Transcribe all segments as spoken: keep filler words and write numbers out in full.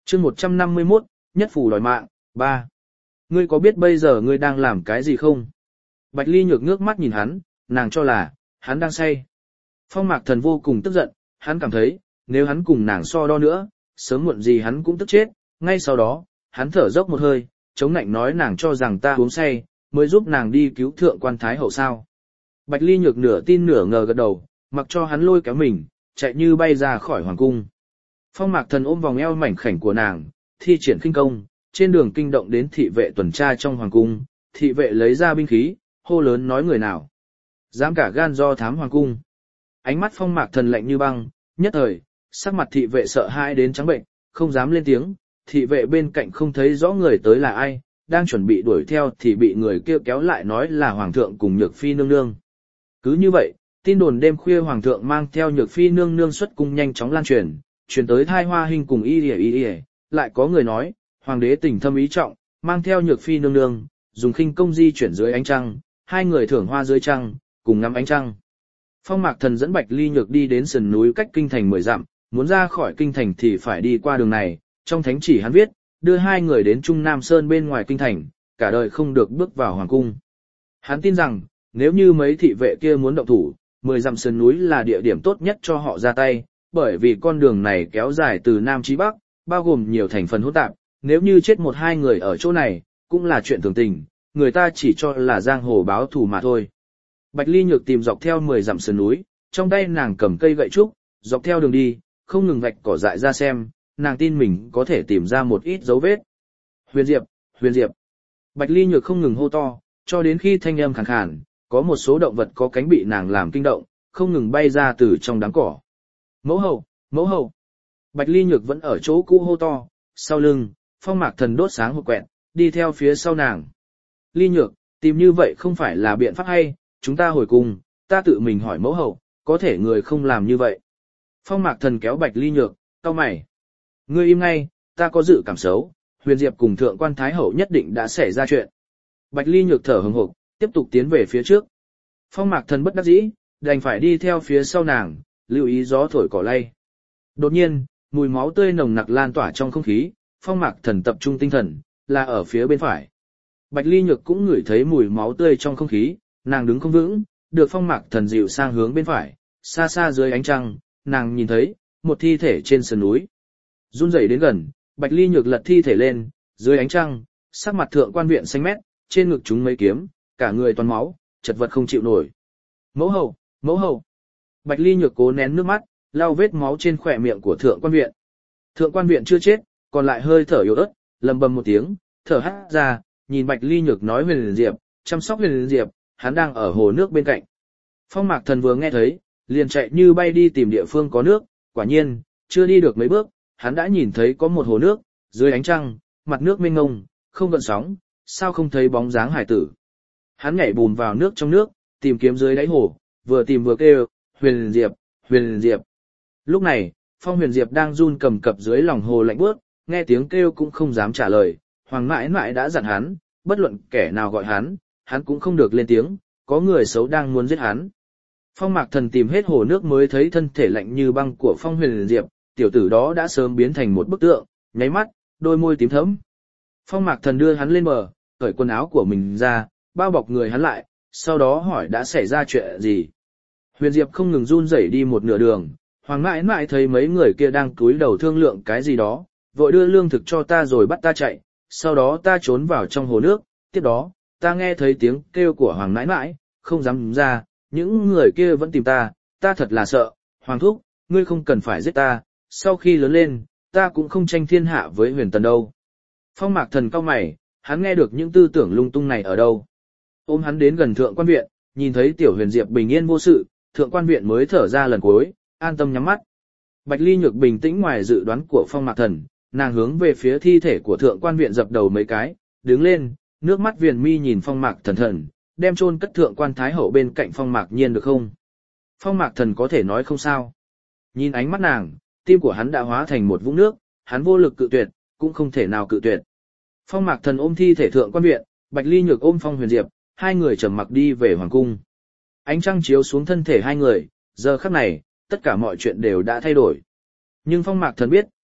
chương một trăm năm mươi mốt, nhất phủ đòi mạng, ba. Ngươi có biết bây giờ ngươi đang làm cái gì không? Bạch Ly Nhược ngước mắt nhìn hắn, nàng cho là, hắn đang say. Phong Mạc Thần vô cùng tức giận, hắn cảm thấy, nếu hắn cùng nàng so đo nữa, sớm muộn gì hắn cũng tức chết. Ngay sau đó, hắn thở dốc một hơi, chống nạnh nói nàng cho rằng ta uống say, mới giúp nàng đi cứu thượng quan thái hậu sao. Bạch Ly Nhược nửa tin nửa ngờ gật đầu, mặc cho hắn lôi kéo mình, chạy như bay ra khỏi hoàng cung. Phong Mạc Thần ôm vòng eo mảnh khảnh của nàng, thi triển khinh công, trên đường kinh động đến thị vệ tuần tra trong hoàng cung, thị vệ lấy ra binh khí, hô lớn nói người nào dám cả gan do thám hoàng cung. Ánh mắt Phong Mạc Thần lạnh như băng, nhất thời, sắc mặt thị vệ sợ hãi đến trắng bệnh, không dám lên tiếng. Thị vệ bên cạnh không thấy rõ người tới là ai, đang chuẩn bị đuổi theo thì bị người kia kéo lại nói là hoàng thượng cùng Nhược Phi nương nương. Cứ như vậy, tin đồn đêm khuya hoàng thượng mang theo Nhược Phi nương nương xuất cung nhanh chóng lan truyền, truyền tới Thai Hoa Hinh cùng Y Lìa Y Lìa. Lại có người nói, hoàng đế tình thâm ý trọng, mang theo Nhược Phi nương nương, dùng khinh công di chuyển dưới ánh trăng, hai người thưởng hoa dưới trăng, cùng ngắm ánh trăng. Phong Mạc Thần dẫn Bạch Ly Nhược đi đến sườn núi cách kinh thành mười dặm, muốn ra khỏi kinh thành thì phải đi qua đường này. Trong thánh chỉ hắn viết, đưa hai người đến Trung Nam Sơn bên ngoài kinh thành, cả đời không được bước vào hoàng cung. Hắn tin rằng, nếu như mấy thị vệ kia muốn động thủ, mười dặm sườn núi là địa điểm tốt nhất cho họ ra tay, bởi vì con đường này kéo dài từ Nam chí Bắc, bao gồm nhiều thành phần hỗn tạp, nếu như chết một hai người ở chỗ này, cũng là chuyện thường tình, người ta chỉ cho là giang hồ báo thù mà thôi. Bạch Ly Nhược tìm dọc theo mười dặm sườn núi, trong tay nàng cầm cây gậy trúc, dọc theo đường đi, không ngừng vạch cỏ dại ra xem, nàng tin mình có thể tìm ra một ít dấu vết. Huyền Diệp, Huyền Diệp. Bạch Ly Nhược không ngừng hô to, cho đến khi thanh âm khàn khàn, có một số động vật có cánh bị nàng làm kinh động, không ngừng bay ra từ trong đám cỏ. Mẫu hậu, mẫu hậu. Bạch Ly Nhược vẫn ở chỗ cũ hô to, sau lưng, Phong Mạc Thần đốt sáng hộp quẹt, đi theo phía sau nàng. Ly Nhược, tìm như vậy không phải là biện pháp hay, chúng ta hồi cung, ta tự mình hỏi mẫu hậu, có thể người không làm như vậy. Phong Mạc Thần kéo Bạch Ly Nhược, cau mày. Ngươi im ngay, ta có dự cảm xấu, Huyền Diệp cùng thượng quan thái hậu nhất định đã xảy ra chuyện. Bạch Ly Nhược thở hừng hực, tiếp tục tiến về phía trước. Phong Mạc Thần bất đắc dĩ, đành phải đi theo phía sau nàng, lưu ý gió thổi cỏ lay. Đột nhiên, mùi máu tươi nồng nặc lan tỏa trong không khí, Phong Mạc Thần tập trung tinh thần, là ở phía bên phải. Bạch Ly Nhược cũng ngửi thấy mùi máu tươi trong không khí, nàng đứng không vững, được Phong Mạc Thần dịu sang hướng bên phải, xa xa dưới ánh trăng, nàng nhìn thấy một thi thể trên sườn núi. Run rẩy đến gần, Bạch Ly Nhược lật thi thể lên, dưới ánh trăng, sắc mặt thượng quan viện xanh mét, trên ngực chúng mấy kiếm, cả người toàn máu, chật vật không chịu nổi. Mẫu hậu, mẫu hậu. Bạch Ly Nhược cố nén nước mắt, lau vết máu trên khỏe miệng của thượng quan viện. Thượng quan viện chưa chết, còn lại hơi thở yếu ớt, lầm bầm một tiếng, thở hắt ra, nhìn Bạch Ly Nhược nói Huyền Diệp, chăm sóc Huyền Diệp, hắn đang ở hồ nước bên cạnh. Phong Mạc Thần vừa nghe thấy, liền chạy như bay đi tìm địa phương có nước, quả nhiên, chưa đi được mấy bước, hắn đã nhìn thấy có một hồ nước, dưới ánh trăng, mặt nước mênh mông, không gợn sóng, sao không thấy bóng dáng hải tử. Hắn nhảy bùn vào nước trong nước, tìm kiếm dưới đáy hồ, vừa tìm vừa kêu, Huyền Diệp, Huyền Diệp. Lúc này, Phong Huyền Diệp đang run cầm cập dưới lòng hồ lạnh buốt, nghe tiếng kêu cũng không dám trả lời, Hoàng mãi mãi đã dặn hắn, bất luận kẻ nào gọi hắn, hắn cũng không được lên tiếng, có người xấu đang muốn giết hắn. Phong Mạc Thần tìm hết hồ nước mới thấy thân thể lạnh như băng của Phong Huyền Diệp, tiểu tử đó đã sớm biến thành một bức tượng, nháy mắt, đôi môi tím thẫm. Phong Mạc Thần đưa hắn lên bờ, cởi quần áo của mình ra, bao bọc người hắn lại, sau đó hỏi đã xảy ra chuyện gì. Huyền Diệp không ngừng run rẩy đi một nửa đường, Hoàng mãi mãi thấy mấy người kia đang cúi đầu thương lượng cái gì đó, vội đưa lương thực cho ta rồi bắt ta chạy, sau đó ta trốn vào trong hồ nước, tiếp đó, ta nghe thấy tiếng kêu của Hoàng mãi mãi, không dám ra, những người kia vẫn tìm ta, ta thật là sợ, Hoàng thúc, ngươi không cần phải giết ta, sau khi lớn lên, ta cũng không tranh thiên hạ với Huyền Tần đâu. Phong Mạc Thần cau mày, hắn nghe được những tư tưởng lung tung này ở đâu. Ôm hắn đến gần thượng quan viện, nhìn thấy tiểu Huyền Diệp bình yên vô sự, thượng quan viện mới thở ra lần cuối, an tâm nhắm mắt. Bạch Ly Nhược bình tĩnh ngoài dự đoán của Phong Mạc Thần, nàng hướng về phía thi thể của thượng quan viện dập đầu mấy cái, đứng lên, nước mắt viền mi nhìn Phong Mạc Thần thần, đem chôn cất thượng quan thái hậu bên cạnh Phong Mạc Nhiên được không? Phong Mạc Thần có thể nói không sao. Nhìn ánh mắt nàng, tim của hắn đã hóa thành một vũng nước, hắn vô lực cự tuyệt, cũng không thể nào cự tuyệt. Phong Mạc Thần ôm thi thể thượng quan viện, Bạch Ly Nhược ôm Phong Huyền Diệp, hai người trầm mặc đi về hoàng cung. Ánh trăng chiếu xuống thân thể hai người, giờ khắc này, tất cả mọi chuyện đều đã thay đổi. Nhưng Phong Mạc Thần biết,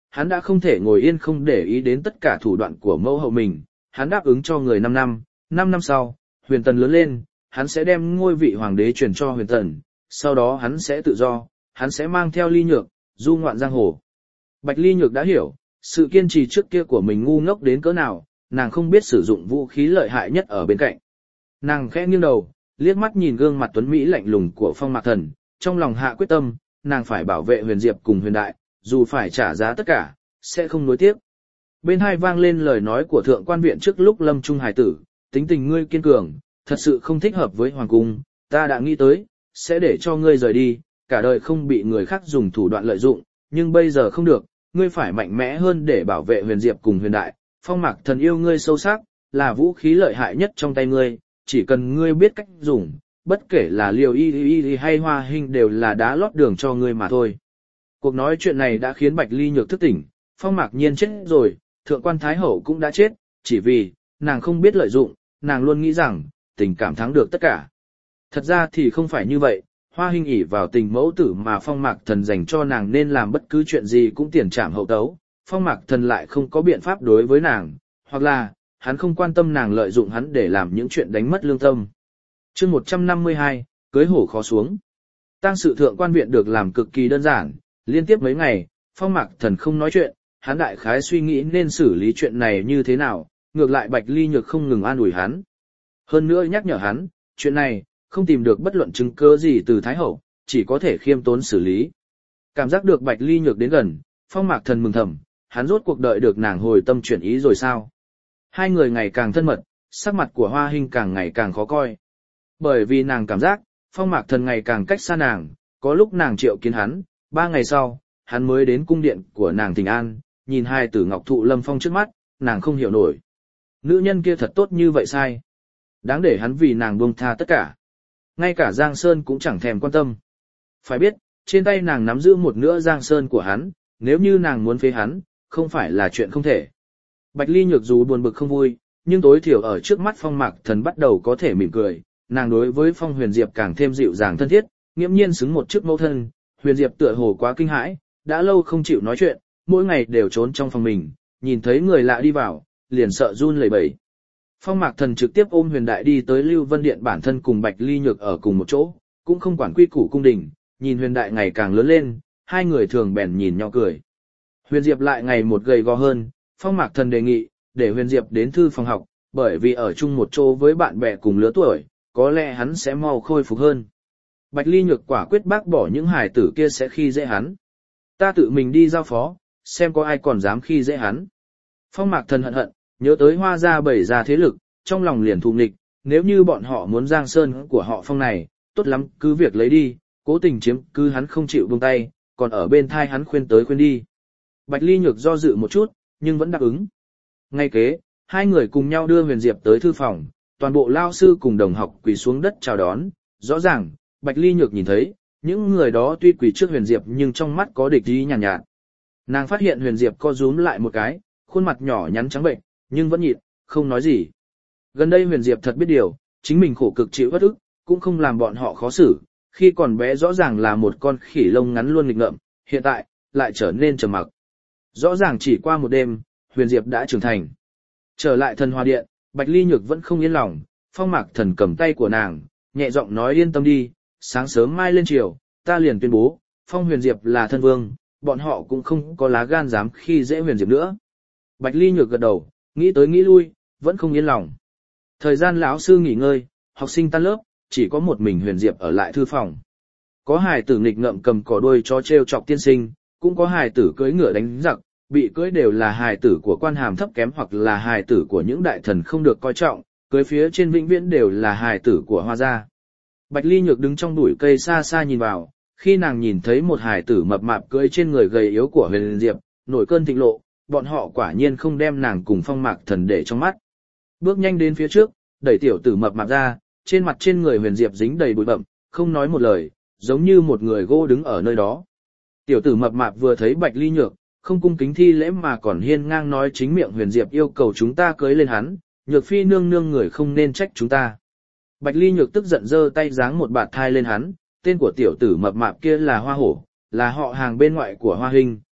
hắn đã không thể ngồi yên không để ý đến tất cả thủ đoạn của mẫu hậu mình, hắn đáp ứng cho người năm năm, năm năm sau, Huyền Tần lớn lên, hắn sẽ đem ngôi vị hoàng đế truyền cho Huyền Tần, sau đó hắn sẽ tự do, hắn sẽ mang theo Ly Nhược, du ngoạn giang hồ. Bạch Ly Nhược đã hiểu, sự kiên trì trước kia của mình ngu ngốc đến cỡ nào, nàng không biết sử dụng vũ khí lợi hại nhất ở bên cạnh. Nàng khẽ nghiêng đầu, liếc mắt nhìn gương mặt tuấn mỹ lạnh lùng của Phong Mạc Thần, trong lòng hạ quyết tâm, nàng phải bảo vệ Huyền Diệp cùng Huyền Đại, dù phải trả giá tất cả, sẽ không nuối tiếc. Bên hai vang lên lời nói của thượng quan viện trước lúc lâm trung hải tử, tính tình ngươi kiên cường, thật sự không thích hợp với hoàng cung, ta đã nghĩ tới, sẽ để cho ngươi rời đi, cả đời không bị người khác dùng thủ đoạn lợi dụng, nhưng bây giờ không được, ngươi phải mạnh mẽ hơn để bảo vệ Huyền Diệp cùng Huyền Đại. Phong Mạc Thần yêu ngươi sâu sắc, là vũ khí lợi hại nhất trong tay ngươi, chỉ cần ngươi biết cách dùng, bất kể là Liều Y Y Y hay Hoa Hinh đều là đá lót đường cho ngươi mà thôi. Cuộc nói chuyện này đã khiến Bạch Ly Nhược thức tỉnh, Phong Mạc Nhiên chết rồi, thượng quan Thái Hậu cũng đã chết, chỉ vì, nàng không biết lợi dụng, nàng luôn nghĩ rằng, tình cảm thắng được tất cả. Thật ra thì không phải như vậy, Hoa Hinh ỷ vào tình mẫu tử mà Phong Mạc Thần dành cho nàng nên làm bất cứ chuyện gì cũng tiền trảm hậu tấu, Phong Mạc Thần lại không có biện pháp đối với nàng, hoặc là, hắn không quan tâm nàng lợi dụng hắn để làm những chuyện đánh mất lương tâm. Chương một trăm năm mươi hai, cưới hổ khó xuống. Tang sự thượng quan viện được làm cực kỳ đơn giản, liên tiếp mấy ngày, Phong Mạc Thần không nói chuyện, hắn đại khái suy nghĩ nên xử lý chuyện này như thế nào, ngược lại Bạch Ly Nhược không ngừng an ủi hắn. Hơn nữa nhắc nhở hắn, chuyện này, không tìm được bất luận chứng cứ gì từ Thái Hậu, chỉ có thể khiêm tốn xử lý. Cảm giác được Bạch Ly Nhược đến gần, Phong Mạc Thần mừng thầm, hắn rốt cuộc đợi được nàng hồi tâm chuyển ý rồi sao. Hai người ngày càng thân mật, sắc mặt của Hoa Hinh càng ngày càng khó coi. Bởi vì nàng cảm giác, Phong Mạc Thần ngày càng cách xa nàng, có lúc nàng triệu kiến hắn, ba ngày sau, hắn mới đến cung điện của nàng Thịnh An, nhìn hai tử ngọc thụ lâm phong trước mắt, nàng không hiểu nổi. Nữ nhân kia thật tốt như vậy sai? Đáng để hắn vì nàng buông tha tất cả. Ngay cả Giang Sơn cũng chẳng thèm quan tâm. Phải biết, trên tay nàng nắm giữ một nửa Giang Sơn của hắn, nếu như nàng muốn phế hắn, không phải là chuyện không thể. Bạch Ly Nhược dù buồn bực không vui, nhưng tối thiểu ở trước mắt Phong Mạc Thần bắt đầu có thể mỉm cười, nàng đối với Phong Huyền Diệp càng thêm dịu dàng thân thiết, nghiễm nhiên xứng một chức mẫu thân. Huyền Diệp tựa hồ quá kinh hãi, đã lâu không chịu nói chuyện, mỗi ngày đều trốn trong phòng mình, nhìn thấy người lạ đi vào, liền sợ run lẩy bẩy. Phong Mạc Thần trực tiếp ôm Huyền Đại đi tới Lưu Vân Điện, bản thân cùng Bạch Ly Nhược ở cùng một chỗ, cũng không quản quy củ cung đình, nhìn Huyền Đại ngày càng lớn lên, hai người thường bèn nhìn nhau cười. Huyền Diệp lại ngày một gầy gò hơn, Phong Mạc Thần đề nghị, để Huyền Diệp đến thư phòng học, bởi vì ở chung một chỗ với bạn bè cùng lứa tuổi, có lẽ hắn sẽ mau khôi phục hơn. Bạch Ly Nhược quả quyết bác bỏ những hài tử kia sẽ khi dễ hắn. Ta tự mình đi giao phó, xem có ai còn dám khi dễ hắn. Phong Mạc Thần hận hận, nhớ tới Hoa gia bảy gia thế lực, trong lòng liền thù nghịch, nếu như bọn họ muốn Giang Sơn của họ Phong này, tốt lắm, cứ việc lấy đi, cố tình chiếm cứ hắn không chịu buông tay, còn ở bên thai hắn khuyên tới khuyên đi. Bạch Ly Nhược do dự một chút, nhưng vẫn đáp ứng. Ngay kế, hai người cùng nhau đưa Huyền Diệp tới thư phòng, toàn bộ lao sư cùng đồng học quỳ xuống đất chào đón, rõ ràng, Bạch Ly Nhược nhìn thấy, những người đó tuy quỳ trước Huyền Diệp nhưng trong mắt có địch ý nhàn nhạt, nhạt. Nàng phát hiện Huyền Diệp co rúm lại một cái, khuôn mặt nhỏ nhắn trắng bệnh, nhưng vẫn nhịn, không nói gì. Gần đây Huyền Diệp thật biết điều, chính mình khổ cực chịu bất ức, cũng không làm bọn họ khó xử, khi còn bé rõ ràng là một con khỉ lông ngắn luôn nghịch ngợm, hiện tại, lại trở nên trầm mặc. Rõ ràng chỉ qua một đêm, Huyền Diệp đã trưởng thành. Trở lại Thần Hòa Điện, Bạch Ly Nhược vẫn không yên lòng, Phong Mạc Thần cầm tay của nàng, nhẹ giọng nói yên tâm đi, sáng sớm mai lên chiều, ta liền tuyên bố, Phong Huyền Diệp là thân vương, bọn họ cũng không có lá gan dám khi dễ Huyền Diệp nữa. Bạch Ly Nhược gật đầu, nghĩ tới nghĩ lui, vẫn không yên lòng. Thời gian lão sư nghỉ ngơi, học sinh tan lớp, chỉ có một mình Huyền Diệp ở lại thư phòng. Có hài tử nghịch ngợm cầm cỏ đuôi cho trêu chọc tiên sinh, cũng có hài tử cưỡi ngựa đánh giặc, bị cưỡi đều là hài tử của quan hàm thấp kém hoặc là hài tử của những đại thần không được coi trọng, cưỡi phía trên vĩnh viễn đều là hài tử của Hoa gia. Bạch Ly Nhược đứng trong bụi cây xa xa nhìn vào, khi nàng nhìn thấy một hài tử mập mạp cưỡi trên người gầy yếu của Huyền Diệp, nổi cơn thịnh lộ, bọn họ quả nhiên không đem nàng cùng Phong Mạc Thần để trong mắt. Bước nhanh đến phía trước, đẩy tiểu tử mập mạp ra, trên mặt trên người Huyền Diệp dính đầy bụi bặm, không nói một lời, giống như một người gỗ đứng ở nơi đó. Tiểu tử mập mạp vừa thấy Bạch Ly Nhược, không cung kính thi lễ mà còn hiên ngang nói chính miệng Huyền Diệp yêu cầu chúng ta cưới lên hắn, Nhược phi nương nương người không nên trách chúng ta. Bạch Ly Nhược tức giận giơ tay giáng một bạt thai lên hắn, tên của tiểu tử mập mạp kia là Hoa Hổ, là họ hàng bên ngoại của Hoa Hinh,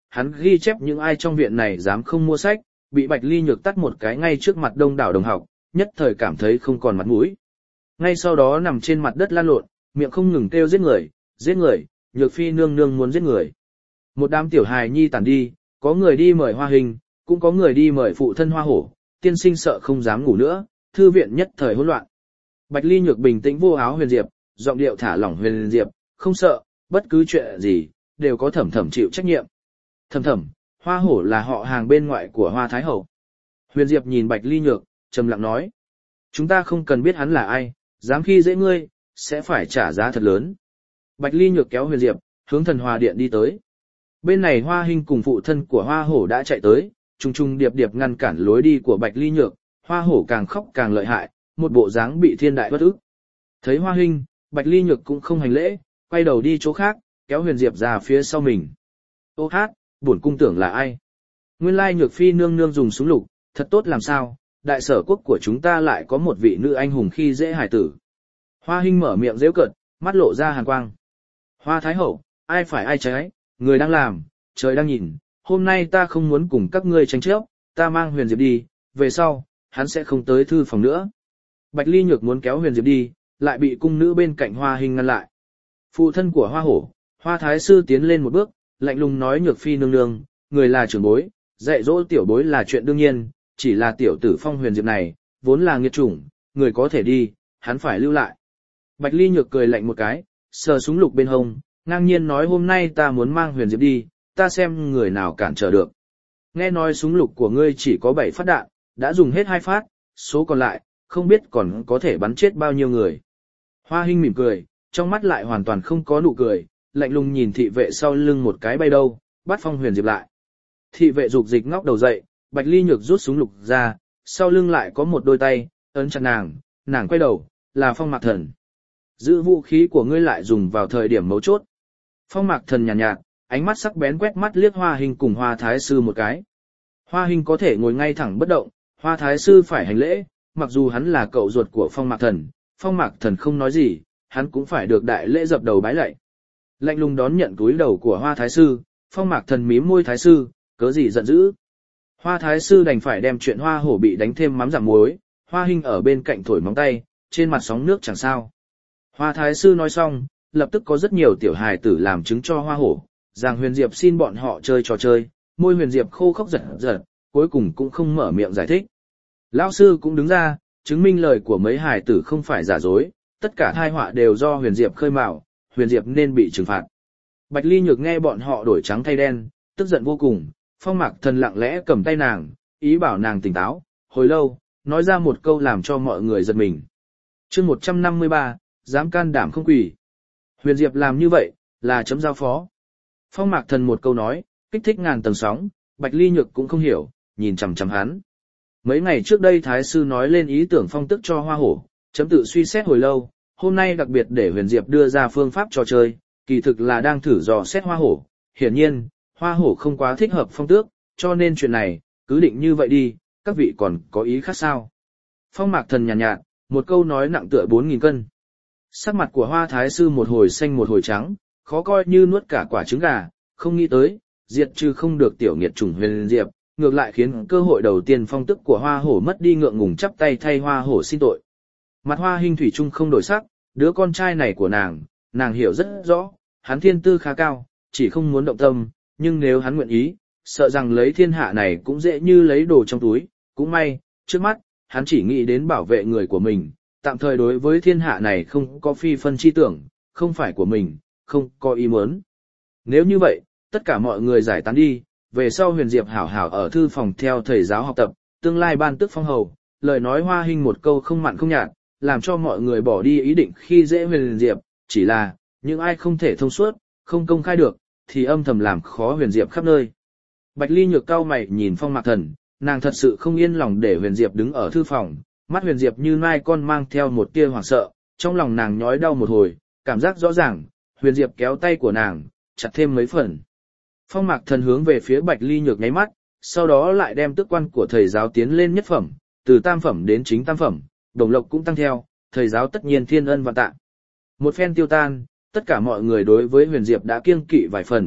hắn ghi chép những ai trong viện này dám không mua sách, bị Bạch Ly Nhược tắt một cái ngay trước mặt đông đảo đồng học, nhất thời cảm thấy không còn mặt mũi. Ngay sau đó nằm trên mặt đất lăn lộn, miệng không ngừng kêu giết người, giết người, Nhược Phi nương nương muốn giết người. Một đám tiểu hài nhi tản đi, có người đi mời Hoa Hình, cũng có người đi mời phụ thân Hoa Hổ, tiên sinh sợ không dám ngủ nữa, thư viện nhất thời hỗn loạn. Bạch Ly Nhược bình tĩnh vô áo Huyền Diệp, giọng điệu thả lỏng Huyền Diệp, không sợ, bất cứ chuyện gì, đều có Thẩm Thẩm chịu trách nhiệm. Thẩm Thẩm, Hoa Hổ là họ hàng bên ngoại của Hoa Thái Hậu. Huyền Diệp nhìn Bạch Ly Nhược, trầm lặng nói. Chúng ta không cần biết hắn là ai, dám khi dễ ngươi, sẽ phải trả giá thật lớn. Bạch Ly Nhược kéo Huyền Diệp, hướng Thần Hòa Điện đi tới. Bên này Hoa Hinh cùng phụ thân của Hoa Hổ đã chạy tới, trùng trùng điệp điệp ngăn cản lối đi của Bạch Ly Nhược, Hoa Hổ càng khóc càng lợi hại, một bộ dáng bị thiên đại bất ức. Thấy Hoa Hinh, Bạch Ly Nhược cũng không hành lễ, quay đầu đi chỗ khác, kéo Huyền Diệp ra phía sau mình. Ô hát, bổn cung tưởng là ai? Nguyên lai Nhược Phi nương nương dùng súng lục, thật tốt làm sao, đại sở quốc của chúng ta lại có một vị nữ anh hùng khi dễ hải tử. Hoa Hinh mở miệng giễu cợt, mắt lộ ra hàn quang. Hoa Thái Hậu, ai phải ai trái, người đang làm, trời đang nhìn, hôm nay ta không muốn cùng các ngươi tranh chấp, ta mang Huyền Diệp đi, về sau, hắn sẽ không tới thư phòng nữa. Bạch Ly Nhược muốn kéo Huyền Diệp đi, lại bị cung nữ bên cạnh Hoa Hinh ngăn lại. Phụ thân của Hoa Hổ, Hoa Thái Sư tiến lên một bước, lạnh lùng nói Nhược Phi nương nương, người là trưởng bối, dạy dỗ tiểu bối là chuyện đương nhiên, chỉ là tiểu tử Phong Huyền Diệp này, vốn là nghiệt chủng, người có thể đi, hắn phải lưu lại. Bạch Ly Nhược cười lạnh một cái, sờ súng lục bên hông, ngang nhiên nói hôm nay ta muốn mang Huyền Diệp đi, ta xem người nào cản trở được. Nghe nói súng lục của ngươi chỉ có bảy phát đạn, đã dùng hết hai phát, số còn lại, không biết còn có thể bắn chết bao nhiêu người. Hoa Hinh mỉm cười, trong mắt lại hoàn toàn không có nụ cười, lạnh lùng nhìn thị vệ sau lưng một cái bay đâu, bắt Phong Huyền Diệp lại. Thị vệ dục dịch ngóc đầu dậy, Bạch Ly Nhược rút súng lục ra, sau lưng lại có một đôi tay, ấn chặt nàng, nàng quay đầu, là Phong Mạc Thần. Giữ vũ khí của ngươi lại dùng vào thời điểm mấu chốt. Phong Mạc Thần nhàn nhạt, nhạt, ánh mắt sắc bén quét mắt liếc Hoa Hinh cùng Hoa Thái Sư một cái. Hoa Hinh có thể ngồi ngay thẳng bất động, Hoa Thái Sư phải hành lễ, mặc dù hắn là cậu ruột của Phong Mạc Thần, Phong Mạc Thần không nói gì, hắn cũng phải được đại lễ dập đầu bái lạy. Lạnh lùng đón nhận túi đầu của Hoa Thái Sư, Phong Mạc Thần mím môi Thái Sư, cớ gì giận dữ. Hoa Thái Sư đành phải đem chuyện Hoa Hổ bị đánh thêm mắm giảm muối, Hoa Hinh ở bên cạnh thổi móng tay, trên mặt sóng nước chẳng sao. Hoa Thái Sư nói xong, lập tức có rất nhiều tiểu hài tử làm chứng cho Hoa Hổ, rằng Huyền Diệp xin bọn họ chơi trò chơi, môi Huyền Diệp khô khốc giật giật, cuối cùng cũng không mở miệng giải thích. Lão sư cũng đứng ra, chứng minh lời của mấy hài tử không phải giả dối, tất cả tai họa đều do Huyền Diệp khơi mào, Huyền Diệp nên bị trừng phạt. Bạch Ly Nhược nghe bọn họ đổi trắng thay đen, tức giận vô cùng, Phong Mạc Thần lặng lẽ cầm tay nàng, ý bảo nàng tỉnh táo, hồi lâu, nói ra một câu làm cho mọi người giật mình. Chương một trăm năm mươi ba, dám can đảm không quỳ. Huyền Diệp làm như vậy, là chấm giao phó. Phong Mạc Thần một câu nói, kích thích ngàn tầng sóng, Bạch Ly Nhược cũng không hiểu, nhìn chằm chằm hắn. Mấy ngày trước đây Thái Sư nói lên ý tưởng phong tức cho Hoa Hổ, chấm tự suy xét hồi lâu, hôm nay đặc biệt để Huyền Diệp đưa ra phương pháp trò chơi, kỳ thực là đang thử dò xét Hoa Hổ. Hiển nhiên, Hoa Hổ không quá thích hợp phong tước, cho nên chuyện này, cứ định như vậy đi, các vị còn có ý khác sao? Phong Mạc Thần nhàn nhạt, nhạt, một câu nói nặng tựa bốn nghìn cân. Sắc mặt của Hoa Thái Sư một hồi xanh một hồi trắng, khó coi như nuốt cả quả trứng gà, không nghĩ tới, diệt trừ không được tiểu nghiệt chủng Huyền Diệp, ngược lại khiến cơ hội đầu tiên phong tức của Hoa Hổ mất đi, ngượng ngùng chắp tay thay Hoa Hổ xin tội. Mặt Hoa Hinh thủy chung không đổi sắc, đứa con trai này của nàng, nàng hiểu rất rõ, hắn thiên tư khá cao, chỉ không muốn động tâm, nhưng nếu hắn nguyện ý, sợ rằng lấy thiên hạ này cũng dễ như lấy đồ trong túi, cũng may, trước mắt, hắn chỉ nghĩ đến bảo vệ người của mình, tạm thời đối với thiên hạ này không có phi phân chi tưởng, không phải của mình, không có ý muốn. Nếu như vậy, tất cả mọi người giải tán đi, về sau Huyền Diệp hảo hảo ở thư phòng theo thầy giáo học tập, tương lai ban tước phong hầu, lời nói Hoa Hinh một câu không mặn không nhạt, làm cho mọi người bỏ đi ý định khi dễ Huyền Diệp, chỉ là, những ai không thể thông suốt, không công khai được, thì âm thầm làm khó Huyền Diệp khắp nơi. Bạch Ly Nhược cau mày nhìn Phong Mạc Thần, nàng thật sự không yên lòng để Huyền Diệp đứng ở thư phòng, mắt Huyền Diệp như nai con mang theo một tia hoảng sợ, trong lòng nàng nhói đau một hồi, cảm giác rõ ràng, Huyền Diệp kéo tay của nàng, chặt thêm mấy phần. Phong Mạc Thần hướng về phía Bạch Ly Nhược nháy mắt, sau đó lại đem tước quan của thầy giáo tiến lên nhất phẩm, từ tam phẩm đến chính tam phẩm, đồng lộc cũng tăng theo, thầy giáo tất nhiên thiên ân và tạ. Một phen tiêu tan, tất cả mọi người đối với Huyền Diệp đã kiêng kỵ vài phần,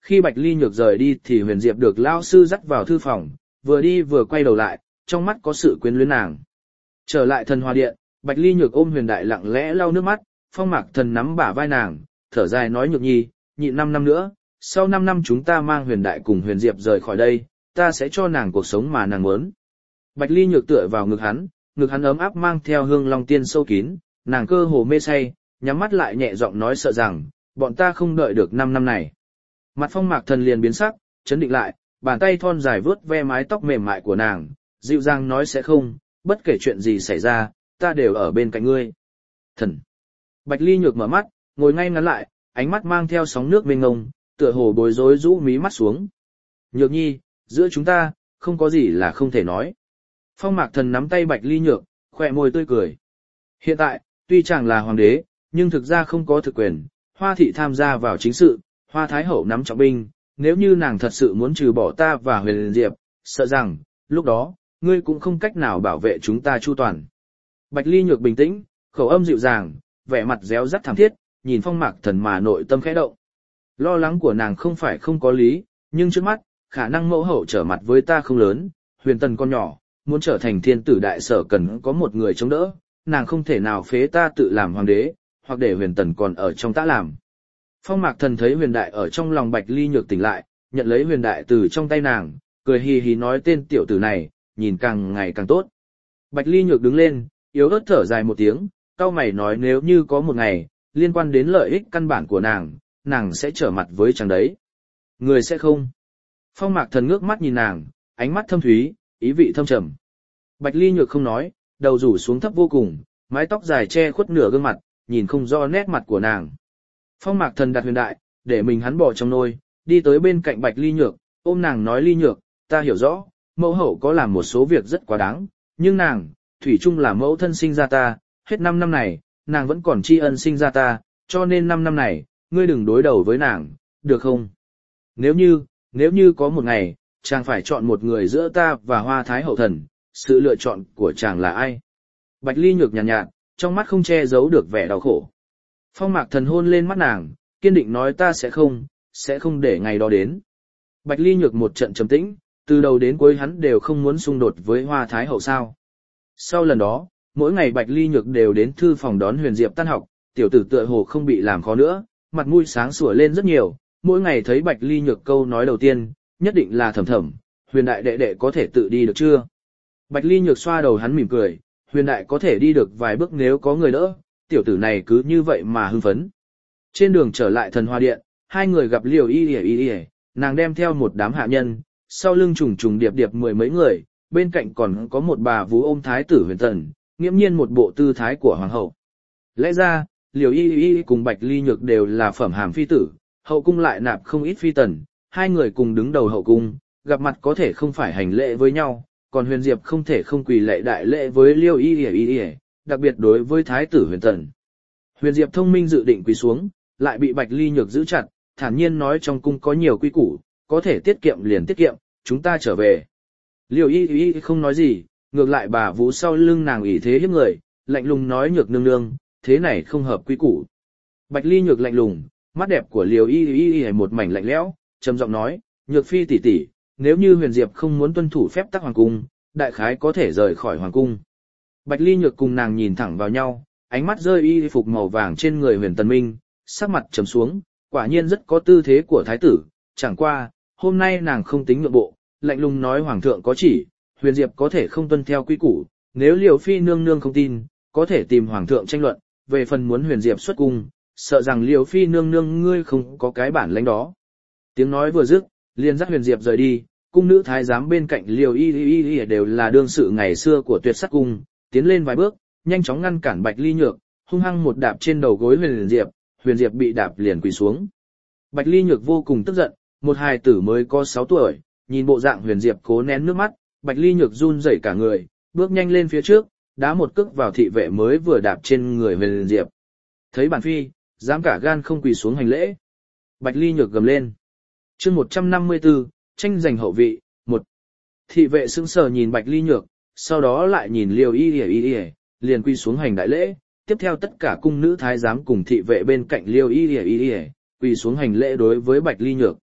Khi Bạch Ly Nhược rời đi thì Huyền Diệp được lão sư dắt vào thư phòng, vừa đi vừa quay đầu lại, trong mắt có sự quyến luyến nàng. Trở lại Thần Hòa Điện, Bạch Ly Nhược ôm Huyền Đại lặng lẽ lau nước mắt, Phong Mạc Thần nắm bả vai nàng, thở dài nói Nhược Nhi, nhịn năm năm nữa, sau năm năm chúng ta mang Huyền Đại cùng Huyền Diệp rời khỏi đây, ta sẽ cho nàng cuộc sống mà nàng muốn. Bạch Ly Nhược tựa vào ngực hắn, ngực hắn ấm áp mang theo hương long tiên sâu kín, nàng cơ hồ mê say, nhắm mắt lại nhẹ giọng nói sợ rằng, bọn ta không đợi được năm năm này. Mặt Phong Mạc Thần liền biến sắc, chấn định lại, bàn tay thon dài vướt ve mái tóc mềm mại của nàng, dịu dàng nói sẽ không, bất kể chuyện gì xảy ra, ta đều ở bên cạnh ngươi. Thần. Bạch Ly Nhược mở mắt, ngồi ngay ngắn lại, ánh mắt mang theo sóng nước mênh mông, tựa hồ bối rối rũ mí mắt xuống. Nhược Nhi, giữa chúng ta, không có gì là không thể nói. Phong Mạc Thần nắm tay Bạch Ly Nhược, khỏe môi tươi cười. Hiện tại, tuy chàng là hoàng đế, nhưng thực ra không có thực quyền, Hoa thị tham gia vào chính sự, Hoa Thái Hậu nắm trọng binh, nếu như nàng thật sự muốn trừ bỏ ta và Huyền Diệp, sợ rằng, lúc đó, ngươi cũng không cách nào bảo vệ chúng ta chu toàn. Bạch Ly Nhược bình tĩnh, khẩu âm dịu dàng, vẻ mặt réo rắt thảm thiết, nhìn Phong Mạc Thần mà nội tâm khẽ động. Lo lắng của nàng không phải không có lý, nhưng trước mắt, khả năng mẫu hậu trở mặt với ta không lớn, Huyền Tần con nhỏ, muốn trở thành thiên tử đại sở cần có một người chống đỡ, nàng không thể nào phế ta tự làm hoàng đế, hoặc để Huyền Tần còn ở trong ta làm. Phong Mạc Thần thấy Huyền Đại ở trong lòng Bạch Ly Nhược tỉnh lại, nhận lấy Huyền Đại từ trong tay nàng, cười hì hì nói tên tiểu tử này, nhìn càng ngày càng tốt. Bạch Ly Nhược đứng lên, yếu ớt thở dài một tiếng, cau mày nói nếu như có một ngày, liên quan đến lợi ích căn bản của nàng, nàng sẽ trở mặt với chàng đấy. Người sẽ không. Phong Mạc Thần ngước mắt nhìn nàng, ánh mắt thâm thúy, ý vị thâm trầm. Bạch Ly Nhược không nói, đầu rủ xuống thấp vô cùng, mái tóc dài che khuất nửa gương mặt, nhìn không rõ nét mặt của nàng. Phong Mạc Thần đặt Huyền Đại, để mình hắn bỏ trong nôi, đi tới bên cạnh Bạch Ly Nhược, ôm nàng nói Ly Nhược, ta hiểu rõ, mẫu hậu có làm một số việc rất quá đáng, nhưng nàng, thủy chung là mẫu thân sinh ra ta, hết năm năm này, nàng vẫn còn tri ân sinh ra ta, cho nên năm năm này, ngươi đừng đối đầu với nàng, được không? Nếu như, nếu như có một ngày, chàng phải chọn một người giữa ta và Hoa Thái Hậu Thần, sự lựa chọn của chàng là ai? Bạch Ly Nhược nhàn nhạt, nhạt, trong mắt không che giấu được vẻ đau khổ. Phong Mạc Thần hôn lên mắt nàng, kiên định nói ta sẽ không, sẽ không để ngày đó đến. Bạch Ly Nhược một trận trầm tĩnh, từ đầu đến cuối hắn đều không muốn xung đột với Hoa Thái Hậu sao. Sau lần đó, mỗi ngày Bạch Ly Nhược đều đến thư phòng đón Huyền Diệp tan học, tiểu tử tựa hồ không bị làm khó nữa, mặt mũi sáng sủa lên rất nhiều, mỗi ngày thấy Bạch Ly Nhược câu nói đầu tiên, nhất định là thầm thầm, Huyền Đại đệ đệ có thể tự đi được chưa? Bạch Ly Nhược xoa đầu hắn mỉm cười, Huyền Đại có thể đi được vài bước nếu có người đỡ, tiểu tử này cứ như vậy mà hưng phấn. Trên đường trở lại Thần Hoa Điện, hai người gặp Liều Y Y Y Y, nàng đem theo một đám hạ nhân, sau lưng trùng trùng điệp điệp mười mấy người, bên cạnh còn có một bà vú ôm thái tử Huyền Tần, nghiễm nhiên một bộ tư thái của hoàng hậu. Lẽ ra, Liều Y Y Y cùng Bạch Ly Nhược đều là phẩm hàm phi tử, hậu cung lại nạp không ít phi tần, hai người cùng đứng đầu hậu cung, gặp mặt có thể không phải hành lễ với nhau, còn Huyền Diệp không thể không quỳ lạy đại lễ với Liêu Y Y Y, đặc biệt đối với thái tử Huyền Tần. Huyền Diệp thông minh dự định quỳ xuống, lại bị Bạch Ly Nhược giữ chặt, thản nhiên nói trong cung có nhiều quy củ, có thể tiết kiệm liền tiết kiệm, chúng ta trở về. Liêu Y Y không nói gì, ngược lại bà vú sau lưng nàng ủy thế hiếp người, lạnh lùng nói Nhược nương nương, thế này không hợp quy củ. Bạch Ly Nhược lạnh lùng, mắt đẹp của Liêu Y Y Y một mảnh lạnh lẽo, trầm giọng nói, Nhược phi tỷ tỷ, nếu như Huyền Diệp không muốn tuân thủ phép tắc hoàng cung, đại khái có thể rời khỏi hoàng cung. Bạch Ly Nhược cùng nàng nhìn thẳng vào nhau, ánh mắt rơi y phục màu vàng trên người Huyền Tần Minh, sắc mặt trầm xuống, quả nhiên rất có tư thế của thái tử, chẳng qua, hôm nay nàng không tính nhượng bộ, lạnh lùng nói hoàng thượng có chỉ, Huyền Diệp có thể không tuân theo quy củ, nếu Liều phi nương nương không tin, có thể tìm hoàng thượng tranh luận, về phần muốn Huyền Diệp xuất cung, sợ rằng Liều phi nương nương ngươi không có cái bản lĩnh đó. Tiếng nói vừa dứt, liền dắt Huyền Diệp rời đi, cung nữ thái giám bên cạnh Liều Y Y Y đều là đương sự ngày xưa của Tuyệt Sắc cung, tiến lên vài bước, nhanh chóng ngăn cản Bạch Ly Nhược, hung hăng một đạp trên đầu gối Huyền Diệp, Huyền Diệp bị đạp liền quỳ xuống. Bạch Ly Nhược vô cùng tức giận, một hài tử mới có sáu tuổi, nhìn bộ dạng Huyền Diệp cố nén nước mắt, Bạch Ly Nhược run rẩy cả người, bước nhanh lên phía trước, đá một cước vào thị vệ mới vừa đạp trên người Huyền Diệp. Thấy bản phi, dám cả gan không quỳ xuống hành lễ. Bạch Ly Nhược gầm lên. Chương một trăm năm mươi tư, tranh giành hậu vị, một. Thị vệ sững sờ nhìn Bạch Ly Nhược, sau đó lại nhìn Liêu Y Y Y, liền quy xuống hành đại lễ, tiếp theo tất cả cung nữ thái giám cùng thị vệ bên cạnh Liêu Y Y Y, quỳ xuống hành lễ đối với Bạch Ly Nhược.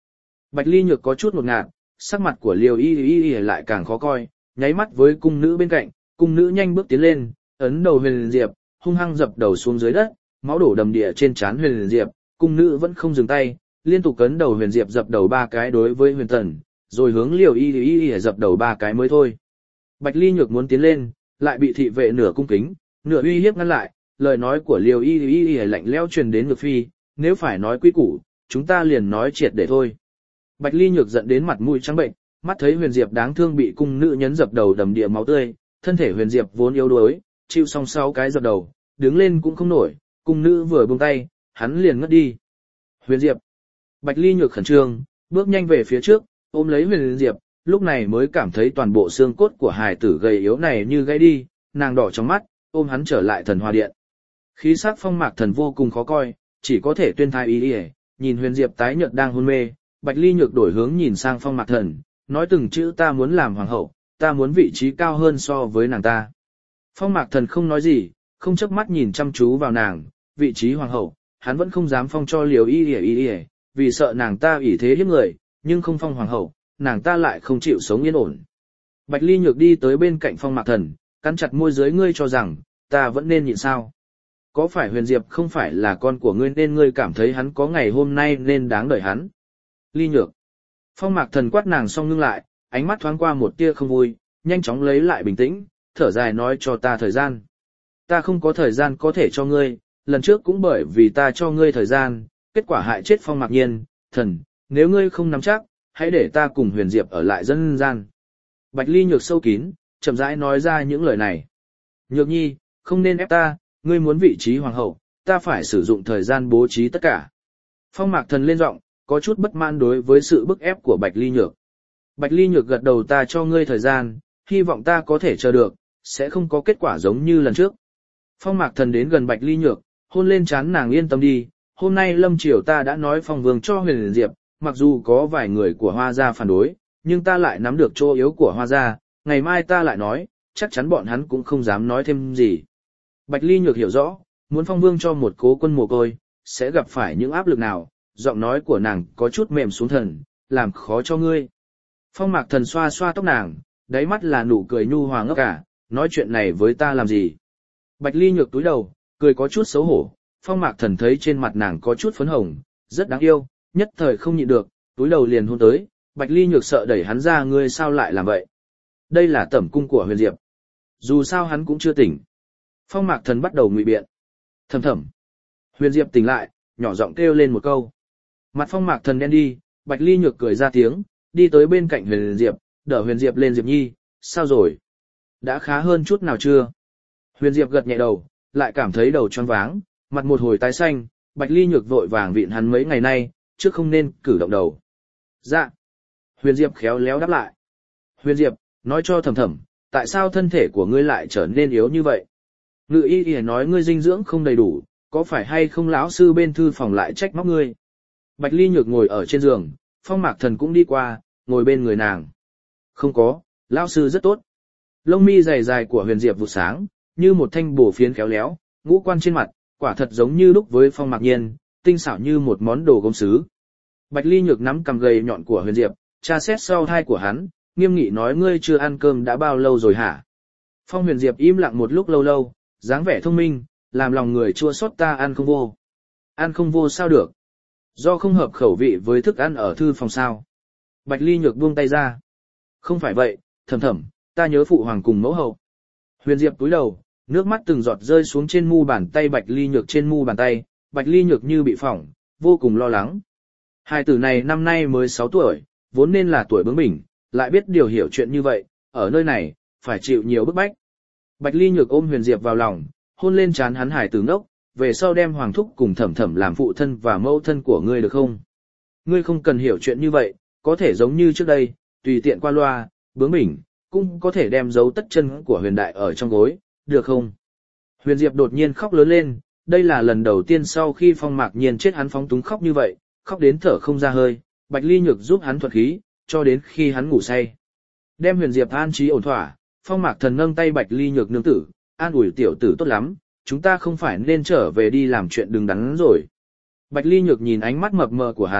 Bạch Ly Nhược có chút ngột ngạt, sắc mặt của Liêu Y Y Y lại càng khó coi, nháy mắt với cung nữ bên cạnh, cung nữ nhanh bước tiến lên, ấn đầu Huyền Diệp, hung hăng dập đầu xuống dưới đất, máu đổ đầm địa trên trán Huyền Diệp, cung nữ vẫn không dừng tay, liên tục ấn đầu Huyền Diệp dập đầu ba cái đối với Huyền Tần, rồi hướng Liêu Y Y Y dập đầu ba cái mới thôi. Bạch Ly Nhược muốn tiến lên, lại bị thị vệ nửa cung kính, nửa uy hiếp ngăn lại, lời nói của Liêu Y Y Y lạnh lẽo truyền đến ngực phi, nếu phải nói quy củ, chúng ta liền nói triệt để thôi. Bạch Ly Nhược giận đến mặt mũi trắng bệnh, mắt thấy Huyền Diệp đáng thương bị cung nữ nhấn dập đầu đầm địa máu tươi, thân thể Huyền Diệp vốn yếu đuối, chịu xong sáu cái dập đầu, đứng lên cũng không nổi, cung nữ vừa buông tay, hắn liền ngất đi. Huyền Diệp. Bạch Ly Nhược khẩn trương, bước nhanh về phía trước, ôm lấy Huyền Diệp, lúc này mới cảm thấy toàn bộ xương cốt của hài tử gầy yếu này như gãy đi, nàng đỏ trong mắt, ôm hắn trở lại Thần Hoa Điện. Khí sắc Phong Mạc Thần vô cùng khó coi, chỉ có thể tuyên thai ý ý, nhìn Huyền Diệp tái nhợt đang hôn mê, Bạch Ly Nhược đổi hướng nhìn sang Phong Mạc Thần, nói từng chữ ta muốn làm hoàng hậu, ta muốn vị trí cao hơn so với nàng ta. Phong Mạc Thần không nói gì, không chớp mắt nhìn chăm chú vào nàng, vị trí hoàng hậu, hắn vẫn không dám phong cho Liều Y Y Y, vì sợ nàng ta ủy thế hiếp người, nhưng không phong hoàng hậu, nàng ta lại không chịu sống yên ổn. Bạch Ly Nhược đi tới bên cạnh Phong Mạc Thần, cắn chặt môi dưới, ngươi cho rằng ta vẫn nên nhịn sao? Có phải Huyền Diệp không phải là con của ngươi nên ngươi cảm thấy hắn có ngày hôm nay nên đáng đợi hắn? Ly Nhược. Phong Mạc Thần quát nàng xong ngưng lại, ánh mắt thoáng qua một tia không vui, nhanh chóng lấy lại bình tĩnh, thở dài nói cho ta thời gian. Ta không có thời gian có thể cho ngươi, lần trước cũng bởi vì ta cho ngươi thời gian, kết quả hại chết Phong Mạc Nhiên, thần, nếu ngươi không nắm chắc, hãy để ta cùng Huyền Diệp ở lại dân gian. Bạch Ly Nhược sâu kín, chậm rãi nói ra những lời này. Nhược nhi, không nên ép ta, ngươi muốn vị trí hoàng hậu, ta phải sử dụng thời gian bố trí tất cả. Phong Mạc Thần lên giọng, có chút bất mãn đối với sự bức ép của Bạch Ly Nhược. Bạch Ly Nhược gật đầu, ta cho ngươi thời gian, hy vọng ta có thể chờ được, sẽ không có kết quả giống như lần trước. Phong Mạc Thần đến gần Bạch Ly Nhược, hôn lên trán nàng, yên tâm đi, hôm nay lâm triều ta đã nói Phong Vương cho Huyền Diệp, mặc dù có vài người của Hoa gia phản đối, nhưng ta lại nắm được chỗ yếu của Hoa gia, ngày mai ta lại nói, chắc chắn bọn hắn cũng không dám nói thêm gì. Bạch Ly Nhược hiểu rõ, muốn Phong Vương cho một cố quân mồ côi, sẽ gặp phải những áp lực nào, giọng nói của nàng có chút mềm xuống, thần, làm khó cho ngươi. Phong Mạc Thần xoa xoa tóc nàng, đáy mắt là nụ cười nhu hòa ngốc cả, nói chuyện này với ta làm gì. Bạch Ly Nhược túi đầu, cười có chút xấu hổ, Phong Mạc Thần thấy trên mặt nàng có chút phấn hồng, rất đáng yêu, nhất thời không nhịn được, túi đầu liền hôn tới, Bạch Ly Nhược sợ đẩy hắn ra, ngươi sao lại làm vậy? Đây là tẩm cung của Huyền Diệp. Dù sao hắn cũng chưa tỉnh. Phong Mạc Thần bắt đầu ngụy biện. Thầm thầm. Huyền Diệp tỉnh lại, nhỏ giọng kêu lên một câu. Mặt Phong Mạc Thần đen đi, Bạch Ly Nhược cười ra tiếng, đi tới bên cạnh Huyền Diệp, đỡ Huyền Diệp lên, Diệp nhi, sao rồi? Đã khá hơn chút nào chưa? Huyền Diệp gật nhẹ đầu, lại cảm thấy đầu choáng váng, mặt một hồi tái xanh, Bạch Ly Nhược vội vàng vịn hắn mấy ngày nay, trước không nên cử động đầu. Dạ. Huyền Diệp khéo léo đáp lại. Huyền Diệp, nói cho Thầm Thầm, tại sao thân thể của ngươi lại trở nên yếu như vậy? Ngự y y nói ngươi dinh dưỡng không đầy đủ, có phải hay không lão sư bên thư phòng lại trách móc ngươi? Bạch Ly Nhược ngồi ở trên giường, Phong Mạc Thần cũng đi qua, ngồi bên người nàng. Không có, lão sư rất tốt. Lông mi dài dài của Huyền Diệp vụ sáng, như một thanh bổ phiến khéo léo, ngũ quan trên mặt, quả thật giống như lúc với Phong Mạc Nhiên, tinh xảo như một món đồ gốm sứ. Bạch Ly Nhược nắm cầm gầy nhọn của Huyền Diệp, tra xét sau thai của hắn, nghiêm nghị nói, ngươi chưa ăn cơm đã bao lâu rồi hả? Phong Huyền Diệp im lặng một lúc lâu lâu, dáng vẻ thông minh, làm lòng người chua xót, ta ăn không vô. Ăn không vô sao được? Do không hợp khẩu vị với thức ăn ở thư phòng sao? Bạch Ly Nhược buông tay ra. Không phải vậy, Thầm Thầm, ta nhớ phụ hoàng cùng mẫu hậu. Huyền Diệp cúi đầu, nước mắt từng giọt rơi xuống trên mu bàn tay Bạch Ly Nhược, trên mu bàn tay, Bạch Ly Nhược như bị phỏng, vô cùng lo lắng. Hai tử này năm nay mới sáu tuổi, vốn nên là tuổi bướng bỉnh, lại biết điều hiểu chuyện như vậy, ở nơi này, phải chịu nhiều bức bách. Bạch Ly Nhược ôm Huyền Diệp vào lòng, hôn lên trán hắn, hải tử ngốc, về sau đem Hoàng thúc cùng Thẩm Thẩm làm phụ thân và mẫu thân của ngươi được không? Ngươi không cần hiểu chuyện như vậy, có thể giống như trước đây, tùy tiện qua loa, bướng bỉnh, cũng có thể đem dấu tất chân của Huyền Đại ở trong gối, được không? Huyền Diệp đột nhiên khóc lớn lên, đây là lần đầu tiên sau khi Phong Mạc Nhiên chết hắn phóng túng khóc như vậy, khóc đến thở không ra hơi, Bạch Ly Nhược giúp hắn thuật khí, cho đến khi hắn ngủ say. Đem Huyền Diệp an trí ổn thỏa, Phong Mạc Thần nâng tay Bạch Ly Nhược nương tử, an ủi, tiểu tử tốt lắm, chúng ta không phải nên trở về đi làm chuyện đứng đắn rồi. Bạch Ly Nhược nhìn ánh mắt mập mờ của hắn,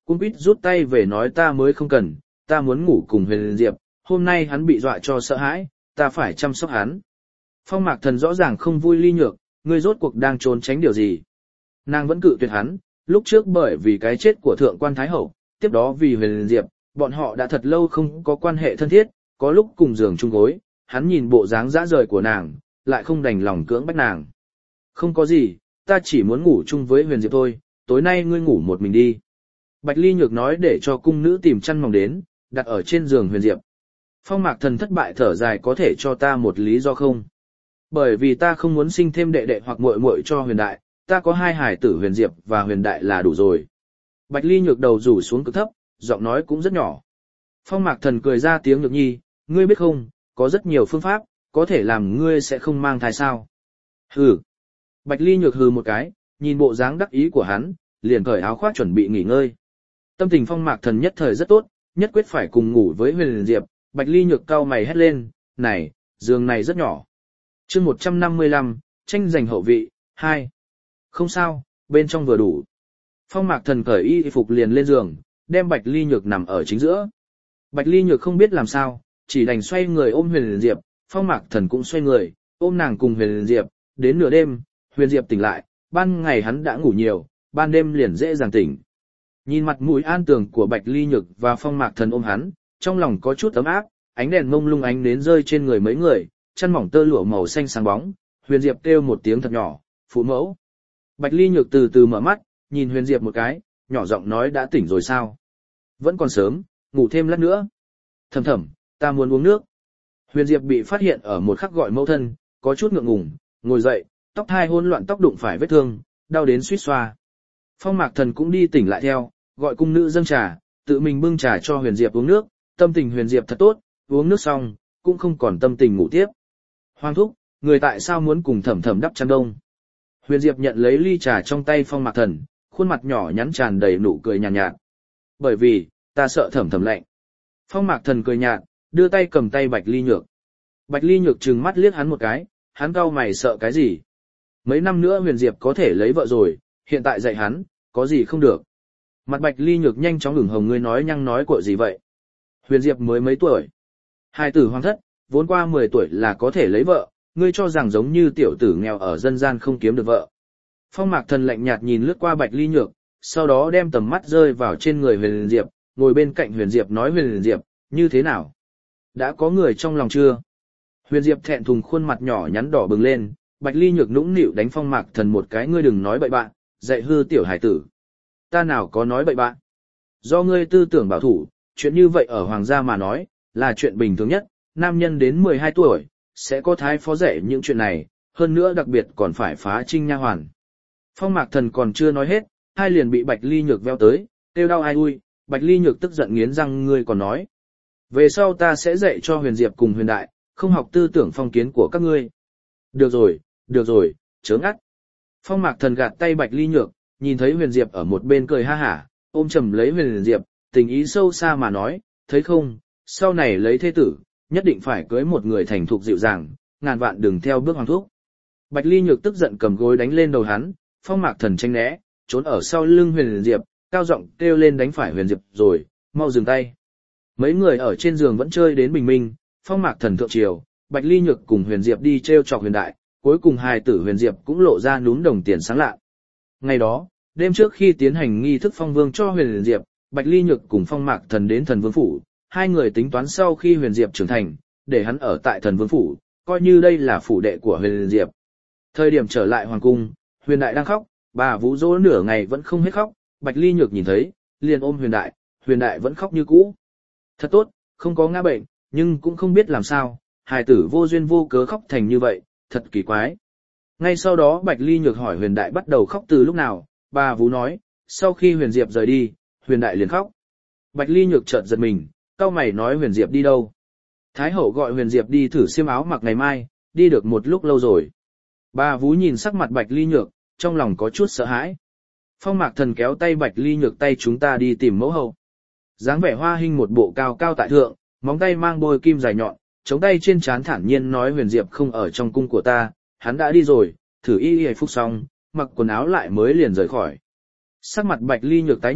Cung quýt rút tay về nói ta mới không cần, ta muốn ngủ cùng Huyền Diệp, hôm nay hắn bị dọa cho sợ hãi, ta phải chăm sóc hắn. Phong Mạc Thần rõ ràng không vui Ly Nhược, ngươi rốt cuộc đang trốn tránh điều gì. Nàng vẫn cự tuyệt hắn, lúc trước bởi vì cái chết của Thượng quan Thái Hậu, tiếp đó vì Huyền Diệp, bọn họ đã thật lâu không có quan hệ thân thiết, có lúc cùng giường chung gối, hắn nhìn bộ dáng dã rời của nàng, lại không đành lòng cưỡng bách nàng. Không có gì, ta chỉ muốn ngủ chung với Huyền Diệp thôi, tối nay ngươi ngủ một mình đi. Bạch Ly Nhược nói để cho cung nữ tìm chăn mỏng đến, đặt ở trên giường Huyền Diệp. Phong Mạc Thần thất bại thở dài có thể cho ta một lý do không? Bởi vì ta không muốn sinh thêm đệ đệ hoặc muội muội cho Huyền Đại, ta có hai hài tử Huyền Diệp và Huyền Đại là đủ rồi. Bạch Ly Nhược đầu rủ xuống cực thấp, giọng nói cũng rất nhỏ. Phong Mạc Thần cười ra tiếng Nhược Nhi, ngươi biết không, có rất nhiều phương pháp, có thể làm ngươi sẽ không mang thai sao. Hừ. Bạch Ly Nhược hừ một cái, nhìn bộ dáng đắc ý của hắn, liền cởi áo khoác chuẩn bị nghỉ ngơi. Tâm tình Phong Mạc Thần nhất thời rất tốt, nhất quyết phải cùng ngủ với Huyền Diệp. Bạch Ly Nhược cau mày hét lên, này, giường này rất nhỏ. Chương một trăm năm mươi lăm, tranh giành hậu vị, hai. Không sao, bên trong vừa đủ. Phong Mạc Thần cởi y phục liền lên giường, đem Bạch Ly Nhược nằm ở chính giữa. Bạch Ly Nhược không biết làm sao, chỉ đành xoay người ôm Huyền Diệp, Phong Mạc Thần cũng xoay người, ôm nàng cùng Huyền Diệp, đến nửa đêm, Huyền Diệp tỉnh lại, ban ngày hắn đã ngủ nhiều, ban đêm liền dễ dàng tỉnh. Nhìn mặt mũi an tường của Bạch Ly Nhược và Phong Mạc Thần ôm hắn, trong lòng có chút ấm áp, ánh đèn mông lung ánh nến rơi trên người mấy người, chăn mỏng tơ lụa màu xanh sáng bóng, Huyền Diệp kêu một tiếng thật nhỏ, phụ mẫu. Bạch Ly Nhược từ từ mở mắt, nhìn Huyền Diệp một cái, nhỏ giọng nói đã tỉnh rồi sao? Vẫn còn sớm, ngủ thêm lát nữa. Thầm thầm, ta muốn uống nước. Huyền Diệp bị phát hiện ở một khắc gọi mẫu thân, có chút ngượng ngùng, ngồi dậy, tóc hai hỗn loạn tóc đụng phải vết thương, đau đến suýt xoa. Phong Mạc Thần cũng đi tỉnh lại theo, gọi cung nữ dâng trà, tự mình bưng trà cho Huyền Diệp uống nước, tâm tình Huyền Diệp thật tốt, uống nước xong, cũng không còn tâm tình ngủ tiếp. Hoàng thúc, người tại sao muốn cùng Thẩm Thẩm đắp chăn đông? Huyền Diệp nhận lấy ly trà trong tay Phong Mạc Thần, khuôn mặt nhỏ nhắn tràn đầy nụ cười nhàn nhạt, nhạt. Bởi vì, ta sợ Thẩm Thẩm lạnh. Phong Mạc Thần cười nhạt, đưa tay cầm tay Bạch Ly Nhược. Bạch Ly Nhược trừng mắt liếc hắn một cái, hắn cau mày sợ cái gì? Mấy năm nữa Huyền Diệp có thể lấy vợ rồi, hiện tại dạy hắn, có gì không được. Mặt Bạch Ly Nhược nhanh chóng ửng hồng, ngươi nói nhăng nói của gì vậy? Huyền Diệp mới mấy tuổi? Hai tử hoàng thất, vốn qua mười tuổi là có thể lấy vợ, ngươi cho rằng giống như tiểu tử nghèo ở dân gian không kiếm được vợ. Phong Mạc Thần lạnh nhạt nhìn lướt qua Bạch Ly Nhược, sau đó đem tầm mắt rơi vào trên người Huyền Diệp, ngồi bên cạnh Huyền Diệp nói Huyền Diệp, như thế nào? Đã có người trong lòng chưa? Huyền Diệp thẹn thùng khuôn mặt nhỏ nhắn đỏ bừng lên, Bạch Ly Nhược nũng nịu đánh Phong Mạc Thần một cái, ngươi đừng nói bậy bạn, dạy hư tiểu hải tử. Ta nào có nói bậy bạn? Do ngươi tư tưởng bảo thủ, chuyện như vậy ở hoàng gia mà nói, là chuyện bình thường nhất, nam nhân đến mười hai tuổi, sẽ có thái phó dạy những chuyện này, hơn nữa đặc biệt còn phải phá trinh nha hoàn. Phong Mạc Thần còn chưa nói hết, hai liền bị Bạch Ly Nhược veo tới, kêu đau ai ui, Bạch Ly Nhược tức giận nghiến răng, ngươi còn nói. Về sau ta sẽ dạy cho Huyền Diệp cùng Huyền Đại, không học tư tưởng phong kiến của các ngươi. Được rồi, được rồi, chớ ngắt. Phong Mạc Thần gạt tay Bạch Ly Nhược, nhìn thấy Huyền Diệp ở một bên cười ha hả, ôm chầm lấy Huyền Diệp, tình ý sâu xa mà nói, thấy không, sau này lấy thê tử, nhất định phải cưới một người thành thục dịu dàng, ngàn vạn đừng theo bước hoàng thúc. Bạch Ly Nhược tức giận cầm gối đánh lên đầu hắn, Phong Mạc Thần tranh né, trốn ở sau lưng Huyền Diệp, cao giọng kêu lên đánh phải Huyền Diệp rồi, mau dừng tay. Mấy người ở trên giường vẫn chơi đến bình minh, Phong Mạc Thần thượng triều, Bạch Ly Nhược cùng Huyền Diệp đi treo chọc Huyền Đại, cuối cùng hài tử Huyền Diệp cũng lộ ra núm đồng tiền sáng lạ. Ngày đó, đêm trước khi tiến hành nghi thức phong vương cho Huyền Diệp, Bạch Ly Nhược cùng Phong Mạc Thần đến Thần Vương phủ, hai người tính toán sau khi Huyền Diệp trưởng thành, để hắn ở tại Thần Vương phủ, coi như đây là phủ đệ của Huyền Diệp. Thời điểm trở lại hoàng cung, Huyền Đại đang khóc, bà Vũ dỗ nửa ngày vẫn không hết khóc, Bạch Ly Nhược nhìn thấy, liền ôm Huyền Đại, Huyền Đại vẫn khóc như cũ. Thật tốt, không có ngã bệnh, nhưng cũng không biết làm sao, hài tử vô duyên vô cớ khóc thành như vậy, thật kỳ quái. Ngay sau đó Bạch Ly Nhược hỏi Huyền Đại bắt đầu khóc từ lúc nào, bà Vũ nói, sau khi Huyền Diệp rời đi, Huyền Đại liền khóc. Bạch Ly Nhược chợt giật mình, cau mày nói Huyền Diệp đi đâu? Thái hậu gọi Huyền Diệp đi thử xiêm áo mặc ngày mai, đi được một lúc lâu rồi. Bà Vũ nhìn sắc mặt Bạch Ly Nhược, trong lòng có chút sợ hãi. Phong Mạc Thần kéo tay Bạch Ly Nhược, tay chúng ta đi tìm mẫu hậu. Dáng vẻ hoa hình một bộ cao cao tại thượng, móng tay mang bôi kim dài nhọn, chống tay trên trán thản nhiên nói Huyền Diệp không ở trong cung của ta, hắn đã đi rồi, thử y y phúc xong, mặc quần áo lại mới liền rời khỏi. Sắc mặt Bạch Ly Nhược tái nhợt,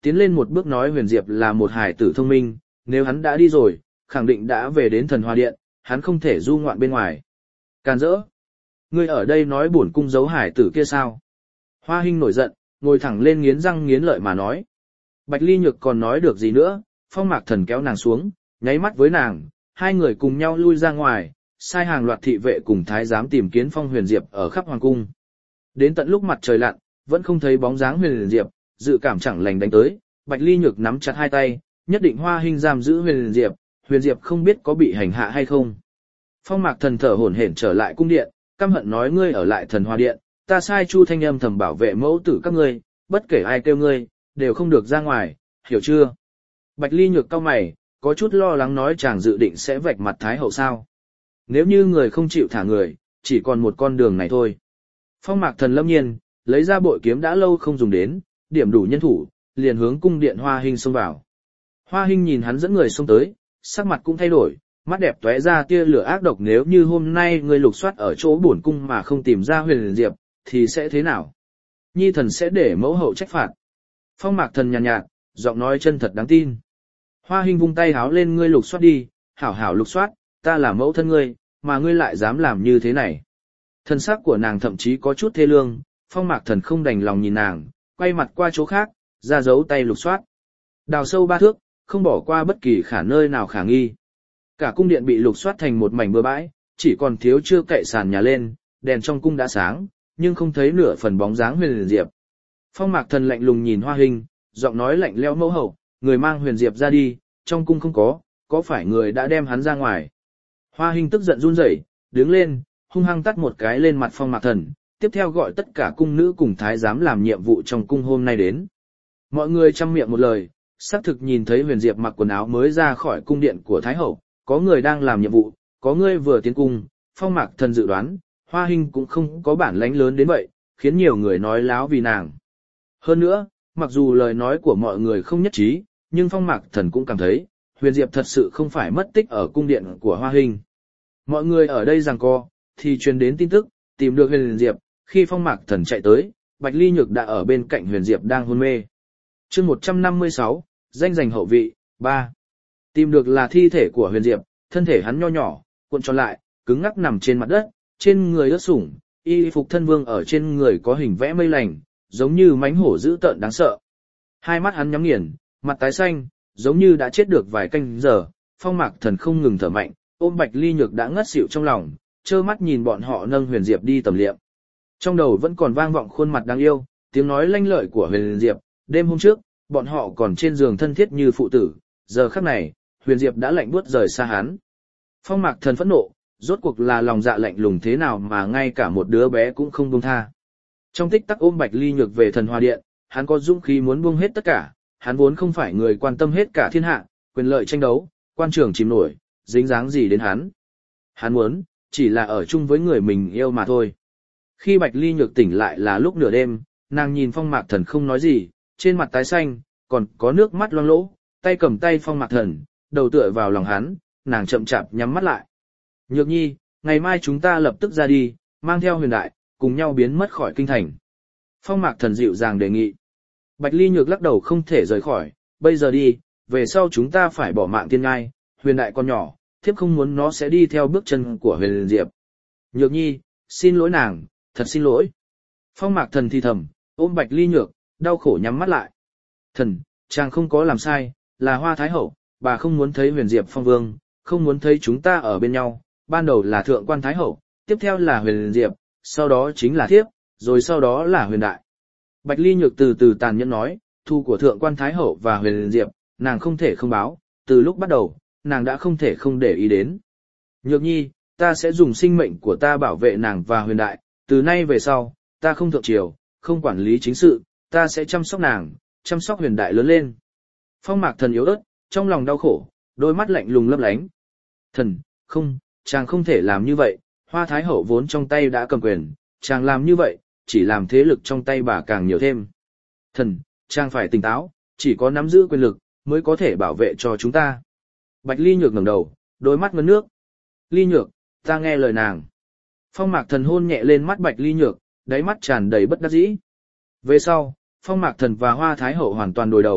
tiến lên một bước nói Huyền Diệp là một hải tử thông minh, nếu hắn đã đi rồi, khẳng định đã về đến thần hoa điện, hắn không thể du ngoạn bên ngoài. Càn rỡ! Ngươi ở đây nói bổn cung giấu hải tử kia sao? Hoa Hinh nổi giận, ngồi thẳng lên nghiến răng nghiến lợi mà nói. Bạch Ly Nhược còn nói được gì nữa, Phong Mạc Thần kéo nàng xuống, nháy mắt với nàng, hai người cùng nhau lui ra ngoài, sai hàng loạt thị vệ cùng thái giám tìm kiếm Phong Huyền Diệp ở khắp hoàng cung. Đến tận lúc mặt trời lặn, vẫn không thấy bóng dáng Huyền Diệp, dự cảm chẳng lành đánh tới, Bạch Ly Nhược nắm chặt hai tay, nhất định Hoa Hinh giam giữ Huyền Diệp, Huyền Diệp không biết có bị hành hạ hay không. Phong Mạc Thần thở hổn hển trở lại cung điện, căm hận nói ngươi ở lại thần hoa điện, ta sai Chu Thanh Âm thầm bảo vệ mẫu tử các ngươi, bất kể ai kêu ngươi, đều không được ra ngoài, hiểu chưa? Bạch Ly Nhược cau mày, có chút lo lắng nói chàng dự định sẽ vạch mặt Thái hậu sao. Nếu như người không chịu thả người, chỉ còn một con đường này thôi. Phong Mạc Thần lâm nhiên, lấy ra bội kiếm đã lâu không dùng đến, điểm đủ nhân thủ, liền hướng cung điện Hoa Hinh xông vào. Hoa Hinh nhìn hắn dẫn người xông tới, sắc mặt cũng thay đổi, mắt đẹp tóe ra tia lửa ác độc, nếu như hôm nay ngươi lục soát ở chỗ bổn cung mà không tìm ra Huyền Diệp, thì sẽ thế nào? Nhi thần sẽ để mẫu hậu trách phạt. Phong Mạc Thần nhàn nhạt, nhạt, giọng nói chân thật đáng tin. Hoa Hinh vung tay háo lên, ngươi lục soát đi, hảo hảo lục soát, ta là mẫu thân ngươi, mà ngươi lại dám làm như thế này. Thân sắc của nàng thậm chí có chút thê lương, Phong Mạc Thần không đành lòng nhìn nàng, quay mặt qua chỗ khác, ra giấu tay lục soát. Đào sâu ba thước, không bỏ qua bất kỳ khả nơi nào khả nghi. Cả cung điện bị lục soát thành một mảnh bừa bãi, chỉ còn thiếu chưa cậy sàn nhà lên, đèn trong cung đã sáng, nhưng không thấy nửa phần bóng dáng Huyền Diệp. Phong Mạc Thần lạnh lùng nhìn Hoa Hinh, giọng nói lạnh lẽo mẫu hậu, người mang Huyền Diệp ra đi, trong cung không có, có phải người đã đem hắn ra ngoài? Hoa Hinh tức giận run rẩy, đứng lên, hung hăng tắt một cái lên mặt Phong Mạc Thần, tiếp theo gọi tất cả cung nữ cùng thái giám làm nhiệm vụ trong cung hôm nay đến. Mọi người chăm miệng một lời, xác thực nhìn thấy Huyền Diệp mặc quần áo mới ra khỏi cung điện của Thái hậu, có người đang làm nhiệm vụ, có người vừa tiến cung. Phong Mạc Thần dự đoán, Hoa Hinh cũng không có bản lãnh lớn đến vậy, khiến nhiều người nói láo vì nàng. Hơn nữa, mặc dù lời nói của mọi người không nhất trí, nhưng Phong Mạc Thần cũng cảm thấy, Huyền Diệp thật sự không phải mất tích ở cung điện của Hoa Hinh. Mọi người ở đây giằng co, thì truyền đến tin tức, tìm được Huyền Diệp, khi Phong Mạc Thần chạy tới, Bạch Ly Nhược đã ở bên cạnh Huyền Diệp đang hôn mê. Chương một trăm năm mươi sáu, danh giành hậu vị, ba. Tìm được là thi thể của Huyền Diệp, thân thể hắn nho nhỏ, cuộn tròn lại, cứng ngắc nằm trên mặt đất, trên người ướt sũng, y phục thân vương ở trên người có hình vẽ mây lành, giống như mãnh hổ dữ tợn đáng sợ. Hai mắt hắn nhắm nghiền, mặt tái xanh, giống như đã chết được vài canh giờ. Phong Mạc Thần không ngừng thở mạnh, ôm Bạch Ly Nhược đã ngất xỉu trong lòng, trơ mắt nhìn bọn họ nâng Huyền Diệp đi tầm liệm. Trong đầu vẫn còn vang vọng khuôn mặt đáng yêu, tiếng nói lanh lợi của Huyền Diệp. Đêm hôm trước, bọn họ còn trên giường thân thiết như phụ tử, giờ khắc này, Huyền Diệp đã lạnh buốt rời xa hắn. Phong Mạc Thần phẫn nộ, rốt cuộc là lòng dạ lạnh lùng thế nào mà ngay cả một đứa bé cũng không buông tha. Trong tích tắc ôm Bạch Ly Nhược về thần hoa điện, hắn có dũng khí muốn buông hết tất cả, hắn vốn không phải người quan tâm hết cả thiên hạ, quyền lợi tranh đấu, quan trường chìm nổi, dính dáng gì đến hắn. Hắn muốn, chỉ là ở chung với người mình yêu mà thôi. Khi Bạch Ly Nhược tỉnh lại là lúc nửa đêm, nàng nhìn Phong Mạc Thần không nói gì, trên mặt tái xanh, còn có nước mắt loang lỗ, tay cầm tay Phong Mạc Thần, đầu tựa vào lòng hắn, nàng chậm chạp nhắm mắt lại. Nhược nhi, ngày mai chúng ta lập tức ra đi, mang theo Huyền Đại, cùng nhau biến mất khỏi kinh thành. Phong Mạc Thần dịu dàng đề nghị. Bạch Ly Nhược lắc đầu không thể rời khỏi, bây giờ đi, về sau chúng ta phải bỏ mạng thiên ngai, Huyền Đại còn nhỏ, thiếp không muốn nó sẽ đi theo bước chân của Huyền Diệp. Nhược nhi, xin lỗi nàng, thật xin lỗi. Phong Mạc Thần thì thầm, ôm Bạch Ly Nhược, đau khổ nhắm mắt lại. Thần, chàng không có làm sai, là Hoa Thái hậu, bà không muốn thấy Huyền Diệp Phong Vương, không muốn thấy chúng ta ở bên nhau, ban đầu là Thượng quan Thái hậu, tiếp theo là Huyền Diệp, sau đó chính là thiếp, rồi sau đó là Huyền Đại. Bạch Ly Nhược từ từ tàn nhẫn nói, thù của Thượng quan Thái hậu và Huyền Diệp, nàng không thể không báo, từ lúc bắt đầu, nàng đã không thể không để ý đến. Nhược nhi, ta sẽ dùng sinh mệnh của ta bảo vệ nàng và Huyền Đại, từ nay về sau, ta không thượng triều, không quản lý chính sự, ta sẽ chăm sóc nàng, chăm sóc Huyền Đại lớn lên. Phong Mạc Thần yếu ớt, trong lòng đau khổ, đôi mắt lạnh lùng lấp lánh. Thần, không, chàng không thể làm như vậy, Hoa Thái hậu vốn trong tay đã cầm quyền, chàng làm như vậy, chỉ làm thế lực trong tay bà càng nhiều thêm. Thần, chàng phải tỉnh táo, chỉ có nắm giữ quyền lực, mới có thể bảo vệ cho chúng ta. Bạch Ly Nhược ngẩng đầu, đôi mắt ngấn nước. Ly Nhược, ta nghe lời nàng. Phong Mạc Thần hôn nhẹ lên mắt Bạch Ly Nhược, đáy mắt tràn đầy bất đắc dĩ. Về sau, Phong Mạc Thần và Hoa Thái hậu hoàn toàn đối đầu,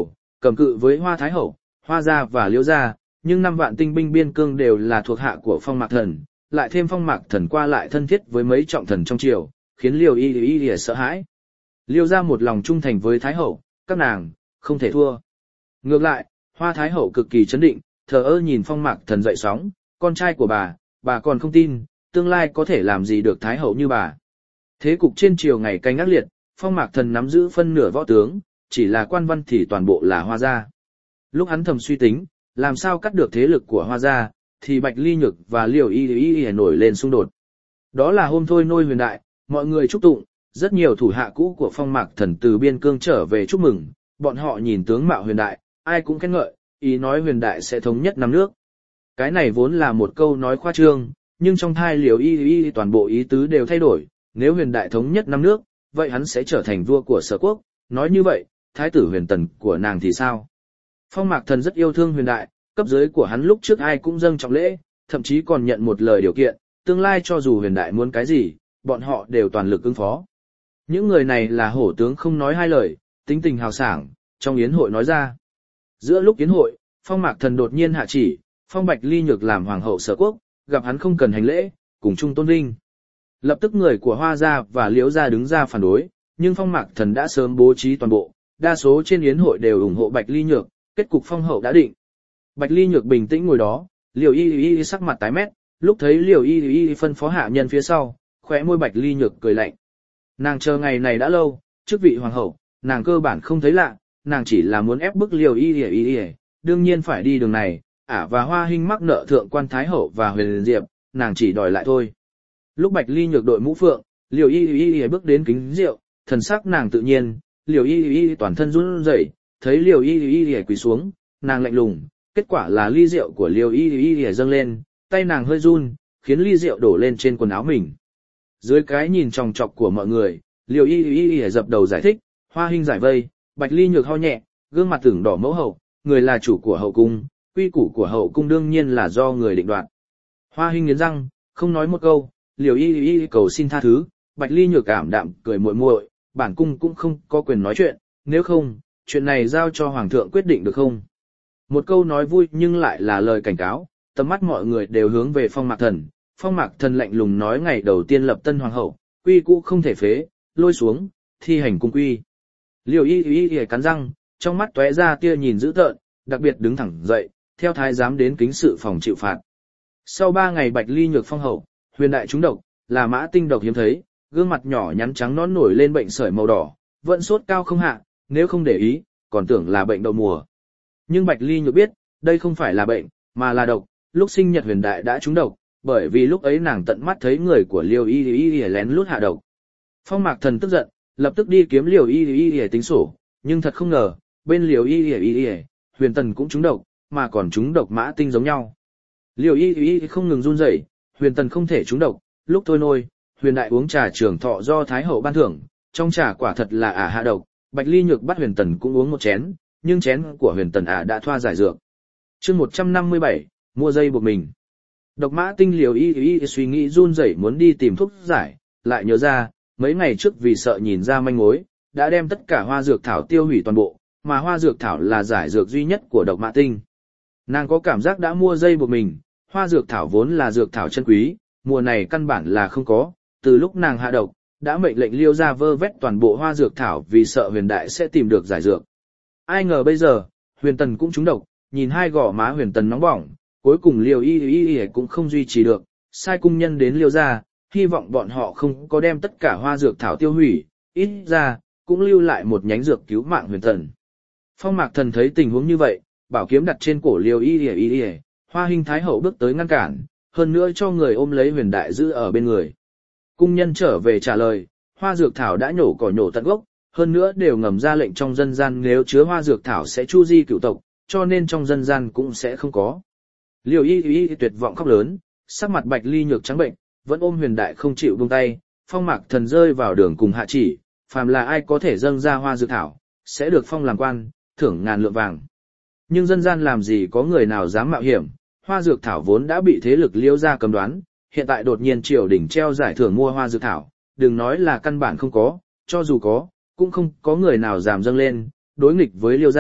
cầm cự với Hoa Thái Hậu, Hoa Gia và Liễu Gia, nhưng năm vạn tinh binh biên cương đều là thuộc hạ của Phong Mạc Thần, lại thêm Phong Mạc Thần qua lại thân thiết với mấy trọng thần trong triều, khiến Liễu Y Y Y sợ hãi. Liễu Gia một lòng trung thành với Thái Hậu, các nàng không thể thua. Ngược lại, Hoa Thái Hậu cực kỳ chấn định, thờ ơ nhìn Phong Mạc Thần dậy sóng, con trai của bà, bà còn không tin, tương lai có thể làm gì được Thái Hậu như bà. Thế cục trên triều ngày canh ác liệt, Phong Mạc Thần nắm giữ phân nửa võ tướng, chỉ là quan văn thì toàn bộ là Hoa Gia. Lúc hắn thầm suy tính, làm sao cắt được thế lực của Hoa Gia, thì Bạch Ly Nhược và Liễu Y Y Y nổi lên xung đột. Đó là hôm thôi nôi huyền đại, mọi người chúc tụng, rất nhiều thủ hạ cũ của Phong Mạc Thần từ biên cương trở về chúc mừng, bọn họ nhìn tướng mạo huyền đại, ai cũng khen ngợi, ý nói huyền đại sẽ thống nhất năm nước. Cái này vốn là một câu nói khoa trương, nhưng trong thai Liễu Y Y toàn bộ ý tứ đều thay đổi, nếu huyền đại thống nhất năm nước, vậy hắn sẽ trở thành vua của Sở Quốc, nói như vậy, thái tử Huyền Tần của nàng thì sao? Phong Mạc Thần rất yêu thương huyền đại, cấp dưới của hắn lúc trước ai cũng dâng trọng lễ, thậm chí còn nhận một lời điều kiện, tương lai cho dù huyền đại muốn cái gì, bọn họ đều toàn lực ứng phó. Những người này là hổ tướng không nói hai lời, tính tình hào sảng, trong yến hội nói ra. Giữa lúc yến hội, Phong Mạc Thần đột nhiên hạ chỉ, Phong Bạch Ly Nhược làm hoàng hậu Sở Quốc, gặp hắn không cần hành lễ, cùng chung tôn vinh. Lập tức người của Hoa Gia và Liễu Gia đứng ra phản đối, nhưng Phong Mạc Thần đã sớm bố trí toàn bộ, đa số trên yến hội đều ủng hộ Bạch Ly Nhược, kết cục phong hậu đã định. Bạch Ly Nhược bình tĩnh ngồi đó, Liễu Y Y sắc mặt tái mét, lúc thấy Liễu Y Y phân phó hạ nhân phía sau, khóe môi Bạch Ly Nhược cười lạnh. Nàng chờ ngày này đã lâu, chức vị hoàng hậu, nàng cơ bản không thấy lạ, nàng chỉ là muốn ép bức Liễu Y Y Y, đương nhiên phải đi đường này, ả và Hoa Hinh mắc nợ thượng quan Thái Hậu và Huyền Diệp, nàng chỉ đòi lại thôi. Lúc Bạch Ly Nhược đội mũ phượng, Liễu Y Y Y bước đến kính rượu, thần sắc nàng tự nhiên, Liễu Y Y toàn thân run rẩy, thấy Liễu Y Y Y quỳ xuống, nàng lạnh lùng, kết quả là ly rượu của Liễu Y Y Y dâng lên, tay nàng hơi run, khiến ly rượu đổ lên trên quần áo mình. Dưới cái nhìn chòng chọc của mọi người, Liễu Y Y Y dập đầu giải thích, Hoa Hinh giải vây, Bạch Ly Nhược ho nhẹ, gương mặt tưởng đỏ mẫu hậu, người là chủ của hậu cung, quy củ của hậu cung đương nhiên là do người định đoạt. Hoa Hinh nghiến răng, không nói một câu, Liễu Y Y cầu xin tha thứ, Bạch Ly Nhược cảm đạm cười muội muội, bản cung cũng không có quyền nói chuyện, nếu không, chuyện này giao cho hoàng thượng quyết định được không? Một câu nói vui nhưng lại là lời cảnh cáo, tầm mắt mọi người đều hướng về Phong Mạc Thần. Phong Mạc Thần lạnh lùng nói ngày đầu tiên lập tân hoàng hậu, quy cũ không thể phế, lôi xuống, thi hành cung quy. Liễu Y Y Y cắn răng, trong mắt tóe ra tia nhìn dữ tợn, đặc biệt đứng thẳng dậy, theo thái giám đến kính sự phòng chịu phạt. Sau ba ngày Bạch Ly Nhược phong hậu, huyền đại trúng độc, là mã tinh độc hiếm thấy, gương mặt nhỏ nhắn trắng nõn nổi lên bệnh sởi màu đỏ, vẫn sốt cao không hạ, nếu không để ý, còn tưởng là bệnh đậu mùa. Nhưng Bạch Ly Nhược biết, đây không phải là bệnh, mà là độc, lúc sinh nhật huyền đại đã trúng độc, bởi vì lúc ấy nàng tận mắt thấy người của Liễu Y Y Y lén lút hạ độc. Phong Mạc Thần tức giận, lập tức đi kiếm Liễu Y Y Y tính sổ, nhưng thật không ngờ, bên Liễu Y Y Y, Huyền Tần cũng trúng độc, mà còn trúng độc mã tinh giống nhau. Liễu Y Y không ngừng run rẩy, Huyền Tần không thể trúng độc, lúc thôi nôi, Huyền Đại uống trà trường thọ do Thái Hậu ban thưởng, trong trà quả thật là ả hạ độc, Bạch Ly Nhược bắt Huyền Tần cũng uống một chén, nhưng chén của Huyền Tần ả đã thoa giải dược. Chương một trăm năm mươi bảy, mua dây buộc mình. Độc mã tinh Liễu Y Y suy nghĩ run rẩy muốn đi tìm thuốc giải, lại nhớ ra, mấy ngày trước vì sợ nhìn ra manh mối, đã đem tất cả hoa dược thảo tiêu hủy toàn bộ, mà hoa dược thảo là giải dược duy nhất của độc mã tinh. Nàng có cảm giác đã mua dây buộc mình, hoa dược thảo vốn là dược thảo chân quý, mùa này căn bản là không có, từ lúc nàng hạ độc, đã mệnh lệnh Liêu ra vơ vét toàn bộ hoa dược thảo vì sợ Huyền Đại sẽ tìm được giải dược. Ai ngờ bây giờ, Huyền Tần cũng trúng độc, nhìn hai gò má Huyền Tần nóng bỏng, cuối cùng Liêu Y Y Y cũng không duy trì được, sai cung nhân đến Liêu ra, hy vọng bọn họ không có đem tất cả hoa dược thảo tiêu hủy, ít ra, cũng lưu lại một nhánh dược cứu mạng Huyền Tần. Phong Mạc Thần thấy tình huống như vậy, bảo kiếm đặt trên cổ Liêu Y Y Y, Hoa Hinh Thái Hậu bước tới ngăn cản, hơn nữa cho người ôm lấy Huyền Đại giữ ở bên người. Cung nhân trở về trả lời, hoa dược thảo đã nhổ cỏ nhổ tận gốc, hơn nữa đều ngầm ra lệnh trong dân gian nếu chứa hoa dược thảo sẽ chu di cửu tộc, cho nên trong dân gian cũng sẽ không có. Liêu Y Y tuyệt vọng khóc lớn, sắc mặt Bạch Ly Nhược trắng bệnh, vẫn ôm Huyền Đại không chịu buông tay. Phong Mạc Thần rơi vào đường cùng hạ chỉ, phàm là ai có thể dâng ra hoa dược thảo, sẽ được phong làm quan, thưởng ngàn lượng vàng. Nhưng dân gian làm gì có người nào dám mạo hiểm, hoa dược thảo vốn đã bị thế lực Liêu gia cầm đoán, hiện tại đột nhiên triều đình treo giải thưởng mua hoa dược thảo, đừng nói là căn bản không có, cho dù có, cũng không có người nào dám dâng lên, đối nghịch với Liêu gia,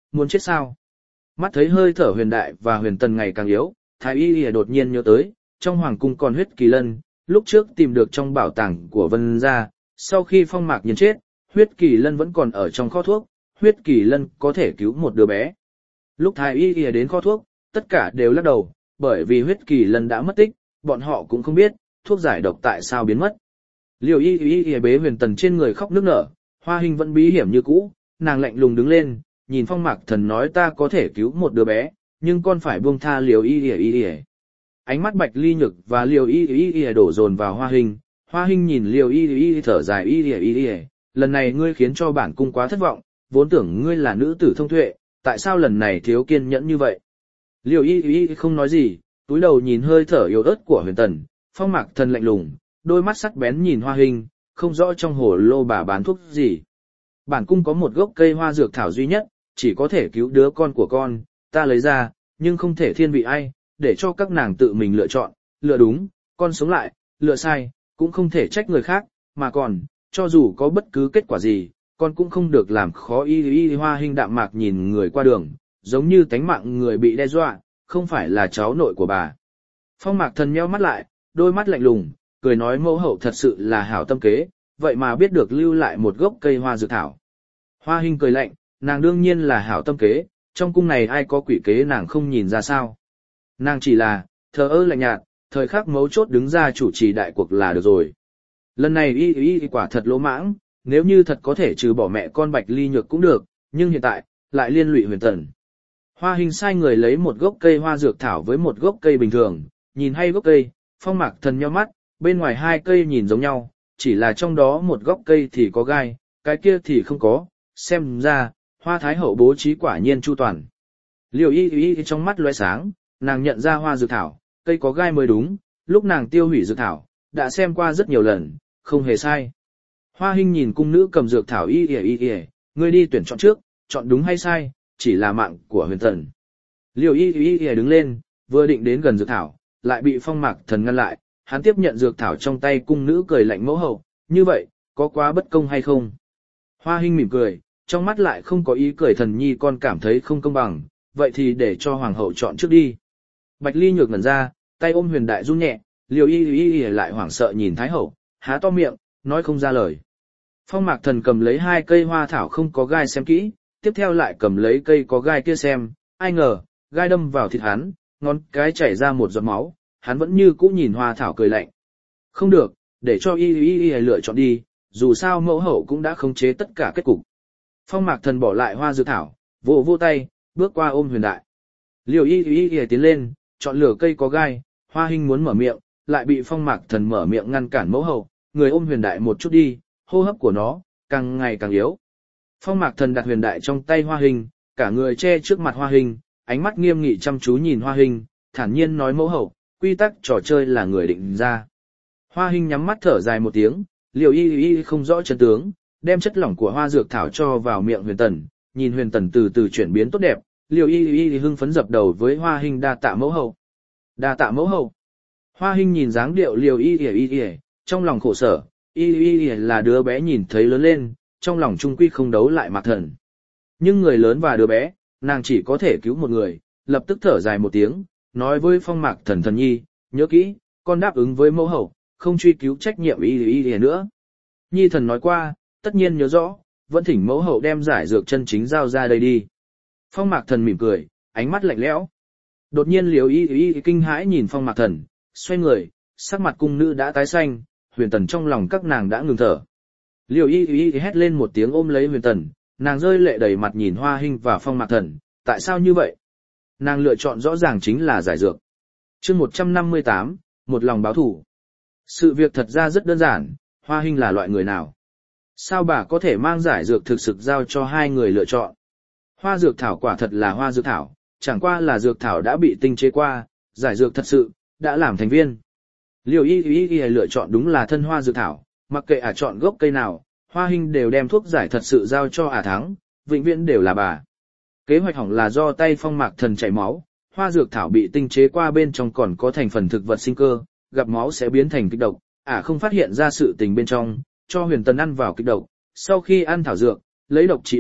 muốn chết sao? Mắt thấy hơi thở Huyền Đại và Huyền Tần ngày càng yếu, Thái Y Y đột nhiên nhớ tới, trong hoàng cung còn huyết kỳ lân, lúc trước tìm được trong bảo tàng của Vân gia, sau khi Phong Mạc Nhiên chết, huyết kỳ lân vẫn còn ở trong kho thuốc, huyết kỳ lân có thể cứu một đứa bé. Lúc Thái Y Y đến kho thuốc, tất cả đều lắc đầu, bởi vì huyết kỳ lân đã mất tích, bọn họ cũng không biết, thuốc giải độc tại sao biến mất. Liều Y Y Y bế Huyền Tần trên người khóc nức nở, Hoa Hinh vẫn bí hiểm như cũ, nàng lạnh lùng đứng lên, nhìn Phong Mạc Thần nói ta có thể cứu một đứa bé, nhưng con phải buông tha Liều Y Y Y. Ánh mắt Bạch Ly Nhược và Liều Y Y Y đổ dồn vào Hoa Hinh, Hoa Hinh nhìn Liều Y Y thở dài Y Y Y, lần này ngươi khiến cho bản cung quá thất vọng, vốn tưởng ngươi là nữ tử thông tuệ, tại sao lần này thiếu kiên nhẫn như vậy? Liều Y Y không nói gì, túi đầu nhìn hơi thở yếu ớt của Huyền Tần, Phong Mạc Thần lạnh lùng, đôi mắt sắc bén nhìn Hoa Hinh, không rõ trong hồ lô bà bán thuốc gì. Bản cung có một gốc cây hoa dược thảo duy nhất, chỉ có thể cứu đứa con của con, ta lấy ra, nhưng không thể thiên vị ai, để cho các nàng tự mình lựa chọn, lựa đúng, con sống lại, lựa sai, cũng không thể trách người khác, mà còn, cho dù có bất cứ kết quả gì, con cũng không được làm khó y y. Hoa Hinh đạm mạc nhìn người qua đường, giống như tánh mạng người bị đe dọa, không phải là cháu nội của bà. Phong Mạc Thần nheo mắt lại, đôi mắt lạnh lùng, cười nói mẫu hậu thật sự là hảo tâm kế, vậy mà biết được lưu lại một gốc cây hoa dược thảo. Hoa Hinh cười lạnh, nàng đương nhiên là hảo tâm kế, trong cung này ai có quỷ kế nàng không nhìn ra sao. Nàng chỉ là, thờ ơ lạnh nhạt, thời khắc mấu chốt đứng ra chủ trì đại cuộc là được rồi. Lần này y y quả thật lỗ mãng, nếu như thật có thể trừ bỏ mẹ con Bạch Ly Nhược cũng được, nhưng hiện tại, lại liên lụy Huyền Tần. Hoa Hinh sai người lấy một gốc cây hoa dược thảo với một gốc cây bình thường, nhìn hay gốc cây, Phong Mạc Thần nhíu mắt, bên ngoài hai cây nhìn giống nhau, chỉ là trong đó một gốc cây thì có gai, cái kia thì không có, xem ra, Hoa Thái Hậu bố trí quả nhiên chu toàn. Liều Y Y trong mắt lóe sáng, nàng nhận ra hoa dược thảo, cây có gai mới đúng, lúc nàng tiêu hủy dược thảo, đã xem qua rất nhiều lần, không hề sai. Hoa Hinh nhìn cung nữ cầm dược thảo Y Y Y, ngươi đi tuyển chọn trước, chọn đúng hay sai, chỉ là mạng của Huyền Tần. Liều Y Y Y đứng lên, vừa định đến gần dược thảo, lại bị Phong Mạc Thần ngăn lại, hắn tiếp nhận dược thảo trong tay cung nữ cười lạnh mẫu hậu, như vậy, có quá bất công hay không? Hoa Hinh mỉm cười, trong mắt lại không có ý cười thần nhi con cảm thấy không công bằng, vậy thì để cho hoàng hậu chọn trước đi. Bạch Ly Nhược ngẩn ra, tay ôm Huyền Đại run nhẹ, Liều Y Y Y lại hoảng sợ nhìn Thái Hậu, há to miệng, nói không ra lời. Phong Mạc Thần cầm lấy hai cây hoa thảo không có gai xem kỹ, tiếp theo lại cầm lấy cây có gai kia xem, ai ngờ, gai đâm vào thịt hắn, ngón cái chảy ra một giọt máu, hắn vẫn như cũ nhìn hoa thảo cười lạnh. Không được, để cho Y Y Y lựa chọn đi, dù sao mẫu hậu cũng đã khống chế tất cả kết cục. Phong Mạc Thần bỏ lại hoa dược thảo, vỗ vỗ tay, bước qua ôm Huyền Đại. Liều Y Y Y tiến lên, chọn lựa cây có gai, Hoa Hinh muốn mở miệng, lại bị Phong Mạc Thần mở miệng ngăn cản mẫu hậu, người ôm Huyền Đại một chút đi, hô hấp của nó càng ngày càng yếu. Phong Mạc Thần đặt Huyền Đại trong tay Hoa Hinh, cả người che trước mặt Hoa Hinh, ánh mắt nghiêm nghị chăm chú nhìn Hoa Hinh, thản nhiên nói mẫu hậu, quy tắc trò chơi là người định ra. Hoa Hinh nhắm mắt thở dài một tiếng, Liều Y Y không rõ chân tướng, đem chất lỏng của hoa dược thảo cho vào miệng Huyền Tần, nhìn Huyền Tần từ từ chuyển biến tốt đẹp, Liều Y Y hưng phấn dập đầu với Hoa Hinh đa tạ mẫu hậu. Đa tạ mẫu hậu. Hoa Hinh nhìn dáng điệu Liều Y Y Y, trong lòng khổ sở, Y Y là đứa bé nhìn thấy lớn lên, trong lòng trung quy không đấu lại Mạc Thần. Nhưng người lớn và đứa bé, nàng chỉ có thể cứu một người, lập tức thở dài một tiếng, nói với Phong Mạc Thần thần nhi, nhớ kỹ, con đáp ứng với mẫu hậu, không truy cứu trách nhiệm Y Y nữa. Nhi thần nói qua, tất nhiên nhớ rõ, vẫn thỉnh mẫu hậu đem giải dược chân chính giao ra đây đi. Phong Mạc Thần mỉm cười, ánh mắt lạnh lẽo. Đột nhiên Liều Y Y kinh hãi nhìn Phong Mạc Thần, xoay người, sắc mặt cung nữ đã tái xanh, Huyền Tần trong lòng các nàng đã ngừng thở. Liều Y Y hét lên một tiếng ôm lấy Huyền Tần, nàng rơi lệ đầy mặt nhìn Hoa Hinh và Phong Mạc Thần, tại sao như vậy? Nàng lựa chọn rõ ràng chính là giải dược. Chương một trăm năm mươi tám, một lòng báo thù. Sự việc thật ra rất đơn giản, Hoa Hinh là loại người nào? Sao bà có thể mang giải dược thực sự giao cho hai người lựa chọn? Hoa dược thảo quả thật là hoa dược thảo, chẳng qua là dược thảo đã bị tinh chế qua, giải dược thật sự, đã làm thành viên. Liều Y Y Y lựa chọn đúng là thân hoa dược thảo, mặc kệ ả chọn gốc cây nào, Hoa Hinh đều đem thuốc giải thật sự giao cho ả thắng, vĩnh viễn đều là bà. Kế hoạch hỏng là do tay Phong Mạc Thần chảy máu, hoa dược thảo bị tinh chế qua bên trong còn có thành phần thực vật sinh cơ, gặp máu sẽ biến thành kịch độc, ả không phát hiện ra sự tình bên trong, cho Huyền Tần ăn vào kịch độc, sau khi ăn thảo dược, lấy độc trị độc,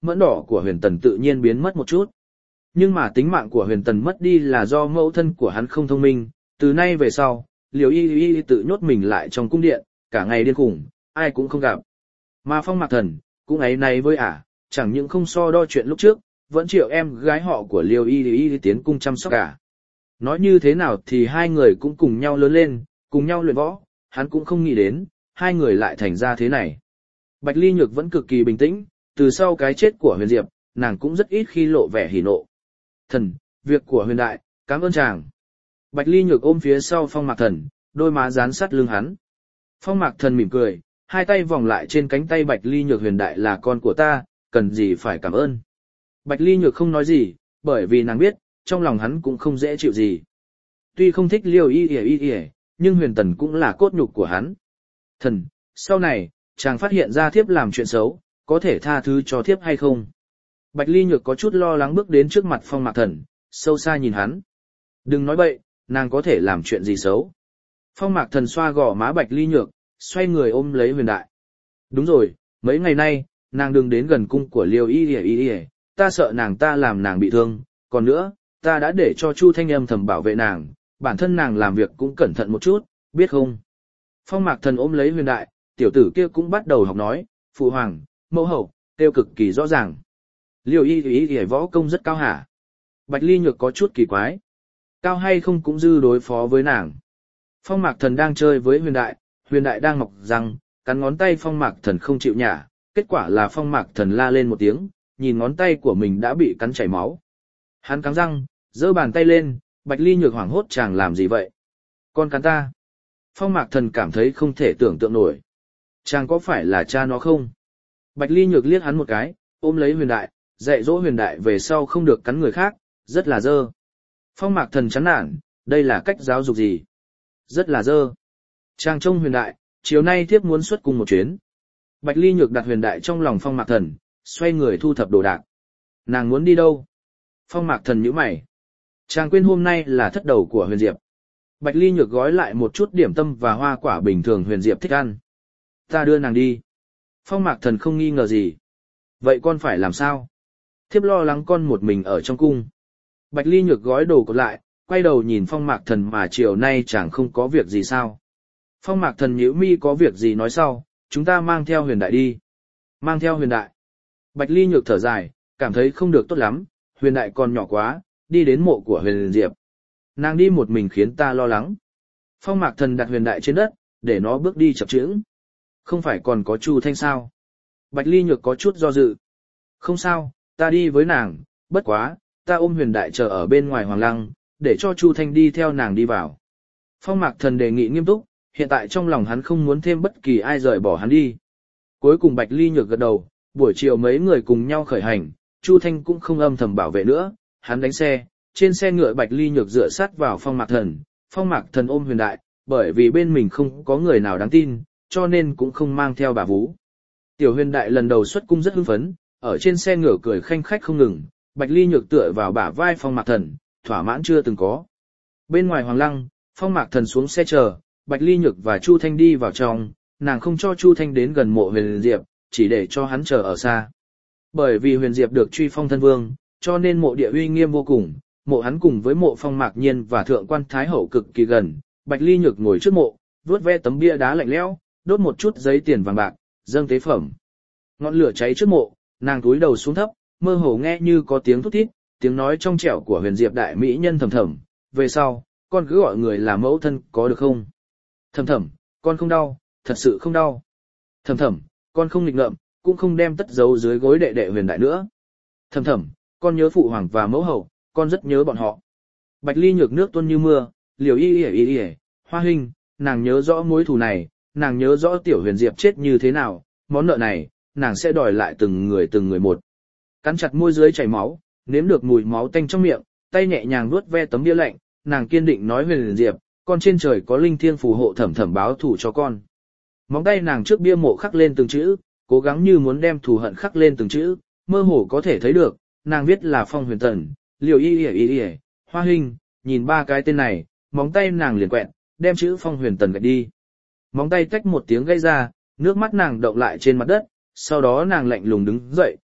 mẫn đỏ của huyền tần tự nhiên biến mất một chút. Nhưng mà tính mạng của huyền tần mất đi là do mẫu thân của hắn không thông minh, từ nay về sau, liều y y tự nhốt mình lại trong cung điện, cả ngày điên khủng, ai cũng không gặp. Mà Phong Mạc Thần, cũng ấy này với ả, chẳng những không so đo chuyện lúc trước, vẫn chịu em gái họ của liều y y tiến cung chăm sóc cả. Nói như thế nào thì hai người cũng cùng nhau lớn lên, cùng nhau luyện võ, hắn cũng không nghĩ đến, hai người lại thành ra thế này. Bạch Ly Nhược vẫn cực kỳ bình tĩnh, từ sau cái chết của Huyền Diệp, nàng cũng rất ít khi lộ vẻ hỉ nộ. Thần, việc của Huyền Đại, cảm ơn chàng. Bạch Ly Nhược ôm phía sau Phong Mạc Thần, đôi má dán sát lưng hắn. Phong Mạc Thần mỉm cười, hai tay vòng lại trên cánh tay Bạch Ly Nhược. Huyền Đại là con của ta, cần gì phải cảm ơn. Bạch Ly Nhược không nói gì, bởi vì nàng biết, trong lòng hắn cũng không dễ chịu gì. Tuy không thích Liêu Y Y Y Y, nhưng Huyền Tần cũng là cốt nhục của hắn. Thần, sau này, chàng phát hiện ra thiếp làm chuyện xấu, có thể tha thứ cho thiếp hay không? Bạch Ly Nhược có chút lo lắng bước đến trước mặt Phong Mạc Thần, sâu xa nhìn hắn. Đừng nói bậy, nàng có thể làm chuyện gì xấu. Phong Mạc Thần xoa gò má Bạch Ly Nhược, xoay người ôm lấy Huyền Đại. Đúng rồi, mấy ngày nay, nàng đừng đến gần cung của Liêu Y Y Y Y, ta sợ nàng ta làm nàng bị thương, còn nữa, ta đã để cho Chu Thanh âm thầm bảo vệ nàng, bản thân nàng làm việc cũng cẩn thận một chút, biết không? Phong Mạc Thần ôm lấy Huyền Đại, tiểu tử kia cũng bắt đầu học nói, phụ hoàng, mẫu hậu, tiêu cực kỳ rõ ràng. Liêu Y Y Y võ công rất cao hả? Bạch Ly Nhược có chút kỳ quái. Cao hay không cũng dư đối phó với nàng. Phong Mạc Thần đang chơi với Huyền Đại, Huyền Đại đang ngọc răng, cắn ngón tay Phong Mạc Thần không chịu nhả, kết quả là Phong Mạc Thần la lên một tiếng, nhìn ngón tay của mình đã bị cắn chảy máu. Hắn cắn răng, giơ bàn tay lên, Bạch Ly Nhược hoảng hốt chàng làm gì vậy? Con cắn ta. Phong Mạc Thần cảm thấy không thể tưởng tượng nổi. Chàng có phải là cha nó không? Bạch Ly Nhược liếc hắn một cái, ôm lấy Huyền Đại, dạy dỗ Huyền Đại về sau không được cắn người khác, rất là dơ. Phong Mạc Thần chán nản, đây là cách giáo dục gì? Rất là dơ. Chàng trông Huyền Đại, chiều nay thiếp muốn xuất cung một chuyến. Bạch Ly Nhược đặt Huyền Đại trong lòng Phong Mạc Thần, xoay người thu thập đồ đạc. Nàng muốn đi đâu? Phong Mạc Thần nhíu mày. Chàng quên hôm nay là thất đầu của Huyền Diệp. Bạch Ly Nhược gói lại một chút điểm tâm và hoa quả bình thường Huyền Diệp thích ăn. Ta đưa nàng đi. Phong Mạc Thần không nghi ngờ gì. Vậy con phải làm sao? Thiếp lo lắng con một mình ở trong cung. Bạch Ly Nhược gói đồ còn lại, quay đầu nhìn Phong Mạc Thần mà chiều nay chẳng không có việc gì sao. Phong Mạc Thần nhíu mi có việc gì nói sau, chúng ta mang theo Huyền Đại đi. Mang theo Huyền Đại. Bạch Ly Nhược thở dài, cảm thấy không được tốt lắm, Huyền Đại còn nhỏ quá, đi đến mộ của Huyền Diệp. Nàng đi một mình khiến ta lo lắng. Phong Mạc Thần đặt Huyền Đại trên đất, để nó bước đi chập chững. Không phải còn có Chu Thanh sao? Bạch Ly Nhược có chút do dự. Không sao, ta đi với nàng, bất quá, ta ôm Huyền Đại chờ ở bên ngoài Hoàng Lăng, để cho Chu Thanh đi theo nàng đi vào. Phong Mạc Thần đề nghị nghiêm túc, hiện tại trong lòng hắn không muốn thêm bất kỳ ai rời bỏ hắn đi. Cuối cùng Bạch Ly Nhược gật đầu, buổi chiều mấy người cùng nhau khởi hành, Chu Thanh cũng không âm thầm bảo vệ nữa, hắn đánh xe, trên xe ngựa Bạch Ly Nhược dựa sát vào Phong Mạc Thần, Phong Mạc Thần ôm Huyền Đại, bởi vì bên mình không có người nào đáng tin, cho nên cũng không mang theo bà vú. Tiểu Huyền Đại lần đầu xuất cung rất hưng phấn, ở trên xe ngựa cười khanh khách không ngừng, Bạch Ly Nhược tựa vào bả vai Phong Mạc Thần, thỏa mãn chưa từng có. Bên ngoài Hoàng Lăng, Phong Mạc Thần xuống xe chờ, Bạch Ly Nhược và Chu Thanh đi vào trong, nàng không cho Chu Thanh đến gần mộ Huyền Diệp, chỉ để cho hắn chờ ở xa. Bởi vì Huyền Diệp được truy phong thân vương, cho nên mộ địa uy nghiêm vô cùng, mộ hắn cùng với mộ Phong Mạc Nhiên và thượng quan Thái Hậu cực kỳ gần. Bạch Ly Nhược ngồi trước mộ, vuốt ve tấm bia đá lạnh lẽo, đốt một chút giấy tiền vàng bạc, dâng tế phẩm. Ngọn lửa cháy trước mộ, nàng cúi đầu xuống thấp, mơ hồ nghe như có tiếng thút thít, tiếng nói trong trẻo của Huyền Diệp đại mỹ nhân Thầm Thầm. Về sau, con cứ gọi người là mẫu thân có được không? Thầm Thầm, con không đau, thật sự không đau. Thầm Thầm, con không nghịch ngợm, cũng không đem tất giấu dưới gối đệ đệ Huyền Đại nữa. Thầm Thầm, con nhớ phụ hoàng và mẫu hậu, con rất nhớ bọn họ. Bạch Ly Nhược nước tuôn như mưa, liều y y y y, Hoa huynh, nàng nhớ rõ mối thù này, nàng nhớ rõ tiểu Huyền Diệp chết như thế nào, món nợ này, nàng sẽ đòi lại từng người từng người một. Cắn chặt môi dưới chảy máu, nếm được mùi máu tanh trong miệng, tay nhẹ nhàng vuốt ve tấm bia lạnh, nàng kiên định nói Huyền Diệp, con trên trời có linh thiêng phù hộ Thầm Thầm báo thù cho con. Móng tay nàng trước bia mộ khắc lên từng chữ, cố gắng như muốn đem thù hận khắc lên từng chữ, mơ hồ có thể thấy được, nàng viết là Phong Huyền Tần, Liều Y Y Y Y, Hoa huynh, nhìn ba cái tên này, móng tay nàng liền quẹt, đem chữ Phong Huyền Tần gạch đi. Móng tay tách một tiếng gây ra, nước mắt nàng động lại trên mặt đất, sau đó nàng lạnh lùng đứng dậy,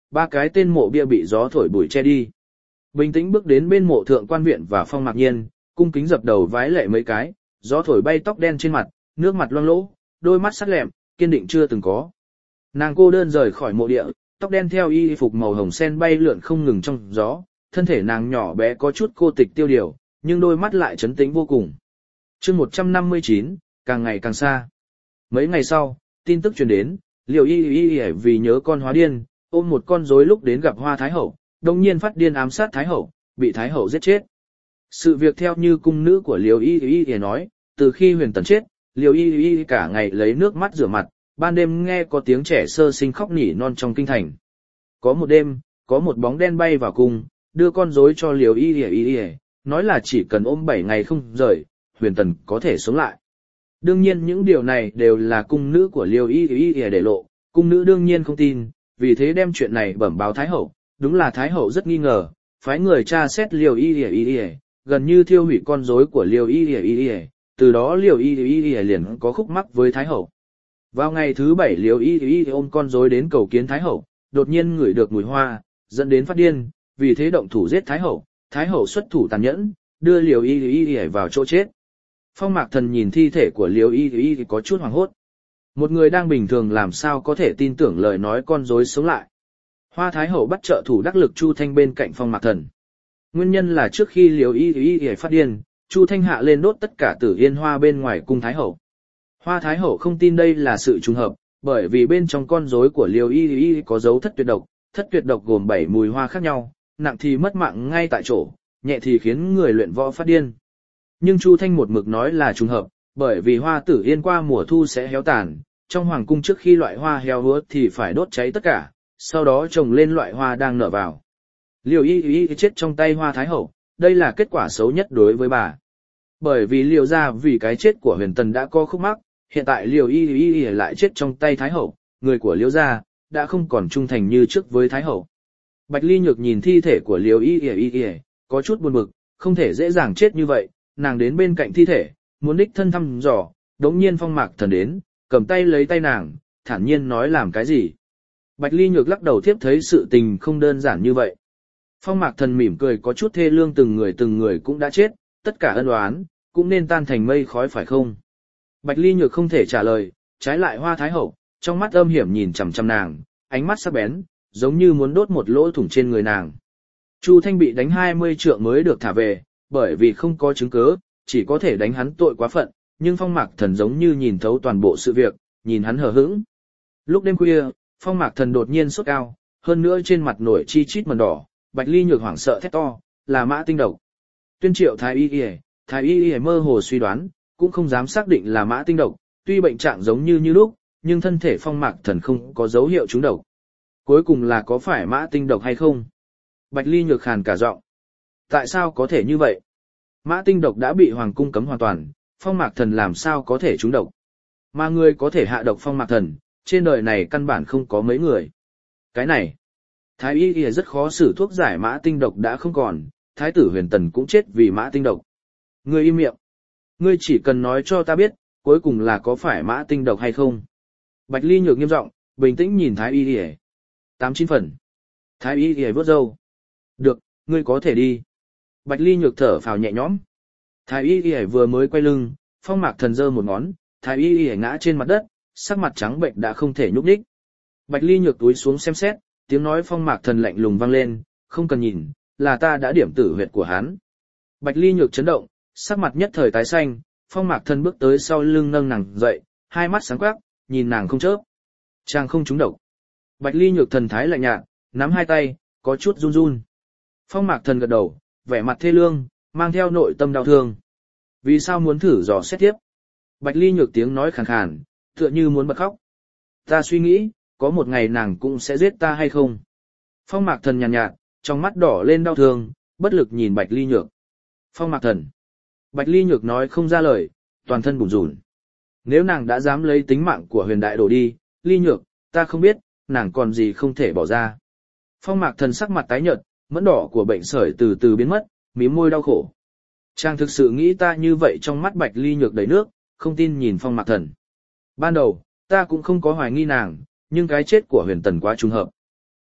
ba cái tên mộ bia bị gió thổi bụi che đi. Bình tĩnh bước đến bên mộ thượng quan viện và Phong Mạc Nhiên, cung kính dập đầu vái lệ mấy cái, gió thổi bay tóc đen trên mặt, nước mặt loang lỗ, đôi mắt sắc lẹm, kiên định chưa từng có. Nàng cô đơn rời khỏi mộ địa, tóc đen theo y phục màu hồng sen bay lượn không ngừng trong gió, thân thể nàng nhỏ bé có chút cô tịch tiêu điều, nhưng đôi mắt lại trấn tĩnh vô cùng. Chương một trăm năm mươi chín, càng ngày càng xa. Mấy ngày sau, tin tức truyền đến, Liều Y Y Y vì nhớ con hóa điên, ôm một con rối lúc đến gặp Hoa Thái hậu, đồng nhiên phát điên ám sát Thái hậu, bị Thái hậu giết chết. Sự việc theo như cung nữ của Liều Y Y Y nói, từ khi Huyền Tần chết, Liều Y Y cả ngày lấy nước mắt rửa mặt, ban đêm nghe có tiếng trẻ sơ sinh khóc nỉ non trong kinh thành. Có một đêm, có một bóng đen bay vào cung, đưa con rối cho Liều Y Y Y, nói là chỉ cần ôm bảy ngày không rời, Huyền Tần có thể sống lại. Đương nhiên những điều này đều là cung nữ của Liều Y Y Y để lộ, cung nữ đương nhiên không tin, vì thế đem chuyện này bẩm báo Thái hậu, đúng là Thái hậu rất nghi ngờ, phái người tra xét Liều Y Y Y, gần như thiêu hủy con rối của Liều Y Y Y, từ đó Liều Y Y Y liền có khúc mắc với Thái hậu. Vào ngày thứ bảy Liều Y Y ôm con rối đến cầu kiến Thái hậu, đột nhiên ngửi được mùi hoa, dẫn đến phát điên, vì thế động thủ giết Thái hậu, Thái hậu xuất thủ tàn nhẫn, đưa Liều Y Y Y vào chỗ chết. Phong Mạc Thần nhìn thi thể của Liều Y Y thì có chút hoảng hốt. Một người đang bình thường làm sao có thể tin tưởng lời nói con rối sống lại. Hoa Thái hậu bắt trợ thủ đắc lực Chu Thanh bên cạnh Phong Mạc Thần. Nguyên nhân là trước khi Liều Y Y Y phát điên, Chu Thanh hạ lên đốt tất cả tử yên hoa bên ngoài cung Thái hậu. Hoa Thái hậu không tin đây là sự trùng hợp, bởi vì bên trong con rối của Liều Y Y có dấu thất tuyệt độc, thất tuyệt độc gồm bảy mùi hoa khác nhau, nặng thì mất mạng ngay tại chỗ, nhẹ thì khiến người luyện võ phát điên. Nhưng Chu Thanh một mực nói là trùng hợp, bởi vì hoa tử yên qua mùa thu sẽ héo tàn, trong hoàng cung trước khi loại hoa héo úa thì phải đốt cháy tất cả, sau đó trồng lên loại hoa đang nở vào. Liều Y Y chết trong tay Hoa Thái hậu, đây là kết quả xấu nhất đối với bà. Bởi vì Liều gia vì cái chết của Huyền Tần đã có khúc mắc, hiện tại Liều Y Y lại chết trong tay Thái hậu, người của Liều gia đã không còn trung thành như trước với Thái hậu. Bạch Ly Nhược nhìn thi thể của Liều Y Y Y, có chút buồn bực, không thể dễ dàng chết như vậy, nàng đến bên cạnh thi thể, muốn đích thân thăm dò, đống nhiên Phong Mạc Thần đến, cầm tay lấy tay nàng, thản nhiên nói làm cái gì. Bạch Ly Nhược lắc đầu, thiếp thấy sự tình không đơn giản như vậy. Phong Mạc Thần mỉm cười có chút thê lương, từng người từng người cũng đã chết, tất cả ân oán cũng nên tan thành mây khói phải không? Bạch Ly Nhược không thể trả lời, trái lại Hoa Thái hậu, trong mắt âm hiểm nhìn chằm chằm nàng, ánh mắt sắc bén, giống như muốn đốt một lỗ thủng trên người nàng. Chu Thanh bị đánh hai mươi trượng mới được thả về, bởi vì không có chứng cứ, chỉ có thể đánh hắn tội quá phận, nhưng Phong Mạc Thần giống như nhìn thấu toàn bộ sự việc, nhìn hắn hờ hững. Lúc đêm khuya, Phong Mạc Thần đột nhiên sốt cao, hơn nữa trên mặt nổi chi chít mẩn đỏ, Bạch Ly Nhược hoảng sợ thét to, là mã tinh độc. Tuyên triệu Thái Y Y, Thái Y Y mơ hồ suy đoán, cũng không dám xác định là mã tinh độc, tuy bệnh trạng giống như như lúc, nhưng thân thể Phong Mạc Thần không có dấu hiệu trúng độc. Cuối cùng là có phải mã tinh độc hay không? Bạch Ly Nhược khàn cả giọng. Tại sao có thể như vậy? Mã tinh độc đã bị hoàng cung cấm hoàn toàn, Phong Mạc Thần làm sao có thể trúng độc? Mà người có thể hạ độc Phong Mạc Thần, trên đời này căn bản không có mấy người. Cái này, Thái Y Y rất khó xử thuốc giải mã tinh độc đã không còn, Thái tử Huyền Tần cũng chết vì mã tinh độc. Ngươi im miệng. Ngươi chỉ cần nói cho ta biết, cuối cùng là có phải mã tinh độc hay không? Bạch Ly Nhược nghiêm giọng, bình tĩnh nhìn Thái Y Y. Tám chín phần. Thái Y Y vuốt râu. Được, ngươi có thể đi. Bạch Ly Nhược thở phào nhẹ nhõm. Thái Y Y vừa mới quay lưng, Phong Mạc Thần giơ một ngón, Thái Y Y ngã trên mặt đất, sắc mặt trắng bệnh đã không thể nhúc nhích. Bạch Ly Nhược túi xuống xem xét, tiếng nói Phong Mạc Thần lạnh lùng vang lên, không cần nhìn, là ta đã điểm tử huyệt của hắn. Bạch Ly Nhược chấn động, sắc mặt nhất thời tái xanh, Phong Mạc Thần bước tới sau lưng nâng nàng dậy, hai mắt sáng quắc, nhìn nàng không chớp. Chàng không trúng độc. Bạch Ly Nhược thần thái lạnh nhạt, nắm hai tay, có chút run run. Phong Mạc Thần gật đầu, vẻ mặt thê lương, mang theo nội tâm đau thương. Vì sao muốn thử dò xét tiếp? Bạch Ly Nhược tiếng nói khàn khàn, tựa như muốn bật khóc. Ta suy nghĩ, có một ngày nàng cũng sẽ giết ta hay không? Phong Mạc Thần nhàn nhạt, nhạt, trong mắt đỏ lên đau thương, bất lực nhìn Bạch Ly Nhược. Phong Mạc Thần. Bạch Ly Nhược nói không ra lời, toàn thân bủn rủn. Nếu nàng đã dám lấy tính mạng của Huyền Đại Đổ đi, Ly Nhược, ta không biết, nàng còn gì không thể bỏ ra. Phong Mạc Thần sắc mặt tái nhợt, mẫn đỏ của bệnh sởi từ từ biến mất, mím môi đau khổ. Chàng thực sự nghĩ ta như vậy? Trong mắt Bạch Ly Nhược đầy nước, không tin nhìn Phong Mạc Thần. Ban đầu, ta cũng không có hoài nghi nàng, nhưng cái chết của Huyền Tần quá trùng hợp.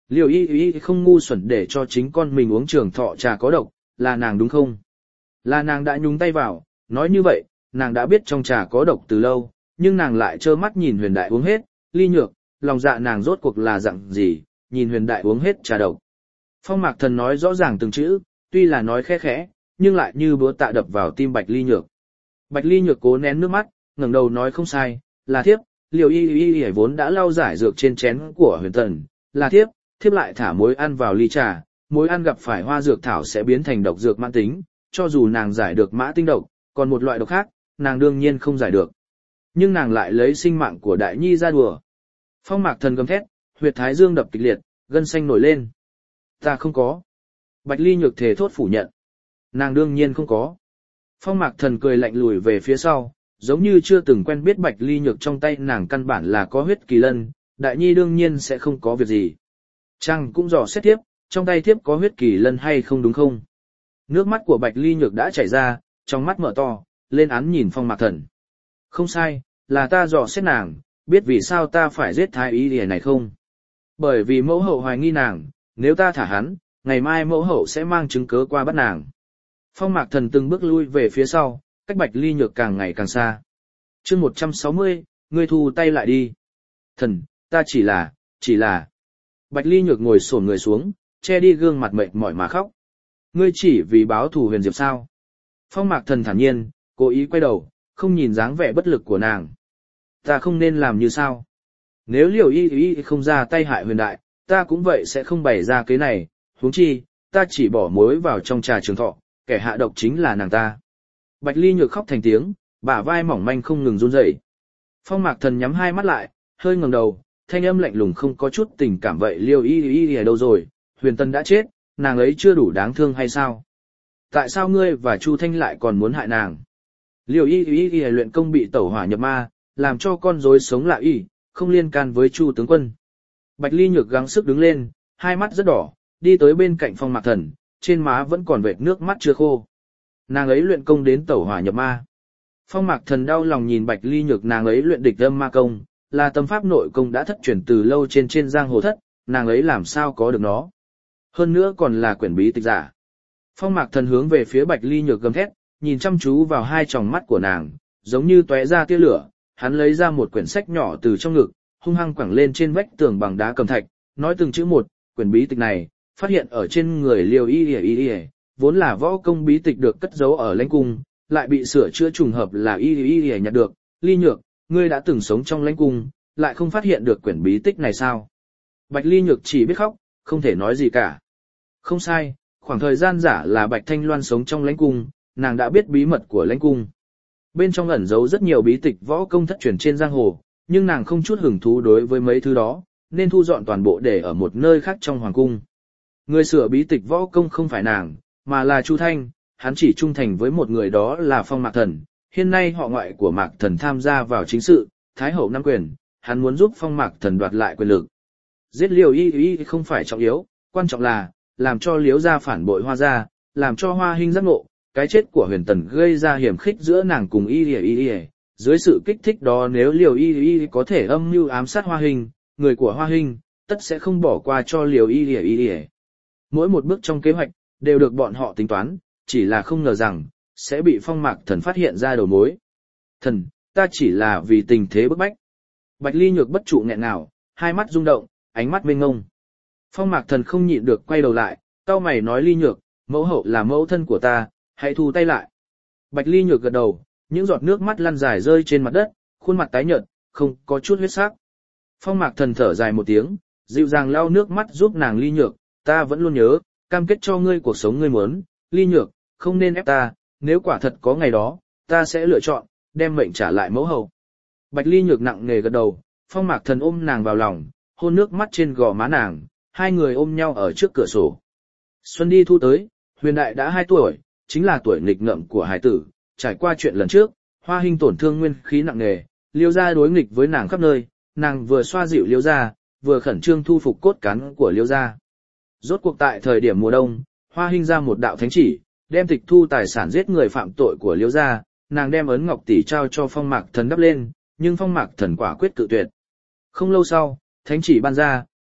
Liều y y không ngu xuẩn để cho chính con mình uống trường thọ trà có độc, là nàng đúng không? Là nàng đã nhúng tay vào, nói như vậy, nàng đã biết trong trà có độc từ lâu, nhưng nàng lại trơ mắt nhìn huyền đại uống hết, ly nhược, lòng dạ nàng rốt cuộc là dặn gì, nhìn huyền đại uống hết trà độc. Phong Mạc Thần nói rõ ràng từng chữ, tuy là nói khẽ khẽ, nhưng lại như búa tạ đập vào tim Bạch Ly Nhược. Bạch Ly Nhược cố nén nước mắt, ngẩng đầu nói không sai, là thiếp, liều y y y vốn đã lau giải dược trên chén của huyền tần, là thiếp, thiếp lại thả muối ăn vào ly trà, muối ăn gặp phải hoa dược thảo sẽ biến thành độc dược mãn tính, cho dù nàng giải được mã tinh độc, còn một loại độc khác, nàng đương nhiên không giải được. Nhưng nàng lại lấy sinh mạng của đại nhi ra đùa. Phong Mạc Thần gầm thét, huyệt thái dương đập kịch liệt, gân xanh nổi lên. Ta không có. Bạch Ly Nhược thề thốt phủ nhận. Nàng đương nhiên không có. Phong Mạc Thần cười lạnh lùi về phía sau, giống như chưa từng quen biết Bạch Ly Nhược trong tay nàng căn bản là có huyết kỳ lân, đại nhi đương nhiên sẽ không có việc gì. Chàng cũng dò xét tiếp, trong tay thiếp có huyết kỳ lân hay không đúng không? Nước mắt của Bạch Ly Nhược đã chảy ra, trong mắt mở to, lên án nhìn Phong Mạc Thần. Không sai, là ta dò xét nàng, biết vì sao ta phải giết thái y lìa này không? Bởi vì mẫu hậu hoài nghi nàng, nếu ta thả hắn, ngày mai mẫu hậu sẽ mang chứng cớ qua bắt nàng. Phong Mạc Thần từng bước lui về phía sau, cách Bạch Ly Nhược càng ngày càng xa. Chương một trăm sáu mươi, ngươi thu tay lại đi. Thần, ta chỉ là, chỉ là. Bạch Ly Nhược ngồi xổm người xuống, che đi gương mặt mệt mỏi mà khóc. Ngươi chỉ vì báo thù Huyền Diệp sao? Phong Mạc Thần thản nhiên, cố ý quay đầu, không nhìn dáng vẻ bất lực của nàng. Ta không nên làm như sao? Nếu Liều Y Y không ra tay hại Huyền Đại, ta cũng vậy sẽ không bày ra cái này, huống chi, ta chỉ bỏ muối vào trong trà trường thọ, kẻ hạ độc chính là nàng ta. Bạch Ly Nhược khóc thành tiếng, bả vai mỏng manh không ngừng run rẩy. Phong Mạc Thần nhắm hai mắt lại, hơi ngẩng đầu, thanh âm lạnh lùng không có chút tình cảm vậy. Liêu y y ở đâu rồi? Huyền Tân đã chết, nàng ấy chưa đủ đáng thương hay sao? Tại sao ngươi và Chu Thanh lại còn muốn hại nàng? Liêu y y y luyện công bị tẩu hỏa nhập ma, làm cho con rối sống lạ y, không liên can với Chu tướng quân. Bạch Ly Nhược gắng sức đứng lên, hai mắt rất đỏ, đi tới bên cạnh Phong Mạc Thần, trên má vẫn còn vệt nước mắt chưa khô. Nàng ấy luyện công đến tẩu hỏa nhập ma. Phong Mạc Thần đau lòng nhìn Bạch Ly Nhược, nàng ấy luyện địch âm ma công, là tâm pháp nội công đã thất truyền từ lâu trên trên giang hồ thất, nàng ấy làm sao có được nó. Hơn nữa còn là quyển bí tịch giả. Phong Mạc Thần hướng về phía Bạch Ly Nhược gầm thét, nhìn chăm chú vào hai tròng mắt của nàng, giống như tóe ra tia lửa, hắn lấy ra một quyển sách nhỏ từ trong ngực, hung hăng quẳng lên trên vách tường bằng đá cẩm thạch, nói từng chữ một, quyển bí tịch này, phát hiện ở trên người Liêu y y y y, vốn là võ công bí tịch được cất giấu ở lãnh cung, lại bị sửa chữa trùng hợp là y y y nhặt được. Ly Nhược, ngươi đã từng sống trong lãnh cung, lại không phát hiện được quyển bí tích này sao? Bạch Ly Nhược chỉ biết khóc, không thể nói gì cả. Không sai, khoảng thời gian giả là Bạch Thanh Loan sống trong lãnh cung, nàng đã biết bí mật của lãnh cung. Bên trong ẩn giấu rất nhiều bí tịch võ công thất truyền trên giang hồ, nhưng nàng không chút hứng thú đối với mấy thứ đó, nên thu dọn toàn bộ để ở một nơi khác trong hoàng cung. Người sửa bí tịch võ công không phải nàng, mà là Chu Thanh, hắn chỉ trung thành với một người, đó là Phong Mạc Thần. Hiện nay họ ngoại của Mạc Thần tham gia vào chính sự, Thái hậu nắm quyền, hắn muốn giúp Phong Mạc Thần đoạt lại quyền lực. Giết Liêu y y không phải trọng yếu, quan trọng là làm cho Liếu gia phản bội Hoa gia, làm cho Hoa Hinh giác ngộ, cái chết của Huyền Tần gây ra hiểm khích giữa nàng cùng y y y. Dưới sự kích thích đó, nếu Liêu y y có thể âm mưu ám sát Hoa Hinh, người của Hoa Hinh tất sẽ không bỏ qua cho Liêu y y. Mỗi một bước trong kế hoạch đều được bọn họ tính toán, chỉ là không ngờ rằng sẽ bị Phong Mạc Thần phát hiện ra đầu mối. Thần, ta chỉ là vì tình thế bức bách. Bạch Ly Nhược bất trụ nghẹn nào, hai mắt rung động, ánh mắt mênh ngông. Phong Mạc Thần không nhịn được quay đầu lại, cau mày nói, Ly Nhược, mẫu hậu là mẫu thân của ta, hãy thu tay lại. Bạch Ly Nhược gật đầu, những giọt nước mắt lăn dài rơi trên mặt đất, khuôn mặt tái nhợt, không có chút huyết sắc. Phong Mạc Thần thở dài một tiếng, dịu dàng lau nước mắt giúp nàng. Ly Nhược, ta vẫn luôn nhớ, cam kết cho ngươi cuộc sống ngươi muốn. Ly Nhược, không nên ép ta, nếu quả thật có ngày đó, ta sẽ lựa chọn đem mệnh trả lại mẫu hậu. Bạch Ly Nhược nặng nề gật đầu, Phong Mạc Thần ôm nàng vào lòng, hôn nước mắt trên gò má nàng, hai người ôm nhau ở trước cửa sổ. Xuân đi thu tới, Huyền Đại đã hai tuổi, chính là tuổi nghịch ngợm của hải tử. Trải qua chuyện lần trước, Hoa Hinh tổn thương nguyên khí nặng nề, Liêu gia đối nghịch với nàng khắp nơi, nàng vừa xoa dịu Liêu gia, vừa khẩn trương thu phục cốt cán của Liêu gia. Rốt cuộc tại thời điểm mùa đông, Hoa Hinh ra một đạo thánh chỉ, đem tịch thu tài sản giết người phạm tội của Liêu gia, nàng đem ấn ngọc tỷ trao cho Phong Mạc Thần đắp lên, nhưng Phong Mạc Thần quả quyết cự tuyệt. Không lâu sau, thánh chỉ ban ra,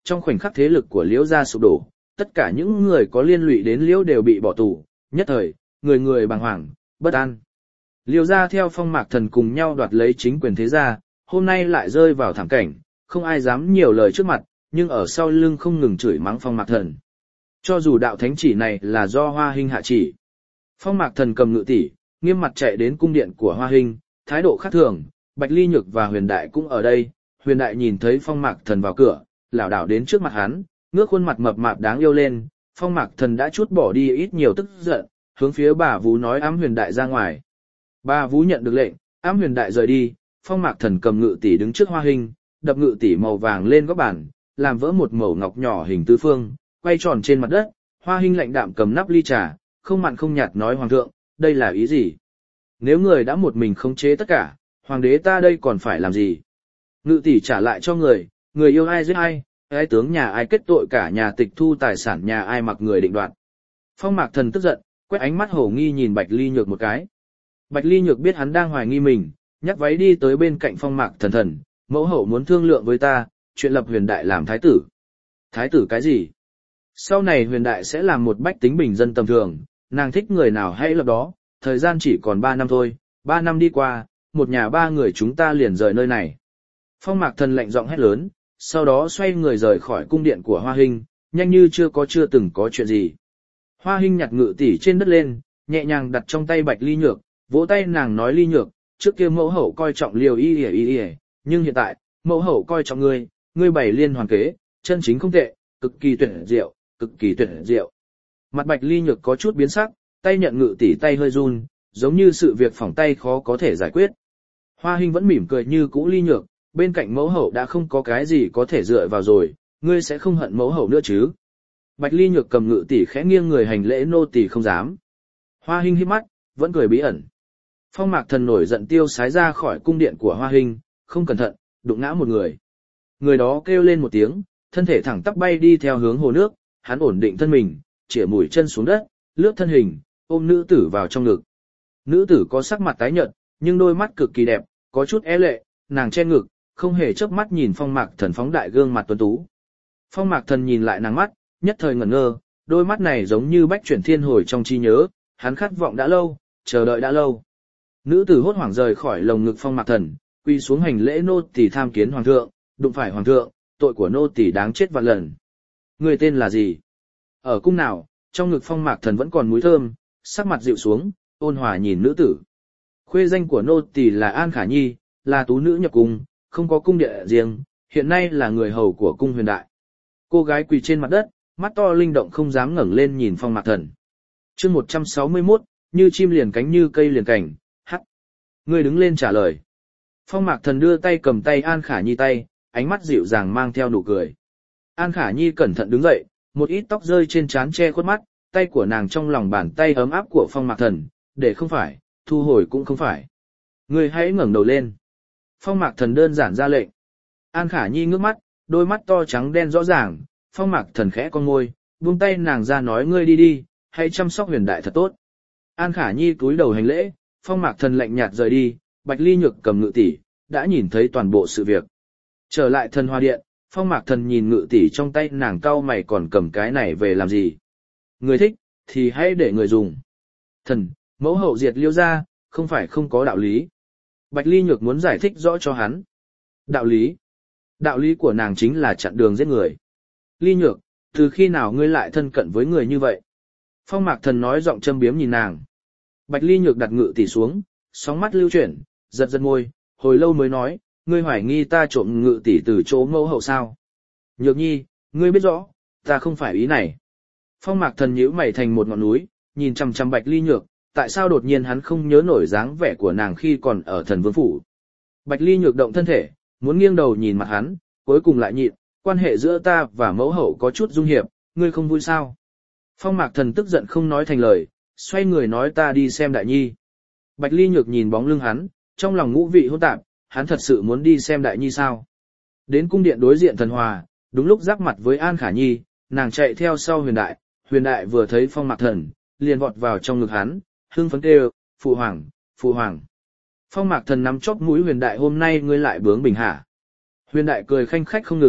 trong khoảnh khắc thế lực của Liễu gia sụp đổ, tất cả những người có liên lụy đến Liễu đều bị bỏ tù, nhất thời, người người bàng hoàng, bất an. Liễu gia theo Phong Mạc Thần cùng nhau đoạt lấy chính quyền thế gia, hôm nay lại rơi vào thảm cảnh, không ai dám nhiều lời trước mặt, nhưng ở sau lưng không ngừng chửi mắng Phong Mạc Thần. Cho dù đạo thánh chỉ này là do Hoa Hinh hạ chỉ. Phong Mạc Thần cầm ngự tỷ, nghiêm mặt chạy đến cung điện của Hoa Hinh, thái độ khác thường, Bạch Ly Nhược và Huyền Đại cũng ở đây. Huyền Đại nhìn thấy Phong Mạc Thần vào cửa, lảo đảo đến trước mặt hắn, ngước khuôn mặt mập mạp đáng yêu lên. Phong Mạc Thần đã chút bỏ đi ít nhiều tức giận, hướng phía bà Vú nói ám Huyền Đại ra ngoài. Bà Vú nhận được lệnh, ám Huyền Đại rời đi. Phong Mạc Thần cầm ngự tỷ đứng trước Hoa Hinh, đập ngự tỷ màu vàng lên góc bàn, làm vỡ một mẩu ngọc nhỏ hình tứ phương, quay tròn trên mặt đất. Hoa Hinh lạnh đạm cầm nắp ly trà, không mặn không nhạt nói hoàng thượng, đây là ý gì? Nếu người đã một mình khống chế tất cả, hoàng đế ta đây còn phải làm gì? Ngự tỷ trả lại cho người, người yêu ai giết ai, ai tướng nhà ai kết tội cả nhà, tịch thu tài sản nhà ai mặc người định đoạt. Phong Mạc Thần tức giận, quét ánh mắt hổ nghi nhìn Bạch Ly Nhược một cái. Bạch Ly Nhược biết hắn đang hoài nghi mình, nhắc váy đi tới bên cạnh Phong Mạc Thần thần, mẫu hậu muốn thương lượng với ta, chuyện lập Huyền Đại làm thái tử. Thái tử cái gì? Sau này Huyền Đại sẽ làm một bách tính bình dân tầm thường, nàng thích người nào hãy lập đó, thời gian chỉ còn ba năm thôi, ba năm đi qua, một nhà ba người chúng ta liền rời nơi này. Phong Mạc Thần lạnh giọng hét lớn, sau đó xoay người rời khỏi cung điện của Hoa Hinh, nhanh như chưa có chưa từng có chuyện gì. Hoa Hinh nhặt ngự tỷ trên đất lên, nhẹ nhàng đặt trong tay Bạch Ly Nhược, vỗ tay nàng nói Ly Nhược, trước kia mẫu hậu coi trọng Liều y y y y, nhưng hiện tại, mẫu hậu coi trọng ngươi, ngươi bày liên hoàn kế, chân chính không tệ, cực kỳ tuyệt diệu, cực kỳ tuyệt diệu. Mặt Bạch Ly Nhược có chút biến sắc, tay nhận ngự tỷ tay hơi run, giống như sự việc phỏng tay khó có thể giải quyết. Hoa Hinh vẫn mỉm cười như cũ Ly Nhược, bên cạnh mẫu hậu đã không có cái gì có thể dựa vào rồi, ngươi sẽ không hận mẫu hậu nữa chứ? Bạch Ly Nhược cầm ngự tỷ khẽ nghiêng người hành lễ nô tỳ không dám. Hoa Hinh híp mắt, vẫn cười bí ẩn. Phong Mạc Thần nổi giận tiêu sái ra khỏi cung điện của Hoa Hinh, không cẩn thận, đụng ngã một người. Người đó kêu lên một tiếng, thân thể thẳng tắp bay đi theo hướng hồ nước, hắn ổn định thân mình, chĩa mũi chân xuống đất, lướt thân hình, ôm nữ tử vào trong ngực. Nữ tử có sắc mặt tái nhợt, nhưng đôi mắt cực kỳ đẹp, có chút é lệ, nàng che ngực, không hề chớp mắt nhìn Phong Mạc Thần phóng đại gương mặt tuấn tú. Phong Mạc Thần nhìn lại nàng mắt, nhất thời ngẩn ngơ, đôi mắt này giống như bách chuyển thiên hồi trong trí nhớ, hắn khát vọng đã lâu, chờ đợi đã lâu. Nữ tử hốt hoảng rời khỏi lồng ngực Phong Mạc Thần, quy xuống hành lễ nô tỳ tham kiến hoàng thượng, đụng phải hoàng thượng, tội của nô tỳ đáng chết vạn lần. Người tên là gì? Ở cung nào? Trong ngực Phong Mạc Thần vẫn còn mùi thơm, sắc mặt dịu xuống, ôn hòa nhìn nữ tử. Khuê danh của nô tỳ là An Khả Nhi, là tú nữ nhập cung, không có cung địa riêng, hiện nay là người hầu của cung Huyền Đại. Cô gái quỳ trên mặt đất, mắt to linh động không dám ngẩng lên nhìn Phong Mạc Thần. Chương một trăm sáu mươi mốt, như chim liền cánh như cây liền cành, hắc. Người đứng lên trả lời. Phong Mạc Thần đưa tay cầm tay An Khả Nhi tay, ánh mắt dịu dàng mang theo nụ cười. An Khả Nhi cẩn thận đứng dậy, một ít tóc rơi trên trán che khuất mắt, tay của nàng trong lòng bàn tay ấm áp của Phong Mạc Thần, để không phải, thu hồi cũng không phải. Người hãy ngẩng đầu lên. Phong Mạc Thần đơn giản ra lệnh. An Khả Nhi ngước mắt, đôi mắt to trắng đen rõ ràng, Phong Mạc Thần khẽ con môi, buông tay nàng ra nói ngươi đi đi, hãy chăm sóc Huyền Đại thật tốt. An Khả Nhi cúi đầu hành lễ, Phong Mạc Thần lạnh nhạt rời đi, Bạch Ly Nhược cầm ngự tỷ, đã nhìn thấy toàn bộ sự việc. Trở lại Thần Hoa Điện, Phong Mạc Thần nhìn ngự tỷ trong tay nàng cau mày còn cầm cái này về làm gì? Người thích, thì hãy để người dùng. Thần, mẫu hậu diệt Liêu gia, không phải không có đạo lý. Bạch Ly Nhược muốn giải thích rõ cho hắn. Đạo lý? Đạo lý của nàng chính là chặn đường giết người. Ly Nhược, từ khi nào ngươi lại thân cận với người như vậy? Phong Mạc Thần nói giọng châm biếm nhìn nàng. Bạch Ly Nhược đặt ngự tỷ xuống, sóng mắt lưu chuyển, giật giật môi, hồi lâu mới nói, ngươi hoài nghi ta trộm ngự tỷ từ chỗ mẫu hậu sao? Nhược Nhi, ngươi biết rõ, ta không phải ý này. Phong Mạc Thần nhíu mày thành một ngọn núi, nhìn chằm chằm Bạch Ly Nhược, tại sao đột nhiên hắn không nhớ nổi dáng vẻ của nàng khi còn ở Thần Vương phủ? Bạch Ly Nhược động thân thể, muốn nghiêng đầu nhìn mặt hắn, cuối cùng lại nhịn, quan hệ giữa ta và mẫu hậu có chút dung hiệp, ngươi không vui sao? Phong Mạc Thần tức giận không nói thành lời, xoay người nói ta đi xem Đại Nhi. Bạch Ly Nhược nhìn bóng lưng hắn, trong lòng ngũ vị hỗn tạp, hắn thật sự muốn đi xem Đại Nhi sao? Đến cung điện đối diện Thần Hòa, đúng lúc giáp mặt với An Khả Nhi, nàng chạy theo sau Huyền Đại, Huyền Đại vừa thấy Phong Mạc Thần, liền vọt vào trong ngực hắn, hưng phấn kêu, phụ hoàng, phụ hoàng. Phong Mạc Thần nắm chóp mũi Huyền Đại hôm nay ngươi lại bướng bỉnh hả? Huyền Đại cười khanh khách không ngừng,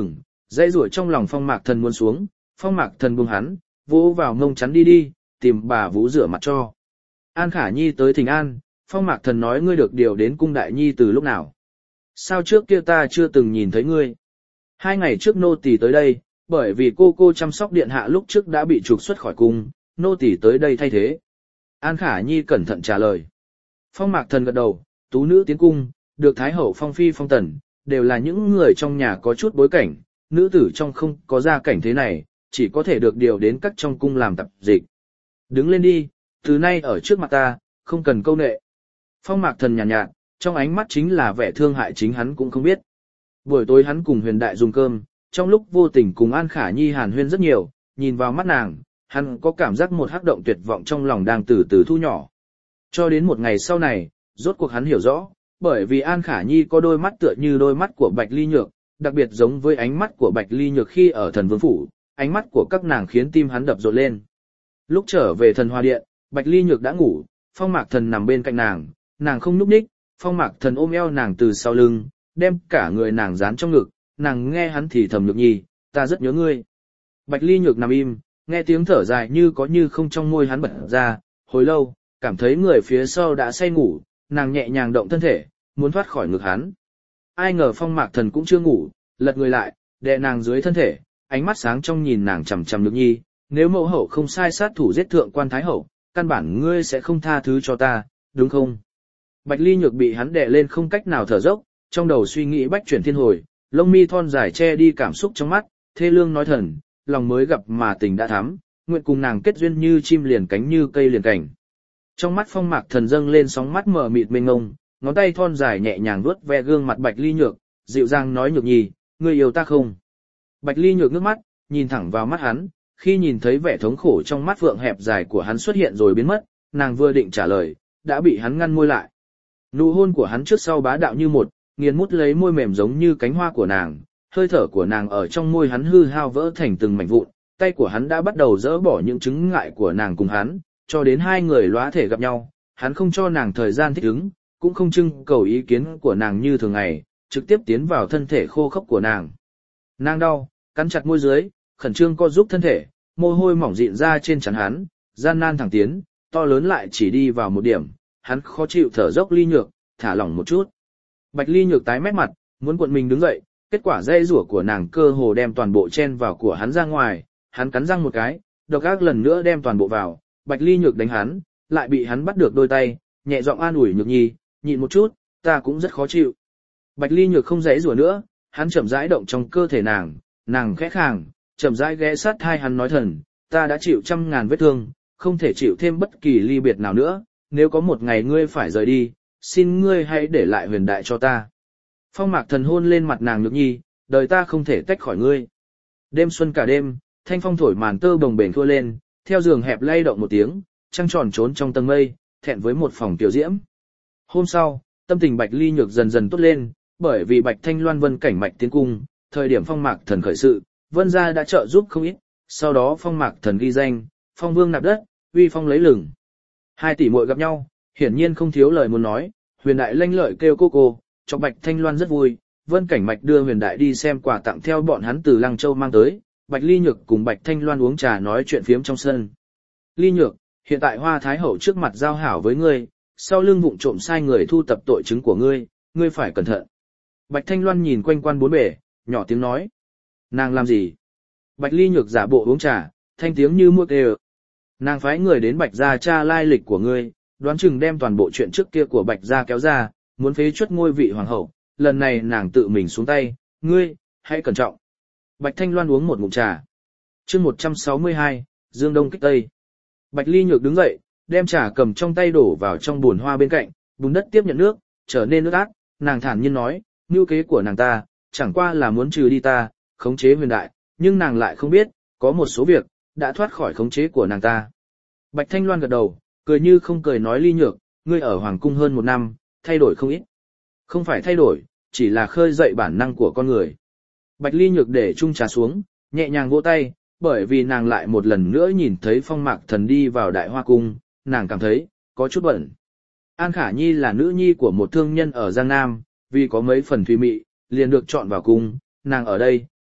Dãy rủa trong lòng Phong Mạc Thần muốn xuống, Phong Mạc Thần buông hắn, vỗ vào ngông chắn đi đi, tìm bà vú rửa mặt cho. An Khả Nhi tới thỉnh an, Phong Mạc Thần nói ngươi được điều đến cung đại nhi từ lúc nào. Sao trước kia ta chưa từng nhìn thấy ngươi? Hai ngày trước nô tỳ tới đây, bởi vì cô cô chăm sóc điện hạ lúc trước đã bị trục xuất khỏi cung, nô tỳ tới đây thay thế. An Khả Nhi cẩn thận trả lời. Phong Mạc Thần gật đầu, tú nữ tiến cung, được Thái Hậu Phong Phi Phong Tần, đều là những người trong nhà có chút bối cảnh, nữ tử trong không có gia cảnh thế này, chỉ có thể được điều đến các trong cung làm tập dịch. Đứng lên đi, từ nay ở trước mặt ta, không cần câu nệ. Phong Mạc Thần nhàn nhạt, nhạt, trong ánh mắt chính là vẻ thương hại chính hắn cũng không biết. Buổi tối hắn cùng Huyền Đại dùng cơm, trong lúc vô tình cùng An Khả Nhi hàn huyên rất nhiều, nhìn vào mắt nàng, hắn có cảm giác một hắc động tuyệt vọng trong lòng đang từ từ thu nhỏ. Cho đến một ngày sau này, rốt cuộc hắn hiểu rõ, bởi vì An Khả Nhi có đôi mắt tựa như đôi mắt của Bạch Ly Nhược, đặc biệt giống với ánh mắt của Bạch Ly Nhược khi ở Thần Vương Phủ, ánh mắt của các nàng khiến tim hắn đập rộn lên. Lúc trở về Thần Hoa Điện, Bạch Ly Nhược đã ngủ, Phong Mạc Thần nằm bên cạnh nàng, nàng không nhúc nhích, Phong Mạc Thần ôm eo nàng từ sau lưng, đem cả người nàng dán trong ngực, nàng nghe hắn thì thầm Nhược Nhi, ta rất nhớ ngươi. Bạch Ly Nhược nằm im, nghe tiếng thở dài như có như không trong môi hắn bật ra, hồi lâu, cảm thấy người phía sau đã say ngủ, nàng nhẹ nhàng động thân thể, muốn thoát khỏi ngực hắn. Ai ngờ Phong Mạc Thần cũng chưa ngủ, lật người lại, đè nàng dưới thân thể, ánh mắt sáng trong nhìn nàng chằm chằm Nhược Nhi, nếu mẫu hậu không sai sát thủ giết thượng quan thái hậu, căn bản ngươi sẽ không tha thứ cho ta, đúng không? Bạch Ly Nhược bị hắn đè lên không cách nào thở dốc, trong đầu suy nghĩ bách chuyển thiên hồi, lông mi thon dài che đi cảm xúc trong mắt, thê lương nói thần, lòng mới gặp mà tình đã thắm, nguyện cùng nàng kết duyên như chim liền cánh như cây liền cảnh. Trong mắt Phong Mạc Thần dâng lên sóng mắt mờ mịt mênh ngông, ngón tay thon dài nhẹ nhàng vuốt ve gương mặt Bạch Ly Nhược, dịu dàng nói Nhược Nhi, ngươi yêu ta không? Bạch Ly Nhược nước mắt, nhìn thẳng vào mắt hắn, khi nhìn thấy vẻ thống khổ trong mắt vượng hẹp dài của hắn xuất hiện rồi biến mất, nàng vừa định trả lời, đã bị hắn ngăn môi lại. Nụ hôn của hắn trước sau bá đạo như một, nghiền mút lấy môi mềm giống như cánh hoa của nàng, hơi thở của nàng ở trong môi hắn hư hao vỡ thành từng mảnh vụn, tay của hắn đã bắt đầu dỡ bỏ những chứng ngại của nàng cùng hắn, cho đến hai người lóa thể gặp nhau, hắn không cho nàng thời gian thích ứng, cũng không trưng cầu ý kiến của nàng như thường ngày, trực tiếp tiến vào thân thể khô khốc của nàng. Nàng đau, cắn chặt môi dưới, khẩn trương co giúp thân thể, mồ hôi mỏng dịn ra trên trán hắn, gian nan thẳng tiến, to lớn lại chỉ đi vào một điểm, hắn khó chịu thở dốc Ly Nhược, thả lỏng một chút. Bạch Ly Nhược tái mét mặt, muốn cuộn mình đứng dậy, kết quả dây rủa của nàng cơ hồ đem toàn bộ chen vào của hắn ra ngoài, hắn cắn răng một cái, độc ác lần nữa đem toàn bộ vào, Bạch Ly Nhược đánh hắn, lại bị hắn bắt được đôi tay, nhẹ giọng an ủi Nhược Nhi, nhịn một chút, ta cũng rất khó chịu. Bạch Ly Nhược không dãy rủa nữa, hắn chậm rãi động trong cơ thể nàng, nàng khẽ khàng, chậm rãi ghé sát thai hắn nói thần, ta đã chịu trăm ngàn vết thương, không thể chịu thêm bất kỳ ly biệt nào nữa, nếu có một ngày ngươi phải rời đi, xin ngươi hãy để lại Huyền Đại cho ta. Phong Mạc Thần hôn lên mặt nàng Nhược Nhi, đời ta không thể tách khỏi ngươi. Đêm xuân cả đêm, thanh phong thổi màn tơ bồng bềnh thua lên, theo giường hẹp lay động một tiếng, trăng tròn trốn trong tầng mây, thẹn với một phòng tiểu diễm. Hôm sau, tâm tình Bạch Ly Nhược dần dần tốt lên, bởi vì Bạch Thanh Loan Vân cảnh mạch tiến cung, thời điểm Phong Mạc Thần khởi sự, Vân gia đã trợ giúp không ít, sau đó Phong Mạc Thần ghi danh, Phong Vương nạp đất, uy phong lấy lừng. Hai tỷ muội gặp nhau, hiển nhiên không thiếu lời muốn nói, Huyền Đại lanh lợi kêu cô cô, cho Bạch Thanh Loan rất vui, Vân cảnh mạch đưa Huyền Đại đi xem quà tặng theo bọn hắn từ Lăng Châu mang tới, Bạch Ly Nhược cùng Bạch Thanh Loan uống trà nói chuyện phiếm trong sân. Ly Nhược, hiện tại Hoa Thái Hậu trước mặt giao hảo với ngươi, sau lưng vụng trộm sai người thu tập tội chứng của ngươi, ngươi phải cẩn thận. Bạch Thanh Loan nhìn quanh quan bốn bề, nhỏ tiếng nói. Nàng làm gì? Bạch Ly Nhược giả bộ uống trà, thanh tiếng như muộn kêu. Nàng phái người đến Bạch gia tra lai lịch của ngươi, đoán chừng đem toàn bộ chuyện trước kia của Bạch gia kéo ra, muốn phế chuất ngôi vị hoàng hậu, lần này nàng tự mình xuống tay, ngươi, hãy cẩn trọng. Bạch Thanh Loan uống một ngụm trà. Chương một trăm sáu mươi hai, Dương Đông kích Tây. Bạch Ly Nhược đứng dậy, đem trà cầm trong tay đổ vào trong bồn hoa bên cạnh, bùn đất tiếp nhận nước, trở nên nước át, nàng thản nhiên nói, mưu kế của nàng ta, chẳng qua là muốn trừ đi ta, khống chế Huyền Đại, nhưng nàng lại không biết, có một số việc, đã thoát khỏi khống chế của nàng ta. Bạch Thanh Loan gật đầu, cười như không cười nói Ly Nhược, ngươi ở Hoàng Cung hơn một năm, thay đổi không ít. Không phải thay đổi, chỉ là khơi dậy bản năng của con người. Bạch Ly Nhược để chung trà xuống, nhẹ nhàng vỗ tay, bởi vì nàng lại một lần nữa nhìn thấy Phong Mạc Thần đi vào Đại Hoa Cung, nàng cảm thấy, có chút bận. An Khả Nhi là nữ nhi của một thương nhân ở Giang Nam, vì có mấy phần thùy mị, liền được chọn vào cung, nàng ở đây,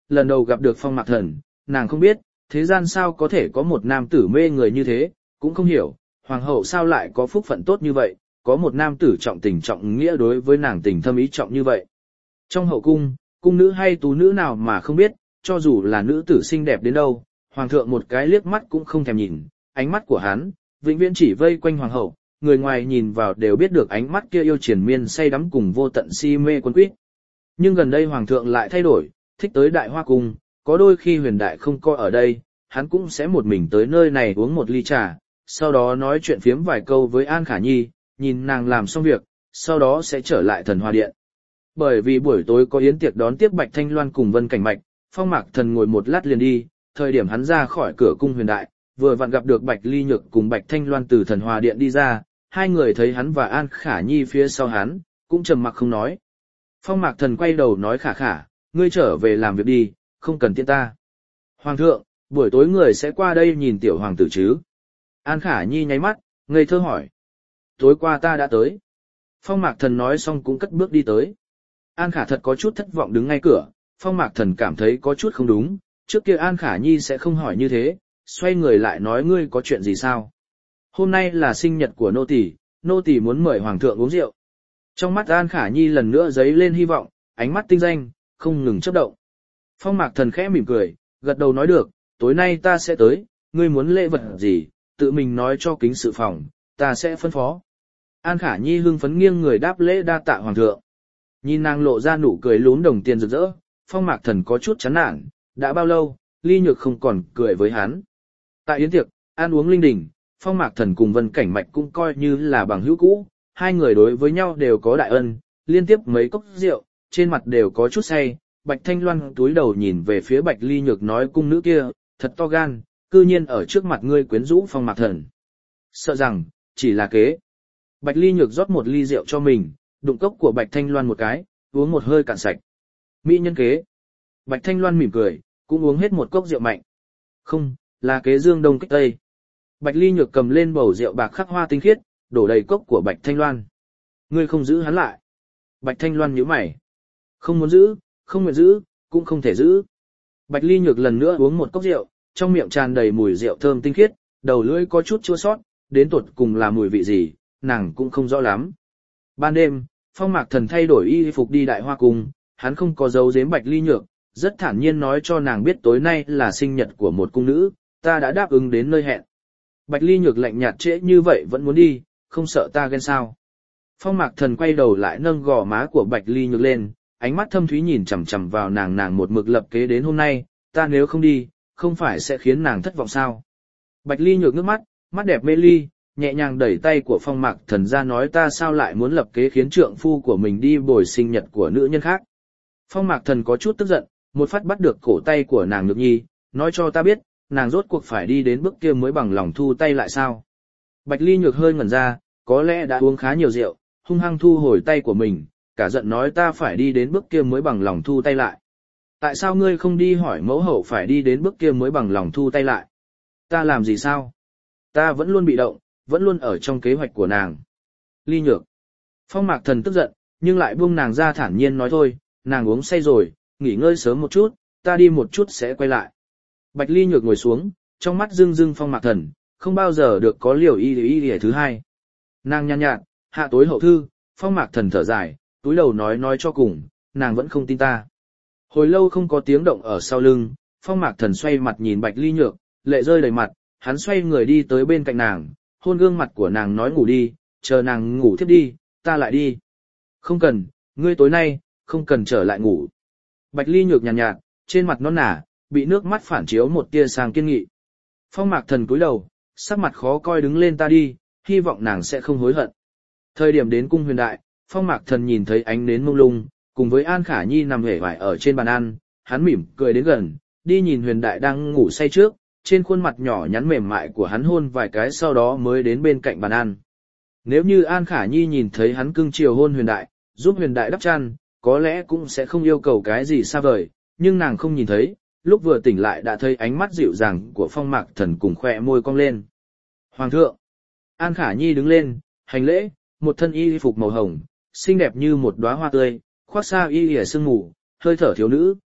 lần đầu gặp được Phong Mạc Thần, nàng không biết, thế gian sao có thể có một nam tử mê người như thế, cũng không hiểu, hoàng hậu sao lại có phúc phận tốt như vậy, có một nam tử trọng tình trọng nghĩa đối với nàng tình thâm ý trọng như vậy. Trong hậu cung, cung nữ hay tú nữ nào mà không biết, cho dù là nữ tử xinh đẹp đến đâu, hoàng thượng một cái liếc mắt cũng không thèm nhìn, ánh mắt của hắn, vĩnh viễn chỉ vây quanh hoàng hậu, người ngoài nhìn vào đều biết được ánh mắt kia yêu triền miên say đắm cùng vô tận si mê quân quyết. Nhưng gần đây hoàng thượng lại thay đổi, thích tới đại hoa cung, có đôi khi huyền đại không coi ở đây, hắn cũng sẽ một mình tới nơi này uống một ly trà, sau đó nói chuyện phiếm vài câu với An Khả Nhi, nhìn nàng làm xong việc, sau đó sẽ trở lại Thần Hoa Điện. Bởi vì buổi tối có yến tiệc đón tiếp Bạch Thanh Loan cùng Vân Cảnh Mạch, Phong Mạc Thần ngồi một lát liền đi, thời điểm hắn ra khỏi cửa cung huyền đại, vừa vặn gặp được Bạch Ly Nhược cùng Bạch Thanh Loan từ Thần Hoa Điện đi ra, hai người thấy hắn và An Khả Nhi phía sau hắn, cũng trầm mặc không nói. Phong Mạc Thần quay đầu nói Khả Khả, ngươi trở về làm việc đi, không cần tiễn ta. Hoàng thượng, buổi tối người sẽ qua đây nhìn tiểu hoàng tử chứ? An Khả Nhi nháy mắt, ngây thơ hỏi. Tối qua ta đã tới. Phong Mạc Thần nói xong cũng cất bước đi tới. An Khả thật có chút thất vọng đứng ngay cửa, Phong Mạc Thần cảm thấy có chút không đúng, trước kia An Khả Nhi sẽ không hỏi như thế, xoay người lại nói ngươi có chuyện gì sao? Hôm nay là sinh nhật của nô tỳ, nô tỳ muốn mời hoàng thượng uống rượu. Trong mắt An Khả Nhi lần nữa dấy lên hy vọng, ánh mắt tinh danh, không ngừng chớp động. Phong Mạc Thần khẽ mỉm cười, gật đầu nói được, tối nay ta sẽ tới, ngươi muốn lễ vật gì, tự mình nói cho kính sự phòng, ta sẽ phân phó. An Khả Nhi hưng phấn nghiêng người đáp lễ đa tạ hoàng thượng. Nhìn nàng lộ ra nụ cười lún đồng tiền rực rỡ, Phong Mạc Thần có chút chán nản, đã bao lâu, Ly Nhược không còn cười với hắn. Tại yến tiệc, ăn uống linh đình, Phong Mạc Thần cùng Vân Cảnh Mạch cũng coi như là bằng hữu cũ, hai người đối với nhau đều có đại ân, liên tiếp mấy cốc rượu, trên mặt đều có chút say. Bạch Thanh Loan túi đầu nhìn về phía Bạch Ly Nhược nói cung nữ kia, thật to gan, cư nhiên ở trước mặt ngươi quyến rũ Phong Mạc Thần. Sợ rằng, chỉ là kế. Bạch Ly Nhược rót một ly rượu cho mình, đụng cốc của Bạch Thanh Loan một cái, uống một hơi cạn sạch. Mỹ nhân kế. Bạch Thanh Loan mỉm cười, cũng uống hết một cốc rượu mạnh. Không, là kế dương đông kích tây. Bạch Ly Nhược cầm lên bầu rượu bạc khắc hoa tinh khiết, đổ đầy cốc của Bạch Thanh Loan. Ngươi không giữ hắn lại. Bạch Thanh Loan nhíu mày. Không muốn giữ, không nguyện giữ, cũng không thể giữ. Bạch Ly Nhược lần nữa uống một cốc rượu, trong miệng tràn đầy mùi rượu thơm tinh khiết, đầu lưỡi có chút chua xót, đến tột cùng là mùi vị gì, nàng cũng không rõ lắm. Ban đêm, Phong Mạc Thần thay đổi y phục đi đại hoa cung, hắn không có giấu giếm Bạch Ly Nhược, rất thản nhiên nói cho nàng biết tối nay là sinh nhật của một cung nữ, ta đã đáp ứng đến nơi hẹn. Bạch Ly Nhược lạnh nhạt trễ như vậy vẫn muốn đi, không sợ ta ghen sao. Phong Mạc Thần quay đầu lại nâng gò má của Bạch Ly Nhược lên, ánh mắt thâm thúy nhìn chằm chằm vào nàng nàng một mực lập kế đến hôm nay, ta nếu không đi, không phải sẽ khiến nàng thất vọng sao. Bạch Ly Nhược ngước mắt, mắt đẹp mê ly, nhẹ nhàng đẩy tay của Phong Mạc Thần ra nói ta sao lại muốn lập kế khiến trượng phu của mình đi bồi sinh nhật của nữ nhân khác. Phong Mạc Thần có chút tức giận, một phát bắt được cổ tay của nàng Nhược Nhi, nói cho ta biết, nàng rốt cuộc phải đi đến bước kia mới bằng lòng thu tay lại sao. Bạch Ly Nhược hơi ngẩn ra, có lẽ đã uống khá nhiều rượu, hung hăng thu hồi tay của mình, cả giận nói ta phải đi đến bước kia mới bằng lòng thu tay lại. Tại sao ngươi không đi hỏi mẫu hậu phải đi đến bước kia mới bằng lòng thu tay lại? Ta làm gì sao? Ta vẫn luôn bị động, vẫn luôn ở trong kế hoạch của nàng. Ly Nhược. Phong Mạc Thần tức giận, nhưng lại buông nàng ra thản nhiên nói thôi, nàng uống say rồi, nghỉ ngơi sớm một chút, ta đi một chút sẽ quay lại. Bạch Ly Nhược ngồi xuống, trong mắt rưng rưng Phong Mạc Thần, không bao giờ được có liều y y y thứ hai. Nàng nhàn nhạt, hạ tối hậu thư, Phong Mạc Thần thở dài, túi đầu nói nói cho cùng, nàng vẫn không tin ta. Hồi lâu không có tiếng động ở sau lưng, Phong Mạc Thần xoay mặt nhìn Bạch Ly Nhược, lệ rơi đầy mặt, hắn xoay người đi tới bên cạnh nàng, hôn gương mặt của nàng nói ngủ đi, chờ nàng ngủ thiếp đi, ta lại đi. Không cần, ngươi tối nay, không cần trở lại ngủ. Bạch Ly Nhược nhàn nhạt, nhạt, trên mặt non nả, bị nước mắt phản chiếu một tia sang kiên nghị. Phong Mạc Thần cúi đầu, sắc mặt khó coi đứng lên ta đi, hy vọng nàng sẽ không hối hận. Thời điểm đến cung huyền đại, Phong Mạc Thần nhìn thấy ánh nến mông lung, cùng với An Khả Nhi nằm hể vải ở trên bàn ăn, hắn mỉm cười đến gần, đi nhìn huyền đại đang ngủ say trước, trên khuôn mặt nhỏ nhắn mềm mại của hắn hôn vài cái sau đó mới đến bên cạnh bàn ăn. Nếu như An Khả Nhi nhìn thấy hắn cưng chiều hôn huyền đại, giúp huyền đại đắp chăn, có lẽ cũng sẽ không yêu cầu cái gì xa vời, nhưng nàng không nhìn thấy, lúc vừa tỉnh lại đã thấy ánh mắt dịu dàng của Phong Mạc Thần cùng khỏe môi cong lên. Hoàng thượng! An Khả Nhi đứng lên, hành lễ, một thân y phục màu hồng, xinh đẹp như một đóa hoa tươi, khoác xa y lìa sương mù, hơi thở thiếu nữ,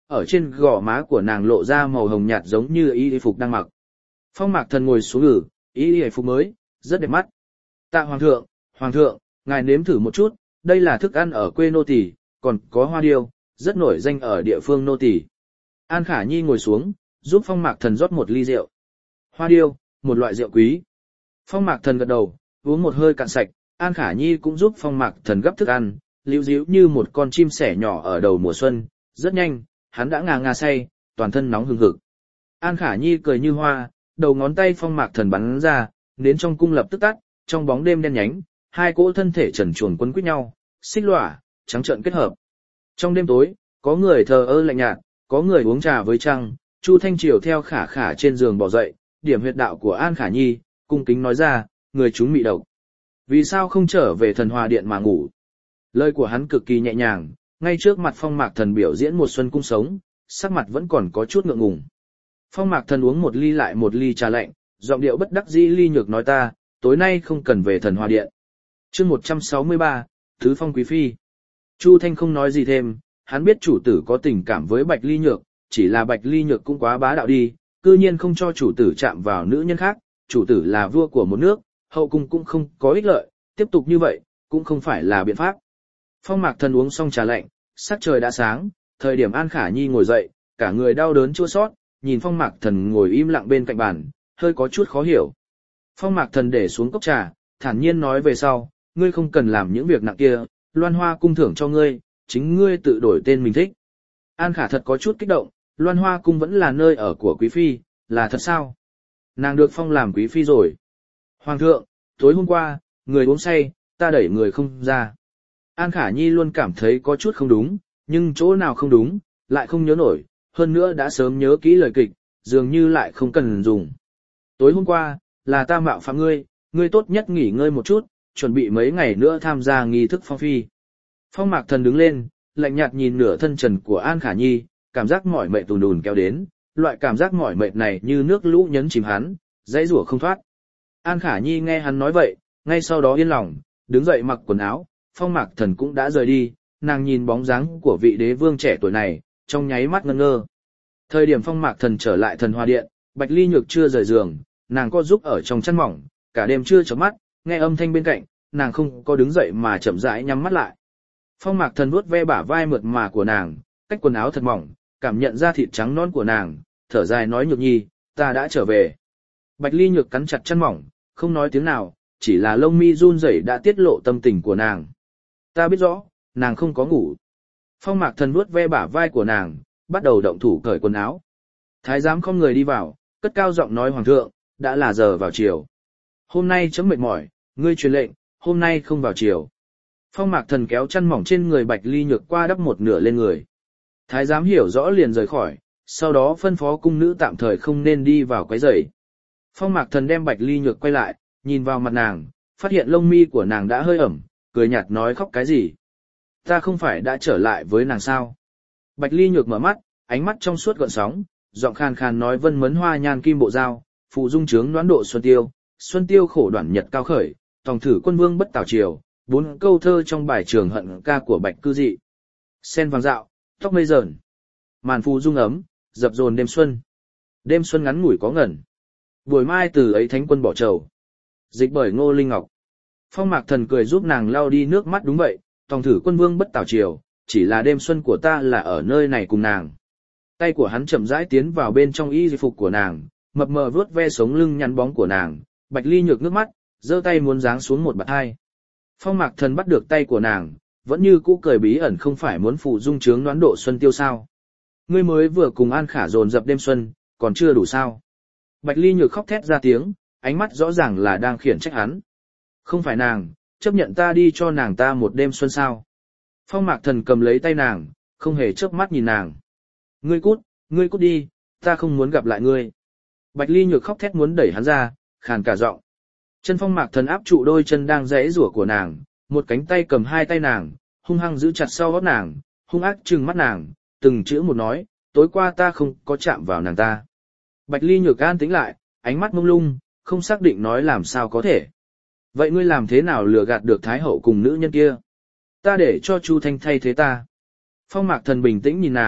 ở trên gò má của nàng lộ ra màu hồng nhạt giống như y phục đang mặc. Phong Mạc Thần ngồi xuống ngử, y phục mới, rất đẹp mắt. Tạ Hoàng thượng, Hoàng thượng, ngài nếm thử một chút, đây là thức ăn ở quê nô tỳ, còn có hoa điêu, rất nổi danh ở địa phương nô tỳ. An Khả Nhi ngồi xuống, giúp Phong Mạc Thần rót một ly rượu. Hoa điêu, một loại rượu quý. Phong Mạc Thần gật đầu, uống một hơi cạn sạch, An Khả Nhi cũng giúp Phong Mạc Thần gấp thức ăn, líu díu như một con chim sẻ nhỏ ở đầu mùa xuân, rất nhanh, hắn đã ngà ngà say, toàn thân nóng hừng hực. An Khả Nhi cười như hoa, đầu ngón tay Phong Mạc Thần bắn ra, đến trong cung lập tức tắt, trong bóng đêm đen nhánh, hai cỗ thân thể trần truồng quấn quýt nhau, xích lỏa, trắng trợn kết hợp. Trong đêm tối, có người thờ ơ lạnh nhạt, có người uống trà với trăng, Chu Thanh Triều theo Khả Khả trên giường bò dậy, điểm huyệt đạo của An Khả Nhi, cung kính nói ra, người chúng mị độc. Vì sao không trở về Thần Hòa Điện mà ngủ? Lời của hắn cực kỳ nhẹ nhàng, ngay trước mặt Phong Mạc Thần biểu diễn một xuân cung sống, sắc mặt vẫn còn có chút ngượng ngùng. Phong Mạc Thần uống một ly lại một ly trà lạnh, giọng điệu bất đắc dĩ ly nhược nói ta, tối nay không cần về Thần Hòa Điện. Chương một trăm sáu mươi ba, Thứ Phong Quý Phi. Chu Thanh không nói gì thêm, hắn biết chủ tử có tình cảm với Bạch Ly Nhược, chỉ là Bạch Ly Nhược cũng quá bá đạo đi, cư nhiên không cho chủ tử chạm vào nữ nhân khác, chủ tử là vua của một nước, hậu cung cũng không có ích lợi, tiếp tục như vậy, cũng không phải là biện pháp. Phong Mạc Thần uống xong trà lạnh, sắc trời đã sáng, thời điểm An Khả Nhi ngồi dậy, cả người đau đớn chua xót, nhìn Phong Mạc Thần ngồi im lặng bên cạnh bàn, hơi có chút khó hiểu. Phong Mạc Thần để xuống cốc trà, thản nhiên nói về sau, ngươi không cần làm những việc nặng kia, Loan Hoa cung thưởng cho ngươi, chính ngươi tự đổi tên mình thích. An Khả thật có chút kích động, Loan Hoa cung vẫn là nơi ở của quý phi, là thật sao? Nàng được phong làm quý phi rồi. Hoàng thượng, tối hôm qua, người uống say, ta đẩy người không ra. An Khả Nhi luôn cảm thấy có chút không đúng, nhưng chỗ nào không đúng, lại không nhớ nổi, hơn nữa đã sớm nhớ kỹ lời kịch, dường như lại không cần dùng. Tối hôm qua, là ta mạo phạm ngươi, ngươi tốt nhất nghỉ ngơi một chút, chuẩn bị mấy ngày nữa tham gia nghi thức phong phi. Phong Mạc Thần đứng lên, lạnh nhạt nhìn nửa thân trần của An Khả Nhi, cảm giác mỏi mệt tùn đùn kéo đến, loại cảm giác mỏi mệt này như nước lũ nhấn chìm hắn, dãy rủa không thoát. An Khả Nhi nghe hắn nói vậy, ngay sau đó yên lòng, đứng dậy mặc quần áo, Phong Mạc Thần cũng đã rời đi, nàng nhìn bóng dáng của vị đế vương trẻ tuổi này, trong nháy mắt ngẩn ngơ. Thời điểm Phong Mạc Thần trở lại Thần Hoa Điện, Bạch Ly Nhược chưa rời giường, nàng co giúp ở trong chăn mỏng, cả đêm chưa chớp mắt, nghe âm thanh bên cạnh, nàng không có đứng dậy mà chậm rãi nhắm mắt lại. Phong Mạc Thần vuốt ve bả vai mượt mà của nàng, cách quần áo thật mỏng, cảm nhận ra thịt trắng non của nàng, thở dài nói Nhược Nhi, ta đã trở về. Bạch Ly Nhược cắn chặt chân mỏng, không nói tiếng nào, chỉ là lông mi run rẩy đã tiết lộ tâm tình của nàng. Ta biết rõ, nàng không có ngủ. Phong Mạc Thần vuốt ve bả vai của nàng, bắt đầu động thủ cởi quần áo. Thái giám không người đi vào, cất cao giọng nói Hoàng thượng, đã là giờ vào chiều. Hôm nay chấm mệt mỏi, ngươi truyền lệnh, hôm nay không vào chiều. Phong Mạc Thần kéo chăn mỏng trên người Bạch Ly Nhược qua đắp một nửa lên người. Thái giám hiểu rõ liền rời khỏi, sau đó phân phó cung nữ tạm thời không nên đi vào quấy rầy. Phong Mạc Thần đem Bạch Ly Nhược quay lại, nhìn vào mặt nàng, phát hiện lông mi của nàng đã hơi ẩm, cười nhạt nói khóc cái gì. Ta không phải đã trở lại với nàng sao? Bạch Ly Nhược mở mắt, ánh mắt trong suốt gợn sóng, giọng khàn khàn nói vân mấn hoa nhan kim bộ dao, phụ dung trướng đoán độ xuân tiêu, xuân tiêu khổ đoạn nhật cao khởi, tòng thử quân vương bất tảo triều, bốn câu thơ trong bài trường hận ca của Bạch Cư Dị. Sen vàng dạo, tóc mây dởn, màn phù dung ấm, dập dồn đêm xuân. Đêm xuân ngắn ngủi có ngẩn. Buổi mai từ ấy thánh quân bỏ trầu. Dịch bởi Ngô Linh Ngọc. Phong Mạc Thần cười giúp nàng lau đi nước mắt đúng vậy, tòng thử quân vương bất tảo triều, chỉ là đêm xuân của ta là ở nơi này cùng nàng. Tay của hắn chậm rãi tiến vào bên trong y phục của nàng, mập mờ vuốt ve sống lưng nhăn bóng của nàng, Bạch Ly Nhược nước mắt, giơ tay muốn giáng xuống một bạt hai. Phong Mạc Thần bắt được tay của nàng, vẫn như cũ cười bí ẩn không phải muốn phụ dung trướng đoán độ xuân tiêu sao. Ngươi mới vừa cùng An Khả dồn dập đêm xuân, còn chưa đủ sao. Bạch Ly Nhược khóc thét ra tiếng, ánh mắt rõ ràng là đang khiển trách hắn. Không phải nàng, chấp nhận ta đi cho nàng ta một đêm xuân sao. Phong Mạc Thần cầm lấy tay nàng, không hề chớp mắt nhìn nàng. Ngươi cút, ngươi cút đi, ta không muốn gặp lại ngươi. Bạch Ly Nhược khóc thét muốn đẩy hắn ra, khàn cả giọng. Chân Phong Mạc Thần áp trụ đôi chân đang rẽ rủa của nàng, một cánh tay cầm hai tay nàng, hung hăng giữ chặt sau gót nàng, hung ác trừng mắt nàng, từng chữ một nói, tối qua ta không có chạm vào nàng ta. Bạch Ly Nhược an tĩnh lại, ánh mắt mông lung, không xác định nói làm sao có thể. Vậy ngươi làm thế nào lừa gạt được Thái hậu cùng nữ nhân kia? Ta để cho Chu Thanh thay thế ta. Phong Mạc Thần bình tĩnh nhìn nàng,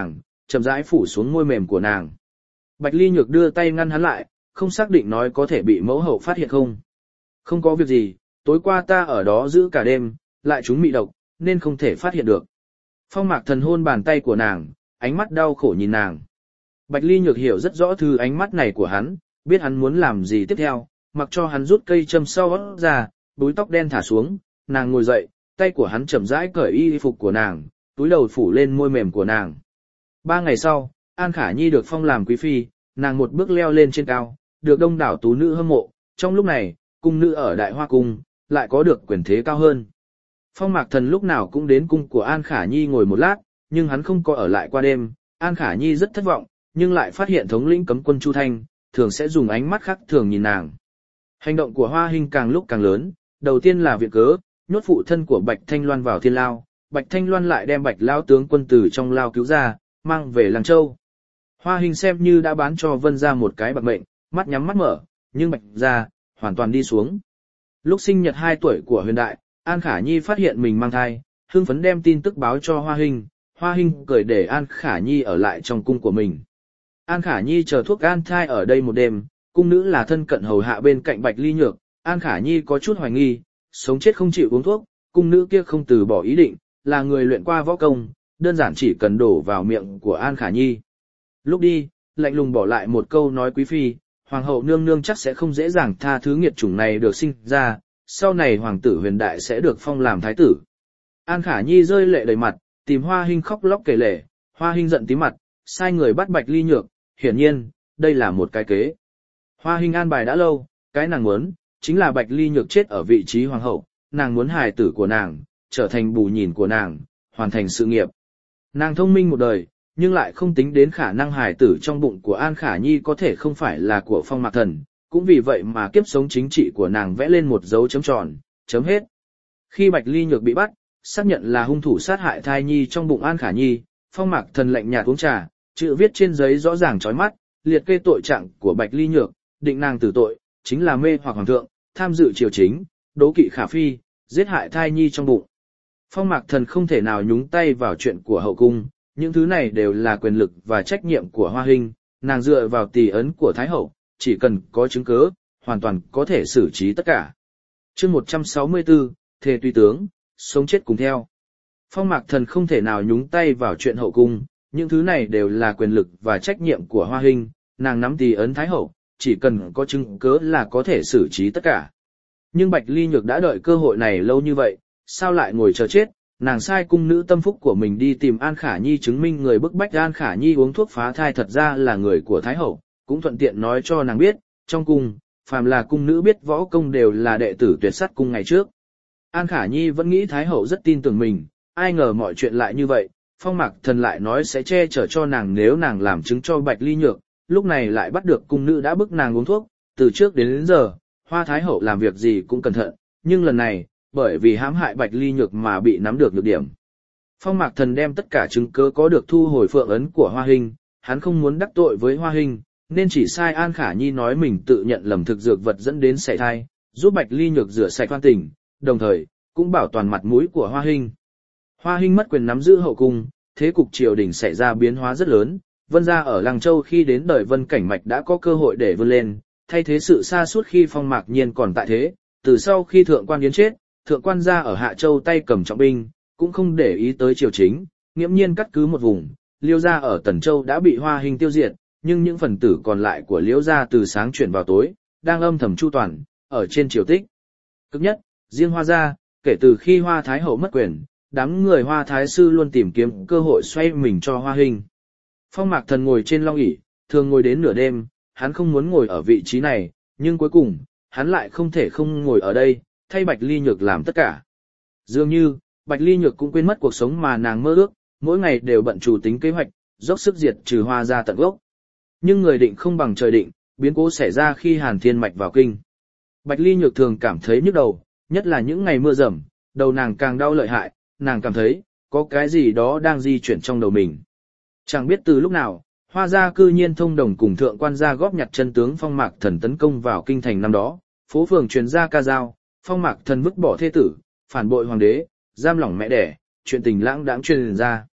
chậm rãi phủ xuống môi mềm của nàng. Bạch Ly Nhược đưa tay ngăn hắn lại, không xác định nói có thể bị mẫu hậu phát hiện không. Không có việc gì, tối qua ta ở đó giữ cả đêm, lại chúng mị độc, nên không thể phát hiện được. Phong Mạc Thần hôn bàn tay của nàng, ánh mắt đau khổ nhìn nàng. Bạch Ly Nhược hiểu rất rõ thứ ánh mắt này của hắn, biết hắn muốn làm gì tiếp theo, mặc cho hắn rút cây châm sau gót ra, búi tóc đen thả xuống, nàng ngồi dậy, tay của hắn chậm rãi cởi y phục của nàng, túi đầu phủ lên môi mềm của nàng. Ba ngày sau, An Khả Nhi được phong làm quý phi, nàng một bước leo lên trên cao, được đông đảo tú nữ hâm mộ, trong lúc này, cung nữ ở Đại Hoa Cung, lại có được quyền thế cao hơn. Phong Mạc Thần lúc nào cũng đến cung của An Khả Nhi ngồi một lát, nhưng hắn không có ở lại qua đêm, An Khả Nhi rất thất vọng, nhưng lại phát hiện thống lĩnh cấm quân Chu Thanh, thường sẽ dùng ánh mắt khác thường nhìn nàng. Hành động của Hoa Hinh càng lúc càng lớn, đầu tiên là viện cớ, nhốt phụ thân của Bạch Thanh Loan vào thiên lao, Bạch Thanh Loan lại đem Bạch Lão tướng quân từ trong lao cứu ra, mang về Lăng Châu. Hoa Hinh xem như đã bán cho Vân gia một cái bạc mệnh, mắt nhắm mắt mở, nhưng Bạch gia hoàn toàn đi xuống. Lúc sinh nhật hai tuổi của Huyền Đại, An Khả Nhi phát hiện mình mang thai, hưng phấn đem tin tức báo cho Hoa Hinh, Hoa Hinh cười để An Khả Nhi ở lại trong cung của mình. An Khả Nhi chờ thuốc an thai ở đây một đêm, cung nữ là thân cận hầu hạ bên cạnh Bạch Ly Nhược, An Khả Nhi có chút hoài nghi, sống chết không chịu uống thuốc, cung nữ kia không từ bỏ ý định, là người luyện qua võ công, đơn giản chỉ cần đổ vào miệng của An Khả Nhi. Lúc đi, lạnh lùng bỏ lại một câu nói quý phi, hoàng hậu nương nương chắc sẽ không dễ dàng tha thứ nghiệt chủng này được sinh ra, sau này hoàng tử Huyền Đại sẽ được phong làm thái tử. An Khả Nhi rơi lệ đầy mặt, tìm Hoa Hinh khóc lóc kể lể, Hoa Hinh giận tím mặt, sai người bắt Bạch Ly Nhược, hiển nhiên, đây là một cái kế. Hoa Hinh an bài đã lâu, cái nàng muốn, chính là Bạch Ly Nhược chết ở vị trí hoàng hậu, nàng muốn hài tử của nàng, trở thành bù nhìn của nàng, hoàn thành sự nghiệp. Nàng thông minh một đời, nhưng lại không tính đến khả năng hài tử trong bụng của An Khả Nhi có thể không phải là của Phong Mạc Thần, cũng vì vậy mà kiếp sống chính trị của nàng vẽ lên một dấu chấm tròn, chấm hết. Khi Bạch Ly Nhược bị bắt, xác nhận là hung thủ sát hại thai nhi trong bụng An Khả Nhi, Phong Mạc Thần lạnh nhạt uống trà, chữ viết trên giấy rõ ràng chói mắt, liệt kê tội trạng của Bạch Ly Nhược, định nàng tử tội, chính là mê hoặc hoàng thượng, tham dự triều chính, đố kỵ khả phi, giết hại thai nhi trong bụng. Phong Mạc Thần không thể nào nhúng tay vào chuyện của hậu cung, những thứ này đều là quyền lực và trách nhiệm của Hoa Hinh, nàng dựa vào tỷ ấn của Thái Hậu, chỉ cần có chứng cứ, hoàn toàn có thể xử trí tất cả. Chương một trăm sáu mươi tư, thề tùy tướng, sống chết cùng theo. Phong Mạc Thần không thể nào nhúng tay vào chuyện hậu cung, những thứ này đều là quyền lực và trách nhiệm của Hoa Hinh, nàng nắm tỷ ấn Thái Hậu, chỉ cần có chứng cứ là có thể xử trí tất cả. Nhưng Bạch Ly Nhược đã đợi cơ hội này lâu như vậy, sao lại ngồi chờ chết, nàng sai cung nữ tâm phúc của mình đi tìm An Khả Nhi chứng minh người bức bách An Khả Nhi uống thuốc phá thai thật ra là người của Thái Hậu, cũng thuận tiện nói cho nàng biết, trong cung, phàm là cung nữ biết võ công đều là đệ tử tuyệt sắt cung ngày trước. An Khả Nhi vẫn nghĩ Thái Hậu rất tin tưởng mình, ai ngờ mọi chuyện lại như vậy, Phong Mạc Thần lại nói sẽ che chở cho nàng nếu nàng làm chứng cho Bạch Ly Nhược, lúc này lại bắt được cung nữ đã bức nàng uống thuốc, từ trước đến, đến giờ, Hoa Thái Hậu làm việc gì cũng cẩn thận, nhưng lần này, bởi vì hãm hại Bạch Ly Nhược mà bị nắm được nhược điểm. Phong Mạc Thần đem tất cả chứng cứ có được thu hồi phượng ấn của Hoa Hinh, hắn không muốn đắc tội với Hoa Hinh, nên chỉ sai An Khả Nhi nói mình tự nhận lầm thực dược vật dẫn đến sảy thai, giúp Bạch Ly Nhược rửa sạch oan tình, đồng thời cũng bảo toàn mặt mũi của Hoa Hinh. Hoa Hinh mất quyền nắm giữ hậu cung, thế cục triều đình xảy ra biến hóa rất lớn, Vân gia ở Lăng Châu khi đến đời Vân Cảnh Mạch đã có cơ hội để vươn lên, thay thế sự sa sút khi Phong Mạc Nhiên còn tại thế, từ sau khi thượng quan Yến chết, thượng quan gia ở Hạ Châu tay cầm trọng binh, cũng không để ý tới triều chính, nghiễm nhiên cắt cứ một vùng, Liêu gia ở Tần Châu đã bị Hoa Hinh tiêu diệt, nhưng những phần tử còn lại của Liêu gia từ sáng chuyển vào tối, đang âm thầm chu toàn, ở trên triều tích. Cực nhất, riêng Hoa gia, kể từ khi Hoa Thái Hậu mất quyền, đám người Hoa Thái Sư luôn tìm kiếm cơ hội xoay mình cho Hoa Hinh. Phong Mạc Thần ngồi trên long ỷ, thường ngồi đến nửa đêm, hắn không muốn ngồi ở vị trí này, nhưng cuối cùng, hắn lại không thể không ngồi ở đây, thay Bạch Ly Nhược làm tất cả. Dường như, Bạch Ly Nhược cũng quên mất cuộc sống mà nàng mơ ước, mỗi ngày đều bận chủ tính kế hoạch, dốc sức diệt trừ Hoa gia tận gốc. Nhưng người định không bằng trời định, biến cố xảy ra khi Hàn Thiên Mạch vào kinh. Bạch Ly Nhược thường cảm thấy nhức đầu, nhất là những ngày mưa rầm, đầu nàng càng đau lợi hại, nàng cảm thấy, có cái gì đó đang di chuyển trong đầu mình. Chẳng biết từ lúc nào, Hoa gia cư nhiên thông đồng cùng thượng quan gia góp nhặt chân tướng Phong Mạc Thần tấn công vào kinh thành năm đó, phố phường truyền ra ca dao, Phong Mạc Thần vứt bỏ thê tử, phản bội hoàng đế, giam lỏng mẹ đẻ, chuyện tình lãng đãng truyền ra.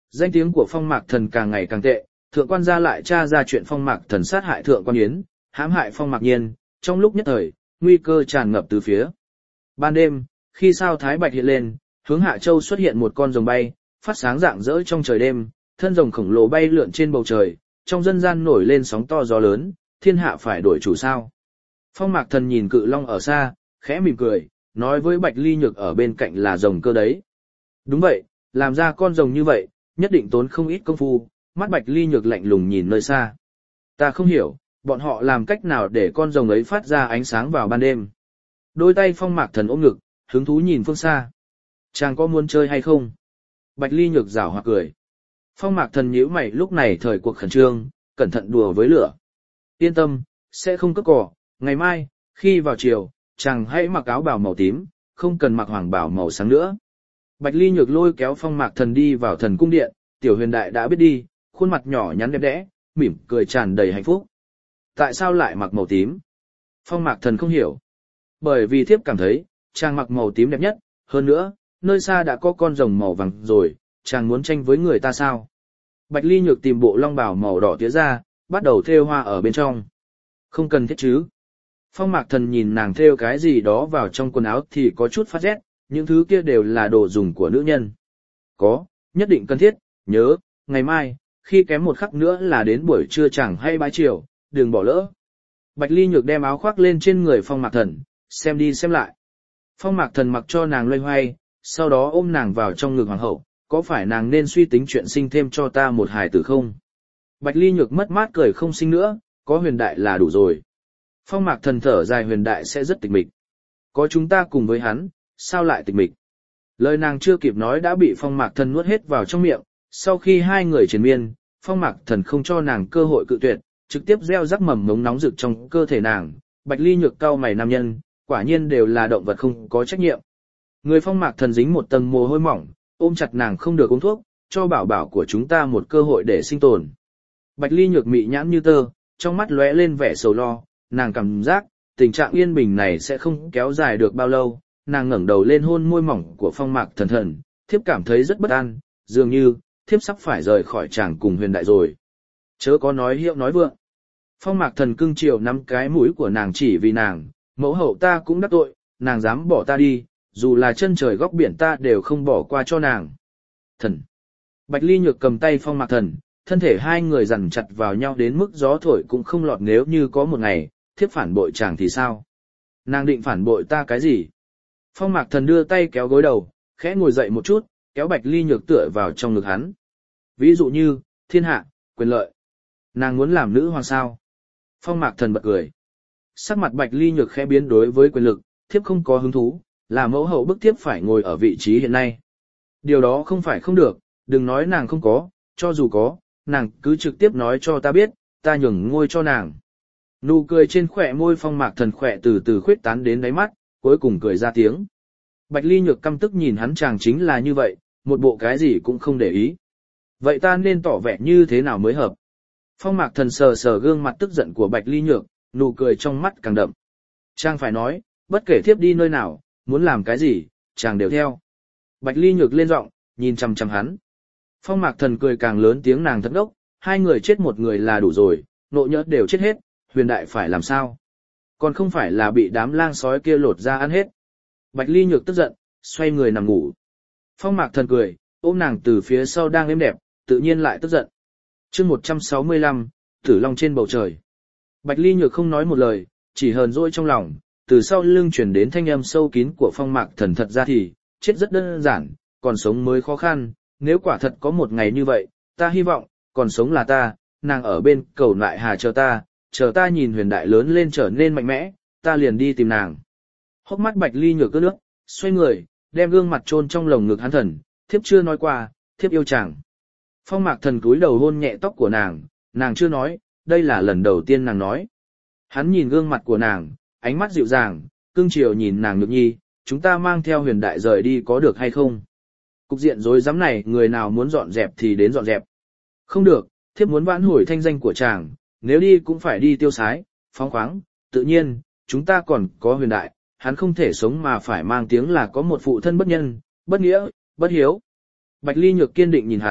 Danh tiếng của Phong Mạc Thần càng ngày càng tệ, thượng quan gia lại tra ra chuyện Phong Mạc Thần sát hại thượng quan Yến, hãm hại Phong Mạc Nhiên, trong lúc nhất thời, nguy cơ tràn ngập từ phía. Ban đêm, khi sao thái bạch hiện lên, hướng Hạ Châu xuất hiện một con rồng bay, phát sáng rạng rỡ trong trời đêm, thân rồng khổng lồ bay lượn trên bầu trời, trong dân gian nổi lên sóng to gió lớn, thiên hạ phải đổi chủ sao. Phong Mạc Thần nhìn cự long ở xa, khẽ mỉm cười, nói với Bạch Ly Nhược ở bên cạnh là rồng cơ đấy. Đúng vậy, làm ra con rồng như vậy, nhất định tốn không ít công phu, mắt Bạch Ly Nhược lạnh lùng nhìn nơi xa. Ta không hiểu, bọn họ làm cách nào để con rồng ấy phát ra ánh sáng vào ban đêm. Đôi tay Phong Mạc Thần ôm ngực, hứng thú nhìn phương xa. Chàng có muốn chơi hay không? Bạch Ly Nhược giảo hoặc cười. Phong Mạc Thần nhíu mày, lúc này thời cuộc khẩn trương, cẩn thận đùa với lửa. Yên tâm, sẽ không cướp cỏ, ngày mai, khi vào chiều, chàng hãy mặc áo bào màu tím, không cần mặc hoàng bào màu sáng nữa. Bạch Ly Nhược lôi kéo Phong Mạc Thần đi vào thần cung điện, Tiểu Huyền Đại đã biết đi, khuôn mặt nhỏ nhắn đẹp đẽ, mỉm cười tràn đầy hạnh phúc. Tại sao lại mặc màu tím? Phong Mạc Thần không hiểu. Bởi vì thiếp cảm thấy, chàng mặc màu tím đẹp nhất, hơn nữa, nơi xa đã có con rồng màu vàng rồi, chàng muốn tranh với người ta sao? Bạch Ly Nhược tìm bộ long bào màu đỏ tía ra, bắt đầu thêu hoa ở bên trong. Không cần thiết chứ. Phong Mạc Thần nhìn nàng thêu cái gì đó vào trong quần áo thì có chút phát rét, những thứ kia đều là đồ dùng của nữ nhân. Có, nhất định cần thiết, nhớ, ngày mai, khi kém một khắc nữa là đến buổi trưa chẳng hay bái chiều, đừng bỏ lỡ. Bạch Ly Nhược đem áo khoác lên trên người Phong Mạc Thần, xem đi xem lại. Phong Mạc Thần mặc cho nàng loay hoay, sau đó ôm nàng vào trong ngực hoàng hậu, có phải nàng nên suy tính chuyện sinh thêm cho ta một hài tử không? Bạch Ly Nhược mất mát cười không sinh nữa, có Huyền Đại là đủ rồi. Phong Mạc Thần thở dài, Huyền Đại sẽ rất tịch mịch. Có chúng ta cùng với hắn, sao lại tịch mịch? Lời nàng chưa kịp nói đã bị Phong Mạc Thần nuốt hết vào trong miệng, sau khi hai người triền miên, Phong Mạc Thần không cho nàng cơ hội cự tuyệt, trực tiếp gieo rắc mầm ngống nóng rực trong cơ thể nàng. Bạch Ly Nhược cau mày, nam nhân, quả nhiên đều là động vật không có trách nhiệm. Người Phong Mạc Thần dính một tầng mồ hôi mỏng, ôm chặt nàng không được uống thuốc, cho bảo bảo của chúng ta một cơ hội để sinh tồn. Bạch Ly Nhược mị nhãn như tơ, trong mắt lóe lên vẻ sầu lo, nàng cảm giác, tình trạng yên bình này sẽ không kéo dài được bao lâu. Nàng ngẩng đầu lên hôn môi mỏng của Phong Mạc Thần Thần, thiếp cảm thấy rất bất an, dường như, thiếp sắp phải rời khỏi chàng cùng Huyền Đại rồi. Chớ có nói hiệu nói vượng. Phong Mạc Thần cưng chiều nắm cái mũi của nàng, chỉ vì nàng, mẫu hậu ta cũng đắc tội, nàng dám bỏ ta đi, dù là chân trời góc biển ta đều không bỏ qua cho nàng. Thần. Bạch Ly Nhược cầm tay Phong Mạc Thần, thân thể hai người dằn chặt vào nhau đến mức gió thổi cũng không lọt. Nếu như có một ngày, thiếp phản bội chàng thì sao? Nàng định phản bội ta cái gì? Phong Mạc Thần đưa tay kéo gối đầu, khẽ ngồi dậy một chút, kéo Bạch Ly Nhược tựa vào trong ngực hắn. Ví dụ như, thiên hạ, quyền lợi. Nàng muốn làm nữ hoàng sao? Phong Mạc Thần bật cười. Sắc mặt Bạch Ly Nhược khẽ biến, đối với quyền lực, thiếp không có hứng thú, là mẫu hậu bức thiếp phải ngồi ở vị trí hiện nay. Điều đó không phải không được, đừng nói nàng không có, cho dù có, nàng cứ trực tiếp nói cho ta biết, ta nhường ngôi cho nàng. Nụ cười trên khỏe môi Phong Mạc Thần khỏe từ từ khuyết tán đến đáy mắt, cuối cùng cười ra tiếng. Bạch Ly Nhược căm tức nhìn hắn, chàng chính là như vậy, một bộ cái gì cũng không để ý. Vậy ta nên tỏ vẻ như thế nào mới hợp? Phong Mạc Thần sờ sờ gương mặt tức giận của Bạch Ly Nhược, nụ cười trong mắt càng đậm. Chàng phải nói, bất kể thiếp đi nơi nào, muốn làm cái gì, chàng đều theo. Bạch Ly Nhược lên giọng, nhìn chằm chằm hắn. Phong Mạc Thần cười càng lớn tiếng, nàng thất đốc, hai người chết một người là đủ rồi, nộ nhỡ đều chết hết, Huyền Đại phải làm sao? Còn không phải là bị đám lang sói kia lột ra ăn hết. Bạch Ly Nhược tức giận, xoay người nằm ngủ. Phong Mạc Thần cười, ôm nàng từ phía sau đang êm đẹp, tự nhiên lại tức giận. Chương một trăm sáu mươi lăm, Tử Long trên bầu trời. Bạch Ly Nhược không nói một lời, chỉ hờn dỗi trong lòng, từ sau lưng truyền đến thanh âm sâu kín của Phong Mạc Thần, thật ra thì, chết rất đơn giản, còn sống mới khó khăn, nếu quả thật có một ngày như vậy, ta hy vọng, còn sống là ta, nàng ở bên cầu lại hà chờ ta, chờ ta nhìn Huyền Đại lớn lên trở nên mạnh mẽ, ta liền đi tìm nàng. Hốc mắt Bạch Ly Nhược ướt nước, xoay người, đem gương mặt chôn trong lồng ngực hắn. Thần, thiếp chưa nói qua, thiếp yêu chàng. Phong Mạc Thần cúi đầu hôn nhẹ tóc của nàng, nàng chưa nói, đây là lần đầu tiên nàng nói. Hắn nhìn gương mặt của nàng, ánh mắt dịu dàng, cưng chiều nhìn nàng. Nhược nhi, chúng ta mang theo Huyền Đại rời đi có được hay không? Cục diện rối rắm này, người nào muốn dọn dẹp thì đến dọn dẹp. Không được, thiếp muốn vãn hồi thanh danh của chàng, nếu đi cũng phải đi tiêu sái, phóng khoáng, tự nhiên, chúng ta còn có Huyền Đại, hắn không thể sống mà phải mang tiếng là có một phụ thân bất nhân, bất nghĩa, bất hiếu. Bạch Ly Nhược kiên định nhìn hắn,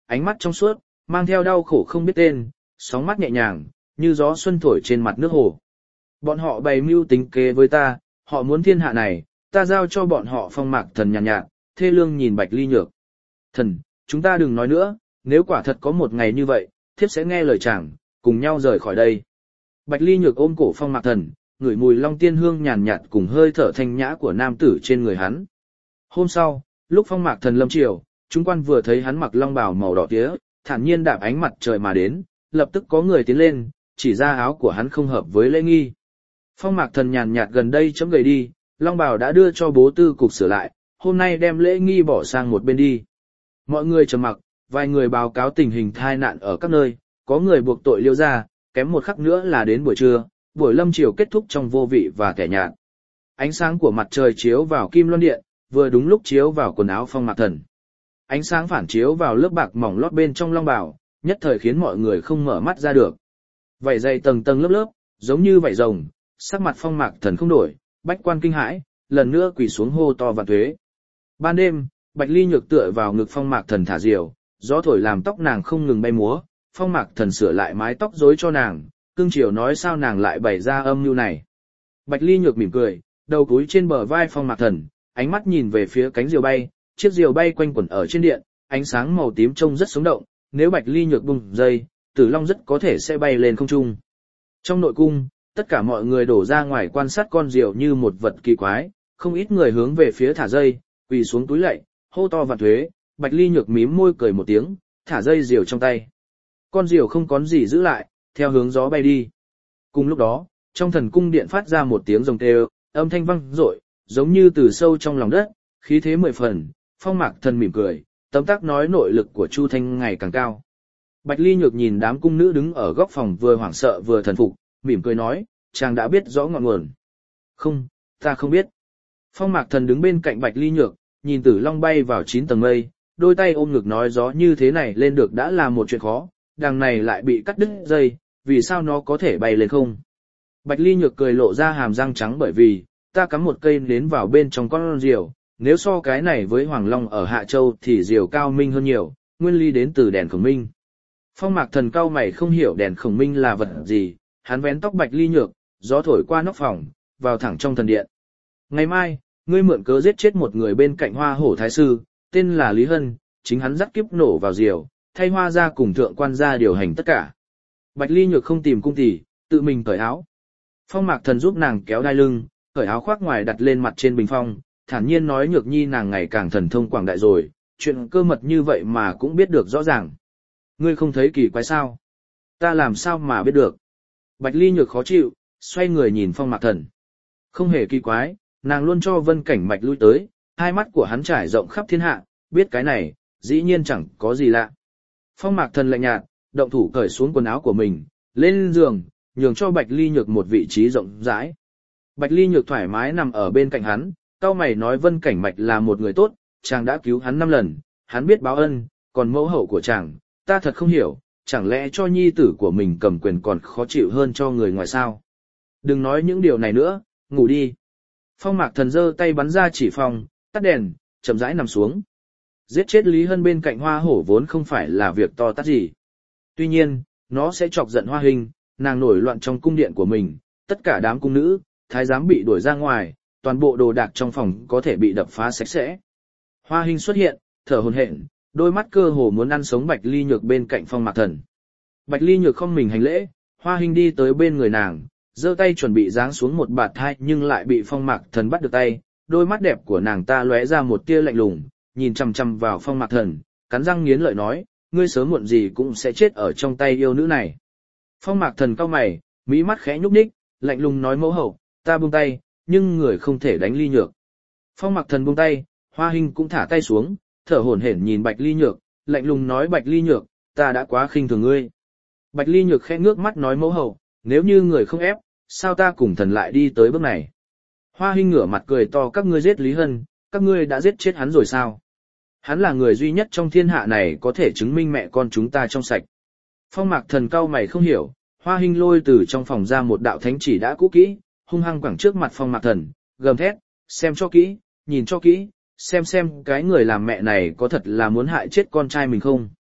ánh mắt trong suốt, mang theo đau khổ không biết tên, sóng mắt nhẹ nhàng, như gió xuân thổi trên mặt nước hồ. Bọn họ bày mưu tính kế với ta, họ muốn thiên hạ này, ta giao cho bọn họ. Phong Mạc Thần nhàn nhạt, nhạt, thê lương nhìn Bạch Ly Nhược. Thần, chúng ta đừng nói nữa, nếu quả thật có một ngày như vậy, thiếp sẽ nghe lời chàng, cùng nhau rời khỏi đây. Bạch Ly Nhược ôm cổ Phong Mạc Thần, ngửi mùi long tiên hương nhàn nhạt cùng hơi thở thanh nhã của nam tử trên người hắn. Hôm sau, lúc Phong Mạc Thần lâm triều, chúng quan vừa thấy hắn mặc long bào màu đỏ tía, thản nhiên đạp ánh mặt trời mà đến, lập tức có người tiến lên, chỉ ra áo của hắn không hợp với lễ nghi. Phong Mạc Thần nhàn nhạt gần đây chấm gầy đi, long bào đã đưa cho bố tư cục sửa lại, hôm nay đem lễ nghi bỏ sang một bên đi. Mọi người trầm mặc, vài người báo cáo tình hình tai nạn ở các nơi, có người buộc tội Liêu gia, kém một khắc nữa là đến buổi trưa, buổi lâm chiều kết thúc trong vô vị và kẻ nhạt. Ánh sáng của mặt trời chiếu vào kim loan điện, vừa đúng lúc chiếu vào quần áo Phong Mạc Thần. Ánh sáng phản chiếu vào lớp bạc mỏng lót bên trong long bào, nhất thời khiến mọi người không mở mắt ra được. Vảy dày tầng tầng lớp lớp, giống như vảy rồng, sắc mặt Phong Mạc Thần không đổi, bách quan kinh hãi, lần nữa quỳ xuống hô to vạn tuế. Ban đêm, Bạch Ly Nhược tựa vào ngực Phong Mạc Thần thả diều, gió thổi làm tóc nàng không ngừng bay múa, Phong Mạc Thần sửa lại mái tóc rối cho nàng, cương chiều nói sao nàng lại bày ra âm mưu này. Bạch Ly Nhược mỉm cười, đầu cúi trên bờ vai Phong Mạc Thần, ánh mắt nhìn về phía cánh diều bay, chiếc diều bay quanh quẩn ở trên điện, ánh sáng màu tím trông rất sống động, nếu Bạch Ly Nhược bung dây, Tử Long rất có thể sẽ bay lên không trung. Trong nội cung, tất cả mọi người đổ ra ngoài quan sát con diều như một vật kỳ quái, không ít người hướng về phía thả dây, quỳ xuống túi lạy, hô to vạn thuế. Bạch Ly Nhược mím môi cười một tiếng, thả dây diều trong tay. Con diều không có gì giữ lại, theo hướng gió bay đi. Cùng lúc đó, trong thần cung điện phát ra một tiếng rồng kêu, âm thanh vang dội, giống như từ sâu trong lòng đất, khí thế mười phần. Phong Mạc Thần mỉm cười, tấm tắc nói nội lực của Chu Thanh ngày càng cao. Bạch Ly Nhược nhìn đám cung nữ đứng ở góc phòng vừa hoảng sợ vừa thần phục, mỉm cười nói, chàng đã biết rõ ngọn nguồn. Không, ta không biết. Phong Mạc Thần đứng bên cạnh Bạch Ly Nhược, nhìn Tử Long bay vào chín tầng mây, đôi tay ôm ngực nói gió như thế này lên được đã là một chuyện khó, đằng này lại bị cắt đứt dây, vì sao nó có thể bay lên không? Bạch Ly Nhược cười lộ ra hàm răng trắng bởi vì, ta cắm một cây nến vào bên trong con diều, nếu so cái này với Hoàng Long ở Hạ Châu thì diều cao minh hơn nhiều, nguyên lý đến từ đèn khổng minh. Phong Mạc Thần cau mày không hiểu đèn khổng minh là vật gì, hắn vén tóc Bạch Ly Nhược, gió thổi qua nóc phòng, vào thẳng trong thần điện. Ngày mai, ngươi mượn cớ giết chết một người bên cạnh Hoa Hổ Thái Sư, tên là Lý Hân, chính hắn dắt kiếp nổ vào diều, thay Hoa gia cùng thượng quan gia điều hành tất cả. Bạch Ly Nhược không tìm cung tỷ, tự mình cởi áo. Phong Mạc Thần giúp nàng kéo đai lưng, cởi áo khoác ngoài đặt lên mặt trên bình phong, thản nhiên nói Nhược Nhi nàng ngày càng thần thông quảng đại rồi, chuyện cơ mật như vậy mà cũng biết được rõ ràng. Ngươi không thấy kỳ quái sao? Ta làm sao mà biết được? Bạch Ly Nhược khó chịu, xoay người nhìn Phong Mạc Thần. Không hề kỳ quái, nàng luôn cho Vân Cảnh Mạch lui tới, hai mắt của hắn trải rộng khắp thiên hạ, biết cái này, dĩ nhiên chẳng có gì lạ. Phong Mạc Thần lạnh nhạt, động thủ cởi xuống quần áo của mình, lên giường, nhường cho Bạch Ly Nhược một vị trí rộng rãi. Bạch Ly Nhược thoải mái nằm ở bên cạnh hắn, cau mày nói Vân Cảnh Mạch là một người tốt, chàng đã cứu hắn năm lần, hắn biết báo ân, còn mẫu hậu của chàng, ta thật không hiểu, chẳng lẽ cho nhi tử của mình cầm quyền còn khó chịu hơn cho người ngoài sao? Đừng nói những điều này nữa, ngủ đi. Phong Mạc Thần giơ tay bắn ra chỉ phòng, tắt đèn, chậm rãi nằm xuống. Giết chết Lý Hân bên cạnh Hoa Hổ vốn không phải là việc to tát gì. Tuy nhiên, nó sẽ chọc giận Hoa Hình, nàng nổi loạn trong cung điện của mình, tất cả đám cung nữ, thái giám bị đuổi ra ngoài, toàn bộ đồ đạc trong phòng có thể bị đập phá sạch sẽ. Hoa Hình xuất hiện, thở hổn hển, đôi mắt cơ hồ muốn ăn sống Bạch Ly Nhược bên cạnh Phong Mạc Thần. Bạch Ly Nhược không mình hành lễ, Hoa Hình đi tới bên người nàng, giơ tay chuẩn bị giáng xuống một bạt hai nhưng lại bị Phong Mạc Thần bắt được tay, đôi mắt đẹp của nàng ta lóe ra một tia lạnh lùng, nhìn chằm chằm vào Phong Mạc Thần, cắn răng nghiến lợi nói, ngươi sớm muộn gì cũng sẽ chết ở trong tay yêu nữ này. Phong Mạc Thần cau mày, mỹ mắt khẽ nhúc nhích, lạnh lùng nói mẫu hậu, ta buông tay, nhưng người không thể đánh Ly Nhược. Phong Mạc Thần buông tay, Hoa Hình cũng thả tay xuống, thở hổn hển nhìn Bạch Ly Nhược, lạnh lùng nói Bạch Ly Nhược, ta đã quá khinh thường ngươi. Bạch Ly Nhược khẽ ngước mắt nói mẫu hậu, nếu như người không ép, sao ta cùng thần lại đi tới bước này? Hoa Hình ngửa mặt cười to các ngươi giết Lý Hân, các ngươi đã giết chết hắn rồi sao? Hắn là người duy nhất trong thiên hạ này có thể chứng minh mẹ con chúng ta trong sạch. Phong Mạc Thần cau mày không hiểu, Hoa Hình lôi từ trong phòng ra một đạo thánh chỉ đã cũ kỹ, hung hăng quẳng trước mặt Phong Mạc Thần, gầm thét, xem cho kỹ, nhìn cho kỹ, xem xem cái người làm mẹ này có thật là muốn hại chết con trai mình không.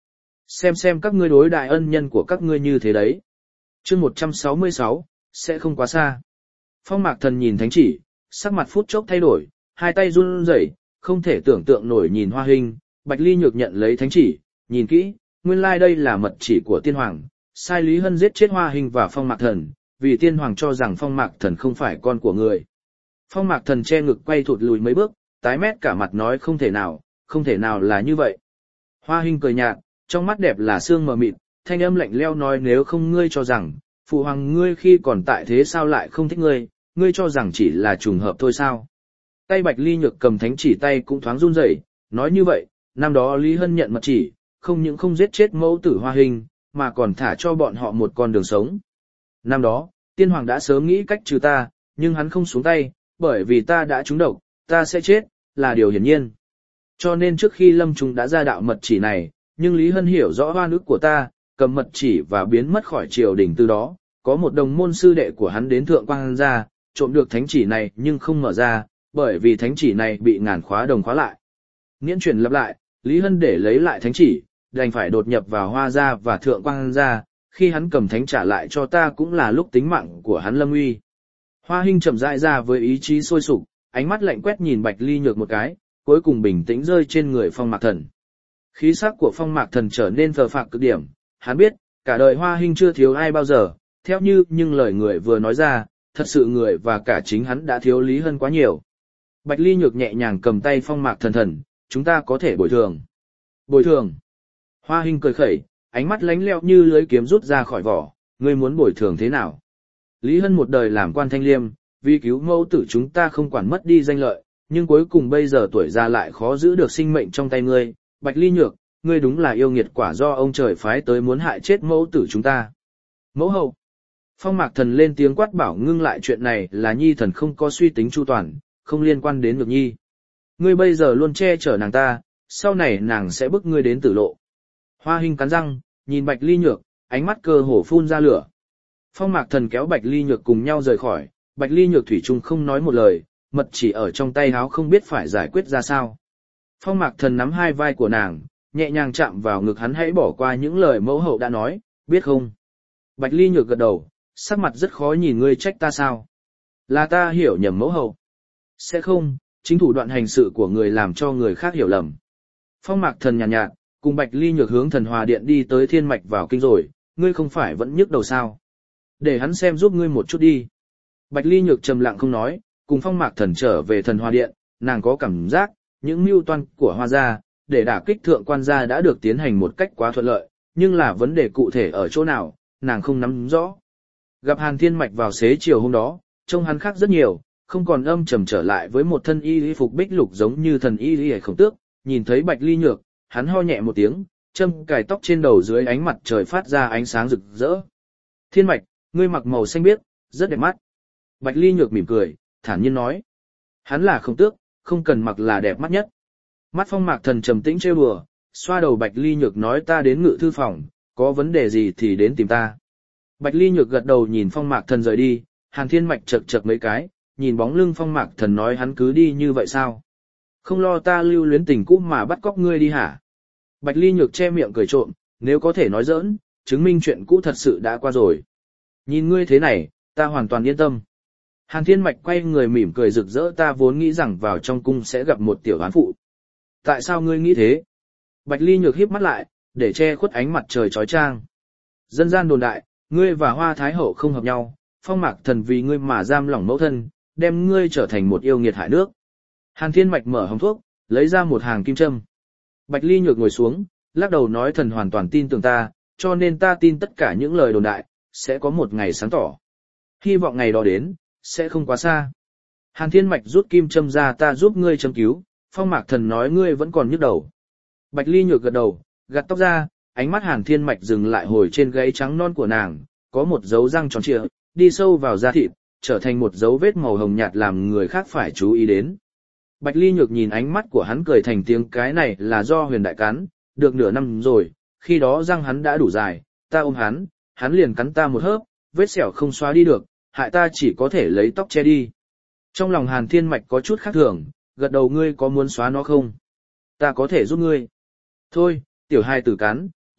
Xem xem các ngươi đối đại ân nhân của các ngươi như thế đấy. Chương một trăm sáu mươi sáu, sẽ không quá xa. Phong Mạc Thần nhìn thánh chỉ, sắc mặt phút chốc thay đổi, hai tay run rẩy, không thể tưởng tượng nổi nhìn Hoa Hinh. Bạch Ly Nhược nhận lấy thánh chỉ, nhìn kỹ, nguyên lai like đây là mật chỉ của tiên hoàng, sai Lý Hân giết chết Hoa Hinh và Phong Mạc Thần, vì tiên hoàng cho rằng Phong Mạc Thần không phải con của người. Phong Mạc Thần che ngực quay thụt lùi mấy bước, tái mét cả mặt nói không thể nào, không thể nào là như vậy. Hoa Hinh cười nhạt, trong mắt đẹp là sương mờ mịt, thanh âm lạnh lẽo nói nếu không ngươi cho rằng, phụ hoàng ngươi khi còn tại thế sao lại không thích ngươi, ngươi cho rằng chỉ là trùng hợp thôi sao. Tay Bạch Ly Nhược cầm thánh chỉ tay cũng thoáng run rẩy, nói như vậy, năm đó Lý Hân nhận mật chỉ, không những không giết chết mẫu tử Hoa Hinh, mà còn thả cho bọn họ một con đường sống. Năm đó, tiên hoàng đã sớm nghĩ cách trừ ta, nhưng hắn không xuống tay, bởi vì ta đã trúng độc, ta sẽ chết, là điều hiển nhiên. Cho nên trước khi lâm trùng đã ra đạo mật chỉ này, nhưng Lý Hân hiểu rõ oan ức của ta, cầm mật chỉ và biến mất khỏi triều đình từ đó, có một đồng môn sư đệ của hắn đến Thượng Quang gia, trộm được thánh chỉ này nhưng không mở ra, bởi vì thánh chỉ này bị ngàn khóa đồng khóa lại. Nghiễn chuyển lặp lại, Lý Hân để lấy lại thánh chỉ, đành phải đột nhập vào Hoa gia và Thượng Quang gia, khi hắn cầm thánh trả lại cho ta cũng là lúc tính mạng của hắn lâm nguy. Hoa Hinh chậm rãi ra với ý chí sôi sục, ánh mắt lạnh quét nhìn Bạch Ly Nhược một cái, cuối cùng bình tĩnh rơi trên người Phong Mạc Thần. Khí sắc của Phong Mạc Thần trở nên phờ phạc cực điểm, hắn biết, cả đời Hoa Hinh chưa thiếu ai bao giờ, theo như nhưng lời người vừa nói ra, thật sự người và cả chính hắn đã thiếu Lý Hân quá nhiều. Bạch Ly Nhược nhẹ nhàng cầm tay Phong Mạc Thần thần, chúng ta có thể bồi thường. Bồi thường. Hoa Hinh cười khẩy, ánh mắt lánh lẽo như lưới kiếm rút ra khỏi vỏ, ngươi muốn bồi thường thế nào? Lý Hân một đời làm quan thanh liêm, vì cứu mẫu tử chúng ta không quản mất đi danh lợi, nhưng cuối cùng bây giờ tuổi già lại khó giữ được sinh mệnh trong tay ngươi. Bạch Ly Nhược, ngươi đúng là yêu nghiệt quả do ông trời phái tới muốn hại chết mẫu tử chúng ta. Mẫu hậu. Phong Mạc Thần lên tiếng quát bảo ngưng lại chuyện này là Nhi thần không có suy tính chu toàn, không liên quan đến Nhược Nhi. Ngươi bây giờ luôn che chở nàng ta, sau này nàng sẽ bức ngươi đến tử lộ. Hoa Hinh cắn răng, nhìn Bạch Ly Nhược, ánh mắt cơ hồ phun ra lửa. Phong Mạc Thần kéo Bạch Ly Nhược cùng nhau rời khỏi, Bạch Ly Nhược thủy chung không nói một lời, mật chỉ ở trong tay áo không biết phải giải quyết ra sao. Phong Mạc Thần nắm hai vai của nàng, nhẹ nhàng chạm vào ngực hắn hãy bỏ qua những lời mẫu hậu đã nói, biết không? Bạch Ly Nhược gật đầu, sắc mặt rất khó nhìn ngươi trách ta sao? Là ta hiểu nhầm mẫu hậu. Sẽ không, chính thủ đoạn hành sự của người làm cho người khác hiểu lầm. Phong Mạc Thần nhàn nhạt, nhạt, cùng Bạch Ly Nhược hướng Thần Hòa Điện đi tới thiên mạch vào kinh rồi, ngươi không phải vẫn nhức đầu sao? Để hắn xem giúp ngươi một chút đi. Bạch Ly Nhược trầm lặng không nói, cùng Phong Mạc Thần trở về Thần Hòa Điện, nàng có cảm giác, những mưu toan của Hoa gia, để đả kích Thượng Quan gia đã được tiến hành một cách quá thuận lợi, nhưng là vấn đề cụ thể ở chỗ nào, nàng không nắm rõ. Gặp Hàn Thiên Mạch vào xế chiều hôm đó, trông hắn khác rất nhiều, không còn âm trầm trở lại với một thân y y phục bích lục giống như thần y y Khổng Tước, nhìn thấy Bạch Ly Nhược, hắn ho nhẹ một tiếng, châm cài tóc trên đầu dưới ánh mặt trời phát ra ánh sáng rực rỡ. Thiên Mạch, ngươi mặc màu xanh biếc, rất đẹp mắt. Bạch Ly Nhược mỉm cười, thản nhiên nói. Hắn là Khổng Tước, không cần mặc là đẹp mắt nhất. Mắt Phong Mạc Thần trầm tĩnh trêu đùa, xoa đầu Bạch Ly Nhược nói ta đến ngự thư phòng, có vấn đề gì thì đến tìm ta. Bạch Ly Nhược gật đầu nhìn Phong Mạc Thần rời đi, Hàn Thiên Mạch chậc chậc mấy cái, nhìn bóng lưng Phong Mạc Thần nói hắn cứ đi như vậy sao? Không lo ta lưu luyến tình cũ mà bắt cóc ngươi đi hả? Bạch Ly Nhược che miệng cười trộm, nếu có thể nói giỡn, chứng minh chuyện cũ thật sự đã qua rồi. Nhìn ngươi thế này, ta hoàn toàn yên tâm. Hàn Thiên Mạch quay người mỉm cười rực rỡ ta vốn nghĩ rằng vào trong cung sẽ gặp một tiểu oán phụ. Tại sao ngươi nghĩ thế? Bạch Ly Nhược híp mắt lại, để che khuất ánh mặt trời chói chang. Dân gian đồn đại, ngươi và Hoa Thái Hậu không hợp nhau, Phong Mạc Thần vì ngươi mà giam lỏng mẫu thân, đem ngươi trở thành một yêu nghiệt hại nước. Hàn Thiên Mạch mở hòm thuốc, lấy ra một hàng kim châm. Bạch Ly Nhược ngồi xuống, lắc đầu nói thần hoàn toàn tin tưởng ta, cho nên ta tin tất cả những lời đồn đại, sẽ có một ngày sáng tỏ. Hy vọng ngày đó đến, sẽ không quá xa. Hàn Thiên Mạch rút kim châm ra ta giúp ngươi châm cứu, Phong Mạc Thần nói ngươi vẫn còn nhức đầu. Bạch Ly Nhược gật đầu, gạt tóc ra, ánh mắt Hàn Thiên Mạch dừng lại hồi trên gáy trắng non của nàng, có một dấu răng tròn trịa, đi sâu vào da thịt, trở thành một dấu vết màu hồng nhạt làm người khác phải chú ý đến. Bạch Ly Nhược nhìn ánh mắt của hắn cười thành tiếng cái này là do Huyền Đại cắn, được nửa năm rồi, khi đó răng hắn đã đủ dài, ta ôm hắn, hắn liền cắn ta một hớp, vết sẹo không xóa đi được, hại ta chỉ có thể lấy tóc che đi. Trong lòng Hàn Thiên Mạch có chút khác thường, gật đầu ngươi có muốn xóa nó không? Ta có thể giúp ngươi. Thôi, tiểu hai tử cắn,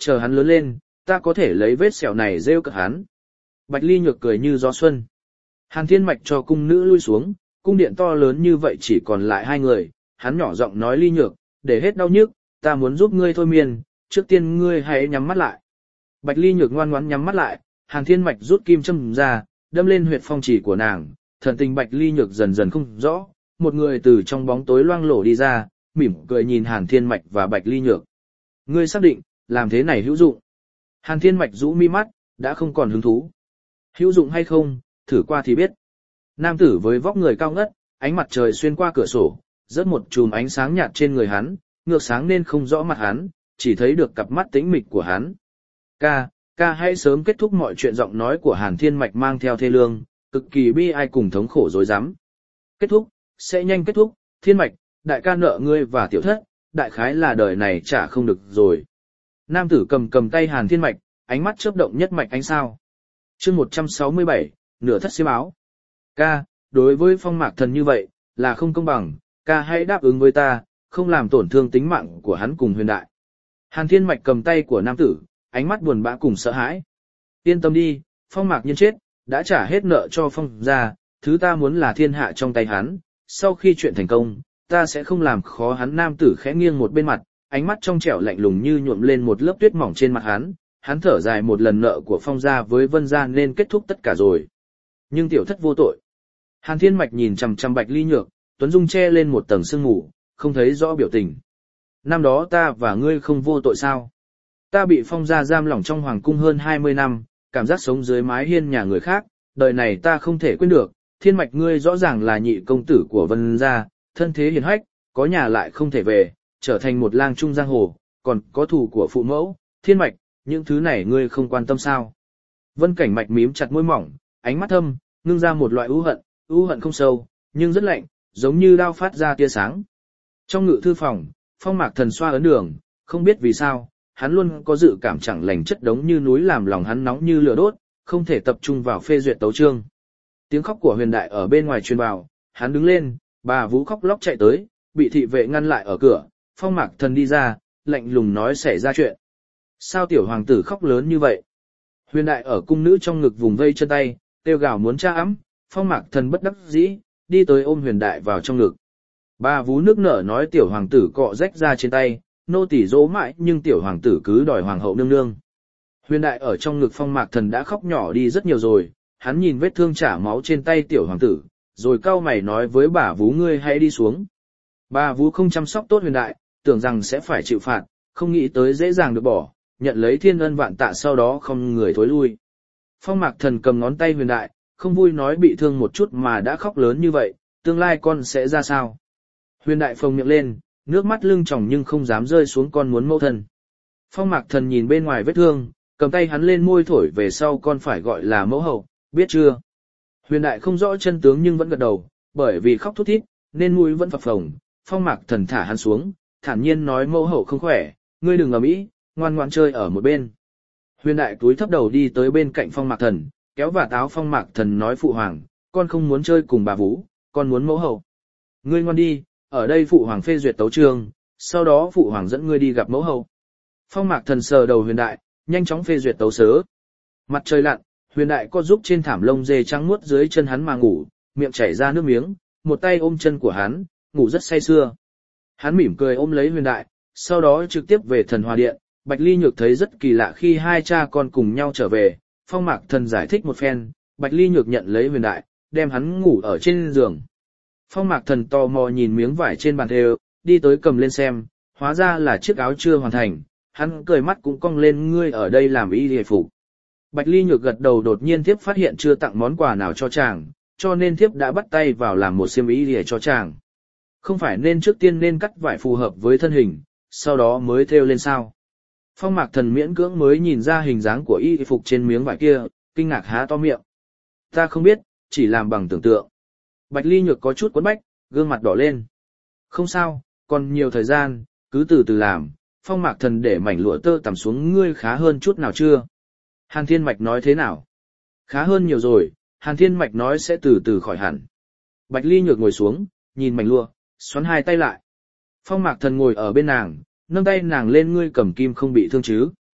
chờ hắn lớn lên, ta có thể lấy vết sẹo này rêu cợt hắn. Bạch Ly Nhược cười như gió xuân. Hàn Thiên Mạch cho cung nữ lui xuống, cung điện to lớn như vậy chỉ còn lại hai người, hắn nhỏ giọng nói Ly Nhược, để hết đau nhức, ta muốn giúp ngươi thôi miên, trước tiên ngươi hãy nhắm mắt lại. Bạch Ly Nhược ngoan ngoãn nhắm mắt lại, Hàn Thiên Mạch rút kim châm ra, đâm lên huyệt phong chỉ của nàng, thần tình Bạch Ly Nhược dần dần không rõ, một người từ trong bóng tối loang lổ đi ra, mỉm cười nhìn Hàn Thiên Mạch và Bạch Ly Nhược. Ngươi xác định, làm thế này hữu dụng. Hàn Thiên Mạch rũ mi mắt, đã không còn hứng thú. Hữu dụng hay không, thử qua thì biết. Nam tử với vóc người cao ngất, ánh mặt trời xuyên qua cửa sổ, rớt một chùm ánh sáng nhạt trên người hắn, ngược sáng nên không rõ mặt hắn, chỉ thấy được cặp mắt tĩnh mịch của hắn. Ca, ca hãy sớm kết thúc mọi chuyện. Giọng nói của Hàn Thiên Mạch mang theo thê lương, cực kỳ bi ai cùng thống khổ rối rắm. Kết thúc, sẽ nhanh kết thúc, Thiên Mạch, đại ca nợ ngươi và tiểu thất, đại khái là đời này trả không được rồi. Nam tử cầm cầm tay Hàn Thiên Mạch, ánh mắt chớp động nhất mạch ánh sao. Chương một trăm sáu mươi bảy, nửa thất xiêm áo. Ca, đối với Phong Mạc Thần như vậy, là không công bằng, ca hãy đáp ứng với ta, không làm tổn thương tính mạng của hắn cùng Huyền Đại. Hàn Thiên Mạch cầm tay của nam tử, ánh mắt buồn bã cùng sợ hãi. Yên tâm đi, Phong Mạc Nhân chết, đã trả hết nợ cho Phong gia, thứ ta muốn là thiên hạ trong tay hắn, sau khi chuyện thành công, ta sẽ không làm khó hắn. Nam tử khẽ nghiêng một bên mặt, ánh mắt trong trẻo lạnh lùng như nhuộm lên một lớp tuyết mỏng trên mặt hắn, hắn thở dài một lần nợ của Phong gia với Vân gia nên kết thúc tất cả rồi. Nhưng tiểu thất vô tội. Hàn Thiên Mạch nhìn chằm chằm Bạch Ly Nhược, Tuấn Dung che lên một tầng sương mù, không thấy rõ biểu tình. Năm đó ta và ngươi không vô tội sao? Ta bị Phong gia giam lỏng trong hoàng cung hơn hai mươi năm, cảm giác sống dưới mái hiên nhà người khác, đời này ta không thể quên được. Thiên Mạch ngươi rõ ràng là nhị công tử của Vân gia, thân thế hiền hách, có nhà lại không thể về, trở thành một lang trung giang hồ, còn có thù của phụ mẫu. Thiên Mạch, những thứ này ngươi không quan tâm sao? Vân Cảnh Mạch mím chặt môi mỏng, ánh mắt thâm, ngưng ra một loại ưu hận, ưu hận không sâu, nhưng rất lạnh, giống như đao phát ra tia sáng. Trong ngự thư phòng, Phong Mạc Thần xoa ấn đường, không biết vì sao, hắn luôn có dự cảm chẳng lành chất đống như núi làm lòng hắn nóng như lửa đốt, không thể tập trung vào phê duyệt tấu chương. Tiếng khóc của Huyền Đại ở bên ngoài truyền vào, hắn đứng lên, bà Vũ khóc lóc chạy tới, bị thị vệ ngăn lại ở cửa. Phong Mạc Thần đi ra, lạnh lùng nói xảy ra chuyện. Sao tiểu hoàng tử khóc lớn như vậy? Huyền Đại ở cung nữ trong ngực vùng vây chân tay, kêu gào muốn tra ấm. Phong Mạc Thần bất đắc dĩ, đi tới ôm Huyền Đại vào trong ngực. Bà Vú nước nở nói tiểu hoàng tử cọ rách ra trên tay, nô tỳ dỗ mãi nhưng tiểu hoàng tử cứ đòi hoàng hậu nương nương. Huyền Đại ở trong ngực Phong Mạc Thần đã khóc nhỏ đi rất nhiều rồi, hắn nhìn vết thương chảy máu trên tay tiểu hoàng tử, rồi cau mày nói với bà Vú ngươi hãy đi xuống. Bà Vú không chăm sóc tốt Huyền Đại, tưởng rằng sẽ phải chịu phạt, không nghĩ tới dễ dàng được bỏ, nhận lấy thiên ân vạn tạ sau đó không người thối lui. Phong Mạc Thần cầm ngón tay Huyền Đại, không vui nói bị thương một chút mà đã khóc lớn như vậy, tương lai con sẽ ra sao? Huyền Đại phồng miệng lên, nước mắt lưng tròng nhưng không dám rơi xuống con muốn mẫu thân. Phong Mạc Thần nhìn bên ngoài vết thương, cầm tay hắn lên môi thổi về sau con phải gọi là mẫu hậu, biết chưa? Huyền Đại không rõ chân tướng nhưng vẫn gật đầu, bởi vì khóc thút thít, nên mũi vẫn phập phồng. Phong Mạc Thần thả hắn xuống, thản nhiên nói mẫu hậu không khỏe, ngươi đừng ầm ĩ, ngoan ngoãn chơi ở một bên. Huyền Đại túi thấp đầu đi tới bên cạnh Phong Mạc Thần, kéo vạt áo Phong Mạc Thần nói phụ hoàng, con không muốn chơi cùng bà Vũ, con muốn mẫu hậu. Ngươi ngoan đi, ở đây phụ hoàng phê duyệt tấu chương, sau đó phụ hoàng dẫn ngươi đi gặp mẫu hậu. Phong Mạc Thần sờ đầu Huyền Đại, nhanh chóng phê duyệt tấu sớ. Mặt trời lặn, Huyền Đại co giúp trên thảm lông dê trắng muốt dưới chân hắn mà ngủ, miệng chảy ra nước miếng, một tay ôm chân của hắn, ngủ rất say sưa. Hắn mỉm cười ôm lấy Huyền Đại, sau đó trực tiếp về Thần Hòa Điện. Bạch Ly Nhược thấy rất kỳ lạ khi hai cha con cùng nhau trở về, Phong Mạc Thần giải thích một phen, Bạch Ly Nhược nhận lấy Huyền Đại, đem hắn ngủ ở trên giường. Phong Mạc Thần tò mò nhìn miếng vải trên bàn thêu, đi tới cầm lên xem, hóa ra là chiếc áo chưa hoàn thành, hắn cười mắt cũng cong lên ngươi ở đây làm y hề phục. Bạch Ly Nhược gật đầu đột nhiên thiếp phát hiện chưa tặng món quà nào cho chàng, cho nên thiếp đã bắt tay vào làm một xiêm y hề cho chàng. Không phải nên trước tiên nên cắt vải phù hợp với thân hình, sau đó mới thêu lên sao? Phong Mạc Thần miễn cưỡng mới nhìn ra hình dáng của y phục trên miếng vải kia, kinh ngạc há to miệng. Ta không biết, chỉ làm bằng tưởng tượng. Bạch Ly Nhược có chút quấn bách, gương mặt đỏ lên. Không sao, còn nhiều thời gian, cứ từ từ làm. Phong Mạc Thần để mảnh lụa tơ tằm xuống ngươi khá hơn chút nào chưa? Hàn Thiên Mạch nói thế nào? Khá hơn nhiều rồi, Hàn Thiên Mạch nói sẽ từ từ khỏi hẳn. Bạch Ly Nhược ngồi xuống, nhìn mảnh lụa, xoắn hai tay lại. Phong Mạc Thần ngồi ở bên nàng, nâng tay nàng lên ngươi cầm kim không bị thương chứ?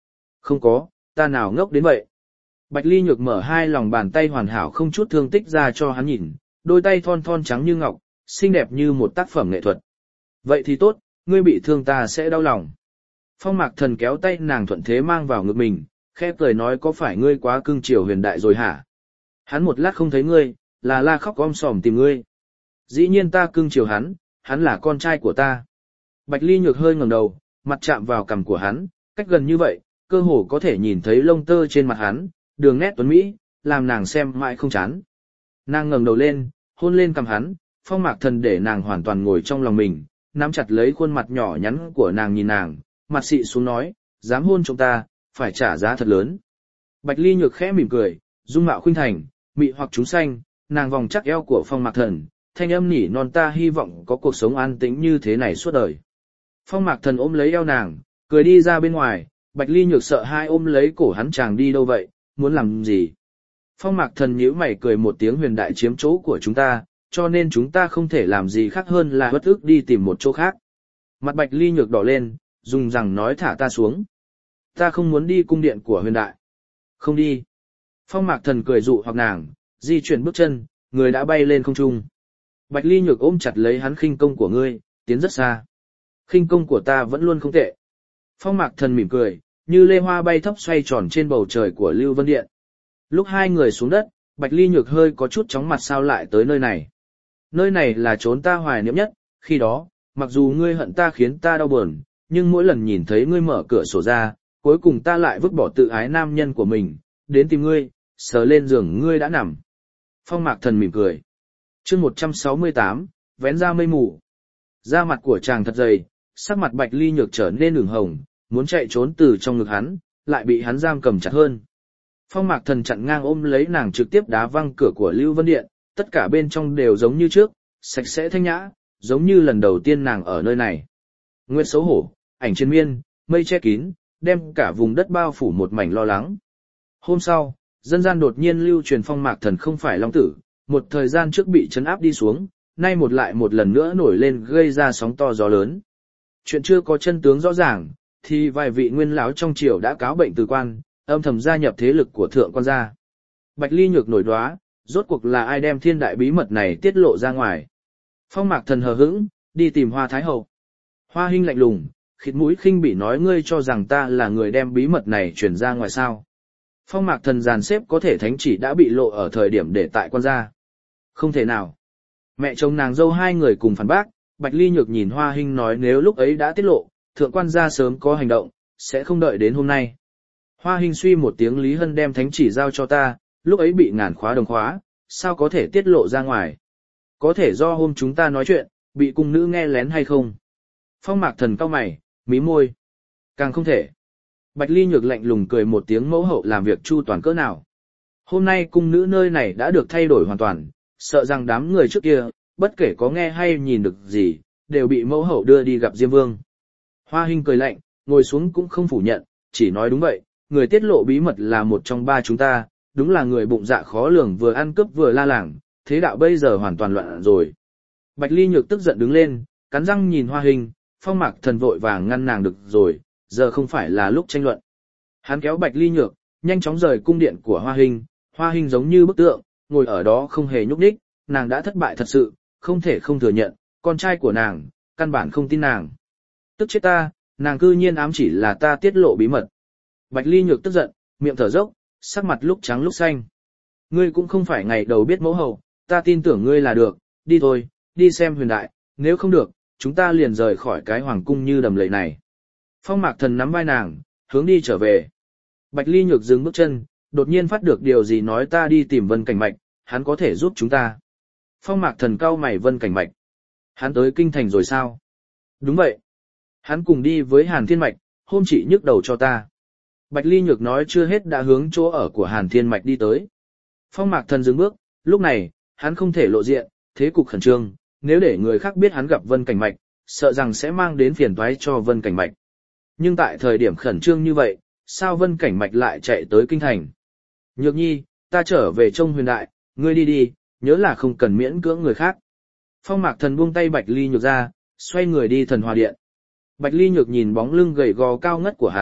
Không có, ta nào ngốc đến vậy. Bạch Ly Nhược mở hai lòng bàn tay hoàn hảo không chút thương tích ra cho hắn nhìn, đôi tay thon thon trắng như ngọc, xinh đẹp như một tác phẩm nghệ thuật. Vậy thì tốt, ngươi bị thương ta sẽ đau lòng. Phong Mạc Thần kéo tay nàng thuận thế mang vào ngực mình, khẽ cười nói có phải ngươi quá cưng chiều Huyền Đại rồi hả? Hắn một lát không thấy ngươi, là la khóc om sòm tìm ngươi. Dĩ nhiên ta cưng chiều hắn, hắn là con trai của ta. Bạch Ly Nhược hơi ngẩng đầu, mặt chạm vào cằm của hắn, cách gần như vậy, cơ hồ có thể nhìn thấy lông tơ trên mặt hắn, đường nét tuấn mỹ, làm nàng xem mãi không chán. Nàng ngẩng đầu lên, hôn lên cằm hắn, Phong Mạc Thần để nàng hoàn toàn ngồi trong lòng mình, nắm chặt lấy khuôn mặt nhỏ nhắn của nàng nhìn nàng, mặt xị xuống nói, dám hôn chúng ta, phải trả giá thật lớn. Bạch Ly Nhược khẽ mỉm cười, dung mạo khuynh thành, mị hoặc chúng sanh, nàng vòng chắc eo của Phong Mạc Thần, thanh âm nỉ non ta hy vọng có cuộc sống an tĩnh như thế này suốt đời. Phong Mạc Thần ôm lấy eo nàng, cười đi ra bên ngoài, Bạch Ly Nhược sợ hai ôm lấy cổ hắn chàng đi đâu vậy, muốn làm gì. Phong Mạc Thần nhíu mày cười một tiếng Huyền Đại chiếm chỗ của chúng ta, cho nên chúng ta không thể làm gì khác hơn là bất ức đi tìm một chỗ khác. Mặt Bạch Ly Nhược đỏ lên, dùng rằng nói thả ta xuống. Ta không muốn đi cung điện của Huyền Đại. Không đi. Phong Mạc Thần cười dụ hoặc nàng, di chuyển bước chân, người đã bay lên không trung. Bạch Ly Nhược ôm chặt lấy hắn khinh công của ngươi, tiến rất xa. Khinh công của ta vẫn luôn không tệ. Phong Mạc Thần mỉm cười, như lê hoa bay thấp xoay tròn trên bầu trời của Lưu Vân Điện. Lúc hai người xuống đất, Bạch Ly Nhược hơi có chút chóng mặt sao lại tới nơi này. Nơi này là chốn ta hoài niệm nhất, khi đó, mặc dù ngươi hận ta khiến ta đau buồn, nhưng mỗi lần nhìn thấy ngươi mở cửa sổ ra, cuối cùng ta lại vứt bỏ tự ái nam nhân của mình, đến tìm ngươi, sờ lên giường ngươi đã nằm. Phong Mạc Thần mỉm cười. Chương một trăm sáu mươi tám, vén ra mây mù. Da mặt của chàng thật dày, sắc mặt Bạch Ly Nhược trở nên ửng hồng, muốn chạy trốn từ trong ngực hắn, lại bị hắn giam cầm chặt hơn. Phong Mạc Thần chặn ngang ôm lấy nàng trực tiếp đá văng cửa của Lưu Vân Điện, tất cả bên trong đều giống như trước, sạch sẽ thanh nhã, giống như lần đầu tiên nàng ở nơi này. Nguyệt xấu hổ, ảnh trên miên, mây che kín, đem cả vùng đất bao phủ một mảnh lo lắng. Hôm sau, dân gian đột nhiên lưu truyền Phong Mạc Thần không phải long tử, một thời gian trước bị trấn áp đi xuống, nay một lại một lần nữa nổi lên gây ra sóng to gió lớn. Chuyện chưa có chân tướng rõ ràng, thì vài vị nguyên lão trong triều đã cáo bệnh từ quan, âm thầm gia nhập thế lực của thượng quan gia. Bạch Ly Nhược nổi đoá, rốt cuộc là ai đem thiên đại bí mật này tiết lộ ra ngoài. Phong Mạc Thần hờ hững, đi tìm Hoa Thái Hậu. Hoa Hinh lạnh lùng, khịt mũi khinh bỉ nói ngươi cho rằng ta là người đem bí mật này truyền ra ngoài sao. Phong Mạc Thần dàn xếp có thể thánh chỉ đã bị lộ ở thời điểm để tại quan gia. Không thể nào. Mẹ chồng nàng dâu hai người cùng phản bác, Bạch Ly Nhược nhìn Hoa Hinh nói nếu lúc ấy đã tiết lộ, thượng quan gia sớm có hành động, sẽ không đợi đến hôm nay. Hoa Hinh suy một tiếng Lý Hân đem thánh chỉ giao cho ta, lúc ấy bị ngàn khóa đồng khóa, sao có thể tiết lộ ra ngoài. Có thể do hôm chúng ta nói chuyện, bị cung nữ nghe lén hay không? Phong Mạc Thần cau mày, mí môi. Càng không thể. Bạch Ly Nhược lạnh lùng cười một tiếng mẫu hậu làm việc chu toàn cỡ nào. Hôm nay cung nữ nơi này đã được thay đổi hoàn toàn, sợ rằng đám người trước kia, bất kể có nghe hay nhìn được gì, đều bị mẫu hậu đưa đi gặp Diêm Vương. Hoa Hinh cười lạnh, ngồi xuống cũng không phủ nhận, chỉ nói đúng vậy, người tiết lộ bí mật là một trong ba chúng ta, đúng là người bụng dạ khó lường vừa ăn cướp vừa la làng, thế đạo bây giờ hoàn toàn loạn rồi. Bạch Ly Nhược tức giận đứng lên, cắn răng nhìn Hoa Hinh, Phong Mạc Thần vội vàng ngăn nàng được rồi, giờ không phải là lúc tranh luận. Hắn kéo Bạch Ly Nhược, nhanh chóng rời cung điện của Hoa Hinh, Hoa Hinh giống như bức tượng, ngồi ở đó không hề nhúc nhích, nàng đã thất bại thật sự, không thể không thừa nhận, con trai của nàng, căn bản không tin nàng. Tức chết ta, nàng cư nhiên ám chỉ là ta tiết lộ bí mật. Bạch Ly Nhược tức giận, miệng thở dốc, sắc mặt lúc trắng lúc xanh. Ngươi cũng không phải ngày đầu biết mẫu hậu, ta tin tưởng ngươi là được, đi thôi, đi xem Huyền Đại, nếu không được, chúng ta liền rời khỏi cái hoàng cung như đầm lầy này. Phong Mạc Thần nắm vai nàng, hướng đi trở về. Bạch Ly Nhược dừng bước chân, đột nhiên phát được điều gì nói ta đi tìm Vân Cảnh Mạch, hắn có thể giúp chúng ta. Phong Mạc Thần cau mày Vân Cảnh Mạch. Hắn tới kinh thành rồi sao? Đúng vậy. Hắn cùng đi với Hàn Thiên Mạch, hôm chỉ nhức đầu cho ta. Bạch Ly Nhược nói chưa hết đã hướng chỗ ở của Hàn Thiên Mạch đi tới. Phong Mạc Thần dừng bước, lúc này, hắn không thể lộ diện, thế cục khẩn trương, nếu để người khác biết hắn gặp Vân Cảnh Mạch, sợ rằng sẽ mang đến phiền toái cho Vân Cảnh Mạch. Nhưng tại thời điểm khẩn trương như vậy, sao Vân Cảnh Mạch lại chạy tới kinh thành? Nhược Nhi, ta trở về trông Huyền Đại, ngươi đi đi, nhớ là không cần miễn cưỡng người khác. Phong Mạc Thần buông tay Bạch Ly Nhược ra, xoay người đi Thần Hòa Điện. Bạch Ly Nhược nhìn bóng lưng gầy gò cao ngất của hắn,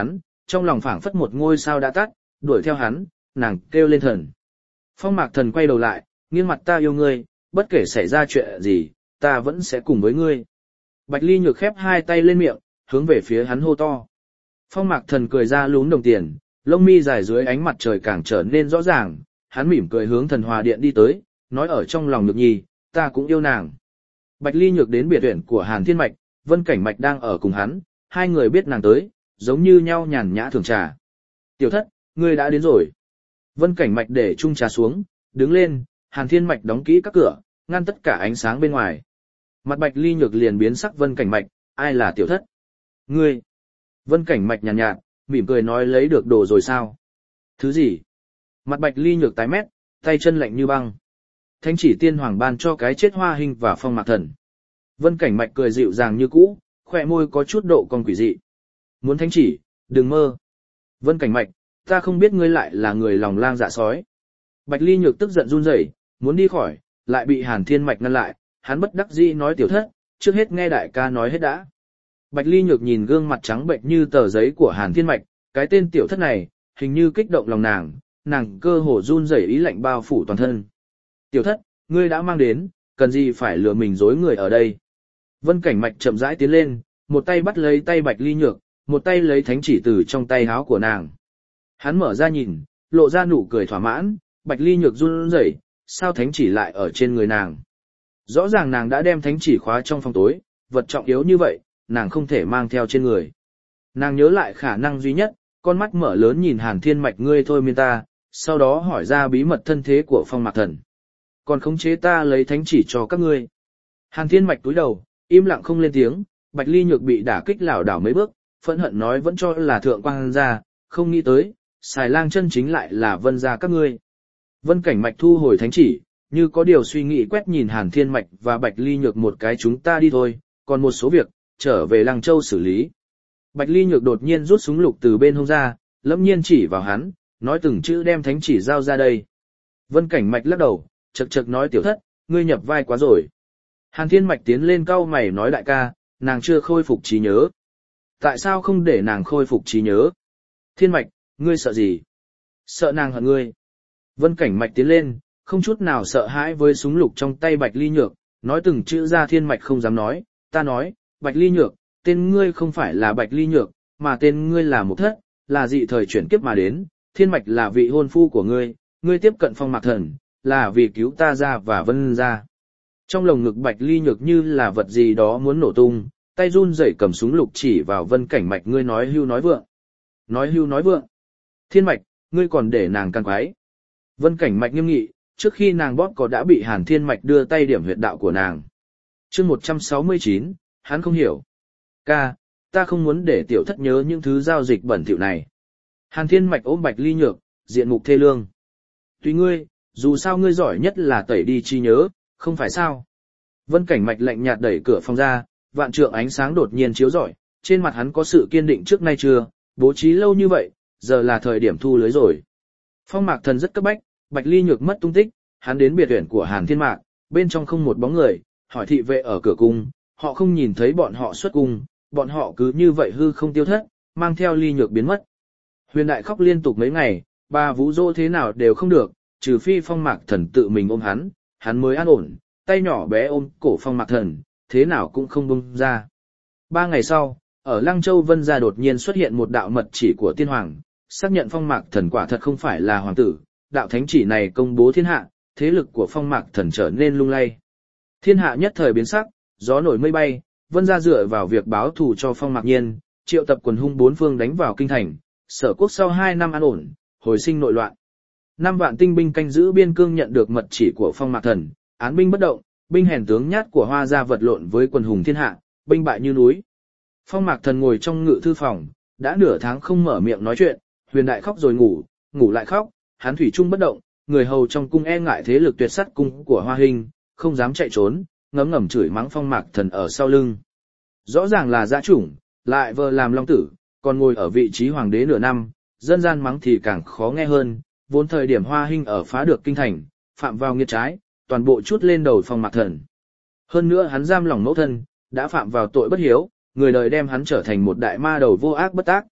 trong lòng phảng phất một ngôi sao đã tắt, đuổi theo hắn, nàng kêu lên thần. Phong Mạc Thần quay đầu lại, nghiêng mặt ta yêu ngươi, bất kể xảy ra chuyện gì, ta vẫn sẽ cùng với ngươi. Bạch Ly Nhược khép hai tay lên miệng, hướng về phía hắn hô to. Phong Mạc Thần cười ra lún đồng tiền, lông mi dài dưới ánh mặt trời càng trở nên rõ ràng, hắn mỉm cười hướng Thần Hòa Điện đi tới, nói ở trong lòng Nhược Nhi, ta cũng yêu nàng. Bạch Ly Nhược đến biệt viện của Hàn Thiên Mạch, Vân Cảnh Mạch đang ở cùng hắn, hai người biết nàng tới, giống như nhau nhàn nhã thưởng trà. Tiểu thất, ngươi đã đến rồi. Vân Cảnh Mạch để chung trà xuống, đứng lên, Hàn Thiên Mạch đóng kỹ các cửa, ngăn tất cả ánh sáng bên ngoài. Mặt Bạch Ly Nhược liền biến sắc. Vân Cảnh Mạch, ai là tiểu thất? Ngươi. Vân Cảnh Mạch nhàn nhạt, nhạt, mỉm cười nói lấy được đồ rồi sao? Thứ gì? Mặt Bạch Ly Nhược tái mét, tay chân lạnh như băng. Thánh chỉ tiên hoàng ban cho cái chết Hoa Hình và Phong Mạc Thần. Vân Cảnh Mạch cười dịu dàng như cũ, khỏe môi có chút độ cong quỷ dị. Muốn thánh chỉ, đừng mơ. Vân Cảnh Mạch, ta không biết ngươi lại là người lòng lang dạ sói. Bạch Ly Nhược tức giận run rẩy, muốn đi khỏi, lại bị Hàn Thiên Mạch ngăn lại, hắn bất đắc dĩ nói tiểu thất, trước hết nghe đại ca nói hết đã. Bạch Ly Nhược nhìn gương mặt trắng bệnh như tờ giấy của Hàn Thiên Mạch, cái tên tiểu thất này, hình như kích động lòng nàng, nàng cơ hồ run rẩy ý lạnh bao phủ toàn thân. Tiểu thất, ngươi đã mang đến, cần gì phải lừa mình dối người ở đây. Vân Cảnh Mạch chậm rãi tiến lên, một tay bắt lấy tay Bạch Ly Nhược, một tay lấy thánh chỉ từ trong tay háo của nàng. Hắn mở ra nhìn, lộ ra nụ cười thỏa mãn, Bạch Ly Nhược run rẩy, sao thánh chỉ lại ở trên người nàng. Rõ ràng nàng đã đem thánh chỉ khóa trong phòng tối, vật trọng yếu như vậy, nàng không thể mang theo trên người. Nàng nhớ lại khả năng duy nhất, con mắt mở lớn nhìn Hàn Thiên Mạch ngươi thôi miên ta, sau đó hỏi ra bí mật thân thế của Phong Mạc Thần. Còn khống chế ta lấy thánh chỉ cho các ngươi. Hàn Thiên Mạch cúi đầu, im lặng không lên tiếng, Bạch Ly Nhược bị đả kích lảo đảo mấy bước, phẫn hận nói vẫn cho là thượng quang gia, không nghĩ tới, xài lang chân chính lại là Vân gia các ngươi. Vân Cảnh Mạch thu hồi thánh chỉ, như có điều suy nghĩ quét nhìn Hàn Thiên Mạch và Bạch Ly Nhược một cái chúng ta đi thôi, còn một số việc, trở về Lăng Châu xử lý. Bạch Ly Nhược đột nhiên rút súng lục từ bên hông ra, lâm nhiên chỉ vào hắn, nói từng chữ đem thánh chỉ giao ra đây. Vân Cảnh Mạch lắc đầu, chật chật nói tiểu thất, ngươi nhập vai quá rồi. Hàn Thiên Mạch tiến lên cau mày nói đại ca, nàng chưa khôi phục trí nhớ. Tại sao không để nàng khôi phục trí nhớ? Thiên Mạch, ngươi sợ gì? Sợ nàng hận ngươi. Vân Cảnh Mạch tiến lên, không chút nào sợ hãi với súng lục trong tay Bạch Ly Nhược, nói từng chữ ra. Thiên Mạch không dám nói, ta nói, Bạch Ly Nhược, tên ngươi không phải là Bạch Ly Nhược, mà tên ngươi là Mục Thất, là dị thời chuyển kiếp mà đến, Thiên Mạch là vị hôn phu của ngươi, ngươi tiếp cận Phong Mạc Thần, là vì cứu ta ra và Vân ra. Trong lồng ngực Bạch Ly Nhược như là vật gì đó muốn nổ tung, tay run rẩy cầm súng lục chỉ vào Vân Cảnh Mạch ngươi nói hưu nói vượng. Nói hưu nói vượng. Thiên Mạch, ngươi còn để nàng can quái. Vân Cảnh Mạch nghiêm nghị, trước khi nàng bóp có đã bị Hàn Thiên Mạch đưa tay điểm huyệt đạo của nàng. Chương một trăm sáu mươi chín, hắn không hiểu. Ca, ta không muốn để tiểu thất nhớ những thứ giao dịch bẩn thỉu này. Hàn Thiên Mạch ôm Bạch Ly Nhược, diện mục thê lương. Tùy ngươi, dù sao ngươi giỏi nhất là tẩy đi trí nhớ, không phải sao. Vân Cảnh Mạch lạnh nhạt đẩy cửa phòng ra, vạn trượng ánh sáng đột nhiên chiếu rọi, trên mặt hắn có sự kiên định trước nay chưa, bố trí lâu như vậy, giờ là thời điểm thu lưới rồi. Phong Mạc Thần rất cấp bách, Bạch Ly Nhược mất tung tích, hắn đến biệt viện của Hàn Thiên Mạc, bên trong không một bóng người, hỏi thị vệ ở cửa cung, họ không nhìn thấy bọn họ xuất cung, bọn họ cứ như vậy hư không tiêu thất, mang theo Ly Nhược biến mất. Huyền Đại khóc liên tục mấy ngày, bà Vũ dỗ thế nào đều không được, trừ phi Phong Mạc Thần tự mình ôm hắn, hắn mới an ổn, tay nhỏ bé ôm cổ Phong Mạc Thần, thế nào cũng không buông ra. Ba ngày sau, ở Lăng Châu Vân gia đột nhiên xuất hiện một đạo mật chỉ của tiên hoàng, xác nhận Phong Mạc Thần quả thật không phải là hoàng tử, đạo thánh chỉ này công bố thiên hạ, thế lực của Phong Mạc Thần trở nên lung lay. Thiên hạ nhất thời biến sắc, gió nổi mây bay, Vân gia dựa vào việc báo thù cho Phong Mạc Nhiên, triệu tập quần hung bốn phương đánh vào kinh thành, Sở quốc sau hai năm an ổn, hồi sinh nội loạn. Năm vạn tinh binh canh giữ biên cương nhận được mật chỉ của Phong Mạc Thần, án binh bất động, binh hèn tướng nhát của Hoa gia vật lộn với quần hùng thiên hạ, binh bại như núi. Phong Mạc Thần ngồi trong ngự thư phòng, đã nửa tháng không mở miệng nói chuyện, Huyền Đại khóc rồi ngủ, ngủ lại khóc, hắn thủy chung bất động, người hầu trong cung e ngại thế lực tuyệt sắt cung của Hoa Hình, không dám chạy trốn, ngấm ngầm chửi mắng Phong Mạc Thần ở sau lưng. Rõ ràng là dã chủng, lại vờ làm long tử, còn ngồi ở vị trí hoàng đế nửa năm, dân gian mắng thì càng khó nghe hơn, vốn thời điểm Hoa Hình ở phá được kinh thành, phạm vào nghiệt trái, toàn bộ chút lên đầu Phong Mạc Thần. Hơn nữa hắn giam lòng mẫu thân, đã phạm vào tội bất hiếu, người đời đem hắn trở thành một đại ma đầu vô ác bất tác.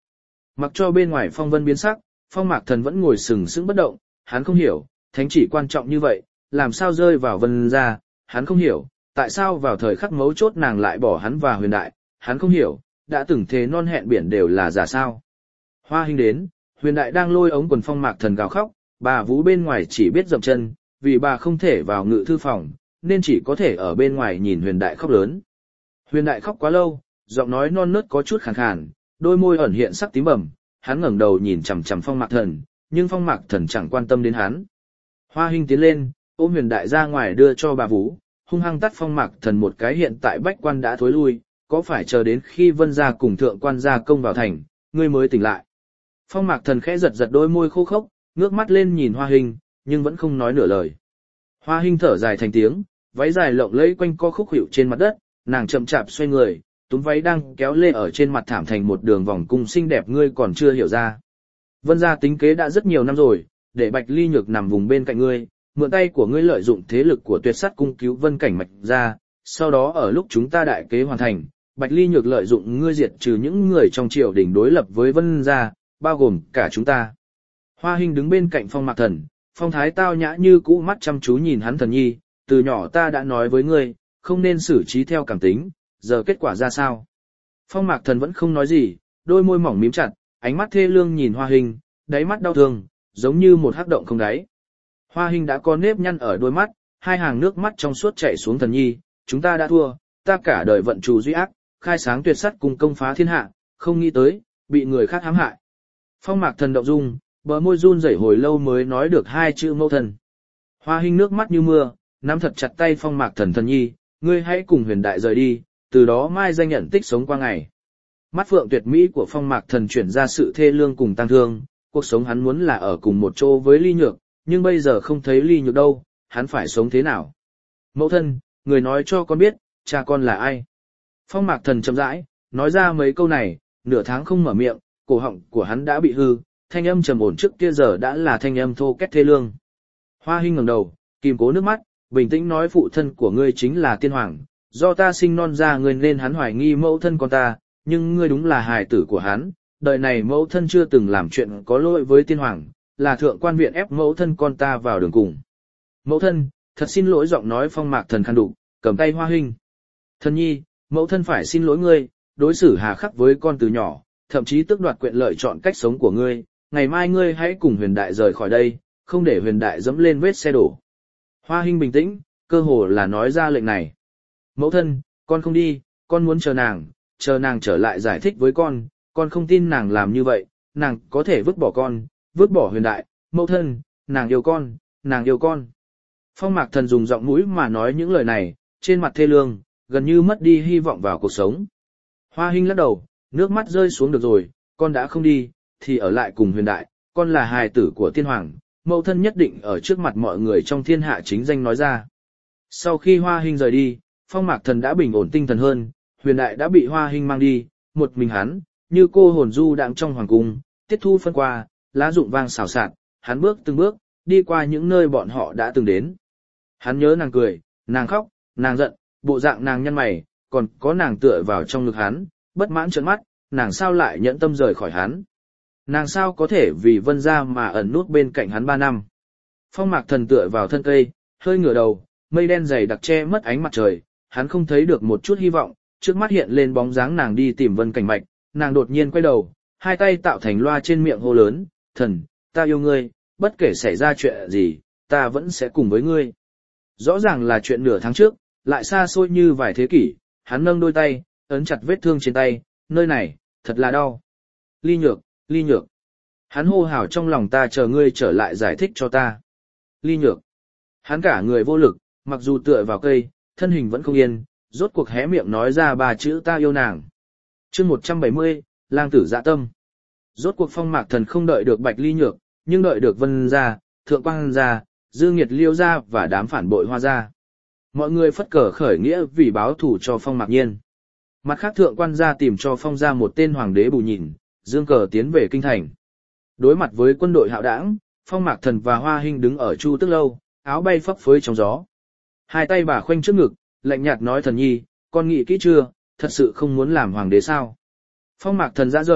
Mặc cho bên ngoài phong vân biến sắc, Phong Mạc Thần vẫn ngồi sừng sững bất động, hắn không hiểu, thánh chỉ quan trọng như vậy, làm sao rơi vào Vân gia, hắn không hiểu, tại sao vào thời khắc mấu chốt nàng lại bỏ hắn và Huyền Đại, hắn không hiểu, đã từng thề non hẹn biển đều là giả sao. Hoa Hinh đến, Huyền Đại đang lôi ống quần Phong Mạc Thần gào khóc, bà Vũ bên ngoài chỉ biết dậm chân, vì bà không thể vào ngự thư phòng, nên chỉ có thể ở bên ngoài nhìn Huyền Đại khóc lớn. Huyền Đại khóc quá lâu, giọng nói non nớt có chút khàn khàn, đôi môi ẩn hiện sắc tím bầm, hắn ngẩng đầu nhìn chằm chằm Phong Mạc Thần, nhưng Phong Mạc Thần chẳng quan tâm đến hắn. Hoa Hinh tiến lên, ôm Huyền Đại ra ngoài đưa cho bà Vũ, hung hăng tắt Phong Mạc Thần một cái. Hiện tại bách quan đã thối lui, có phải chờ đến khi Vân gia cùng thượng quan gia công vào thành, ngươi mới tỉnh lại? Phong Mạc Thần khẽ giật giật đôi môi khô khốc, ngước mắt lên nhìn Hoa Hinh, nhưng vẫn không nói nửa lời. Hoa Hinh thở dài thành tiếng, váy dài lộng lẫy quanh co khúc khuỷu trên mặt đất, nàng chậm chạp xoay người, túm váy đang kéo lê ở trên mặt thảm thành một đường vòng cung xinh đẹp. Ngươi còn chưa hiểu ra. Vân gia tính kế đã rất nhiều năm rồi, để Bạch Ly Nhược nằm vùng bên cạnh ngươi, mượn tay của ngươi lợi dụng thế lực của Tuyệt Sắt cung cứu Vân Cảnh Mạch gia, sau đó ở lúc chúng ta đại kế hoàn thành, Bạch Ly Nhược lợi dụng ngươi diệt trừ những người trong triều đình đối lập với Vân gia, bao gồm cả chúng ta. Hoa Hinh đứng bên cạnh Phong Mạc Thần, phong thái tao nhã như cũ, mắt chăm chú nhìn hắn. Thần nhi, từ nhỏ ta đã nói với ngươi, không nên xử trí theo cảm tính, giờ kết quả ra sao? Phong Mạc Thần vẫn không nói gì, đôi môi mỏng mím chặt, ánh mắt thê lương nhìn Hoa Hinh, đáy mắt đau thương, giống như một hắc động không đáy. Hoa Hinh đã có nếp nhăn ở đôi mắt, hai hàng nước mắt trong suốt chảy xuống. Thần nhi, chúng ta đã thua, ta cả đời vận trù duy ác, khai sáng Tuyệt Sắt cùng công phá thiên hạ, không nghĩ tới, bị người khác hãm hại. Phong Mạc Thần động dung, bờ môi run rẩy hồi lâu mới nói được hai chữ mẫu thân. Hoa Hinh nước mắt như mưa, nắm thật chặt tay Phong Mạc Thần. Thần nhi, ngươi hãy cùng Huyền Đại rời đi, từ đó mai danh nhận tích sống qua ngày. Mắt phượng tuyệt mỹ của Phong Mạc Thần chuyển ra sự thê lương cùng tang thương, cuộc sống hắn muốn là ở cùng một chỗ với Ly Nhược, nhưng bây giờ không thấy Ly Nhược đâu, hắn phải sống thế nào? Mẫu thân, người nói cho con biết, cha con là ai? Phong Mạc Thần chậm rãi, nói ra mấy câu này, nửa tháng không mở miệng, cổ họng của hắn đã bị hư, thanh âm trầm ổn trước kia giờ đã là thanh âm thô két thê lương. Hoa Hinh ngẩng đầu, kìm cố nước mắt, bình tĩnh nói phụ thân của ngươi chính là Tiên Hoàng, do ta sinh non ra ngươi nên hắn hoài nghi mẫu thân con ta, nhưng ngươi đúng là hài tử của hắn, đời này mẫu thân chưa từng làm chuyện có lỗi với Tiên Hoàng, là thượng quan viện ép mẫu thân con ta vào đường cùng. Mẫu thân, thật xin lỗi. Giọng nói Phong Mạc Thần khàn đục, cầm tay Hoa Hinh. Thần nhi, mẫu thân phải xin lỗi ngươi, đối xử hà khắc với con từ nhỏ, thậm chí tước đoạt quyền lợi chọn cách sống của ngươi, ngày mai ngươi hãy cùng Huyền Đại rời khỏi đây, không để Huyền Đại dẫm lên vết xe đổ. Hoa Hinh bình tĩnh, cơ hồ là nói ra lệnh này. Mẫu thân, con không đi, con muốn chờ nàng, chờ nàng trở lại giải thích với con, con không tin nàng làm như vậy, nàng có thể vứt bỏ con, vứt bỏ Huyền Đại. Mẫu thân, nàng yêu con, nàng yêu con. Phong Mạc Thần dùng giọng mũi mà nói những lời này, trên mặt thê lương, gần như mất đi hy vọng vào cuộc sống. Hoa Hinh lắc đầu, nước mắt rơi xuống. Được rồi, con đã không đi, thì ở lại cùng Huyền Đại, con là hài tử của Tiên Hoàng, mẫu thân nhất định ở trước mặt mọi người trong thiên hạ chính danh nói ra. Sau khi Hoa Hinh rời đi, Phong Mạc Thần đã bình ổn tinh thần hơn, Huyền Đại đã bị Hoa Hinh mang đi, một mình hắn, như cô hồn du đãng trong hoàng cung, tiết thu phân qua, lá rụng vang xào xạc, hắn bước từng bước, đi qua những nơi bọn họ đã từng đến. Hắn nhớ nàng cười, nàng khóc, nàng giận, bộ dạng nàng nhăn mày, còn có nàng tựa vào trong ngực hắn, bất mãn trợn mắt, nàng sao lại nhẫn tâm rời khỏi hắn. Nàng sao có thể vì Vân gia mà ẩn nút bên cạnh hắn ba năm. Phong Mạc Thần tựa vào thân cây, hơi ngửa đầu, mây đen dày đặc che mất ánh mặt trời, hắn không thấy được một chút hy vọng, trước mắt hiện lên bóng dáng nàng đi tìm Vân Cảnh Mạch, nàng đột nhiên quay đầu, hai tay tạo thành loa trên miệng hô lớn, thần, ta yêu ngươi, bất kể xảy ra chuyện gì, ta vẫn sẽ cùng với ngươi. Rõ ràng là chuyện nửa tháng trước, lại xa xôi như vài thế kỷ, hắn nâng đôi tay, ấn chặt vết thương trên tay, nơi này, thật là đau. Ly Nhược, Ly Nhược. Hắn hô hào trong lòng, ta chờ ngươi trở lại giải thích cho ta. Ly Nhược. Hắn cả người vô lực, mặc dù tựa vào cây, thân hình vẫn không yên, rốt cuộc hé miệng nói ra ba chữ ta yêu nàng. Chương một trăm bảy mươi, lang tử dạ tâm. Rốt cuộc Phong Mạc Thần không đợi được Bạch Ly Nhược, nhưng đợi được Vân gia, Thượng quan gia, Dương Nghiệt Liêu gia và đám phản bội Hoa gia. Mọi người phất cờ khởi nghĩa vì báo thù cho Phong Mạc Nhiên. Mặt khác Thượng quan gia tìm cho Phong gia một tên hoàng đế bù nhìn, dương cờ tiến về kinh thành. Đối mặt với quân đội hạo đảng, Phong Mạc Thần và Hoa Hinh đứng ở Chu Tức lâu, áo bay phấp phới trong gió. Hai tay bà khoanh trước ngực, lạnh nhạt nói, thần nhi, con nghĩ kỹ chưa, thật sự không muốn làm hoàng đế sao? Phong Mạc Thần ra rời,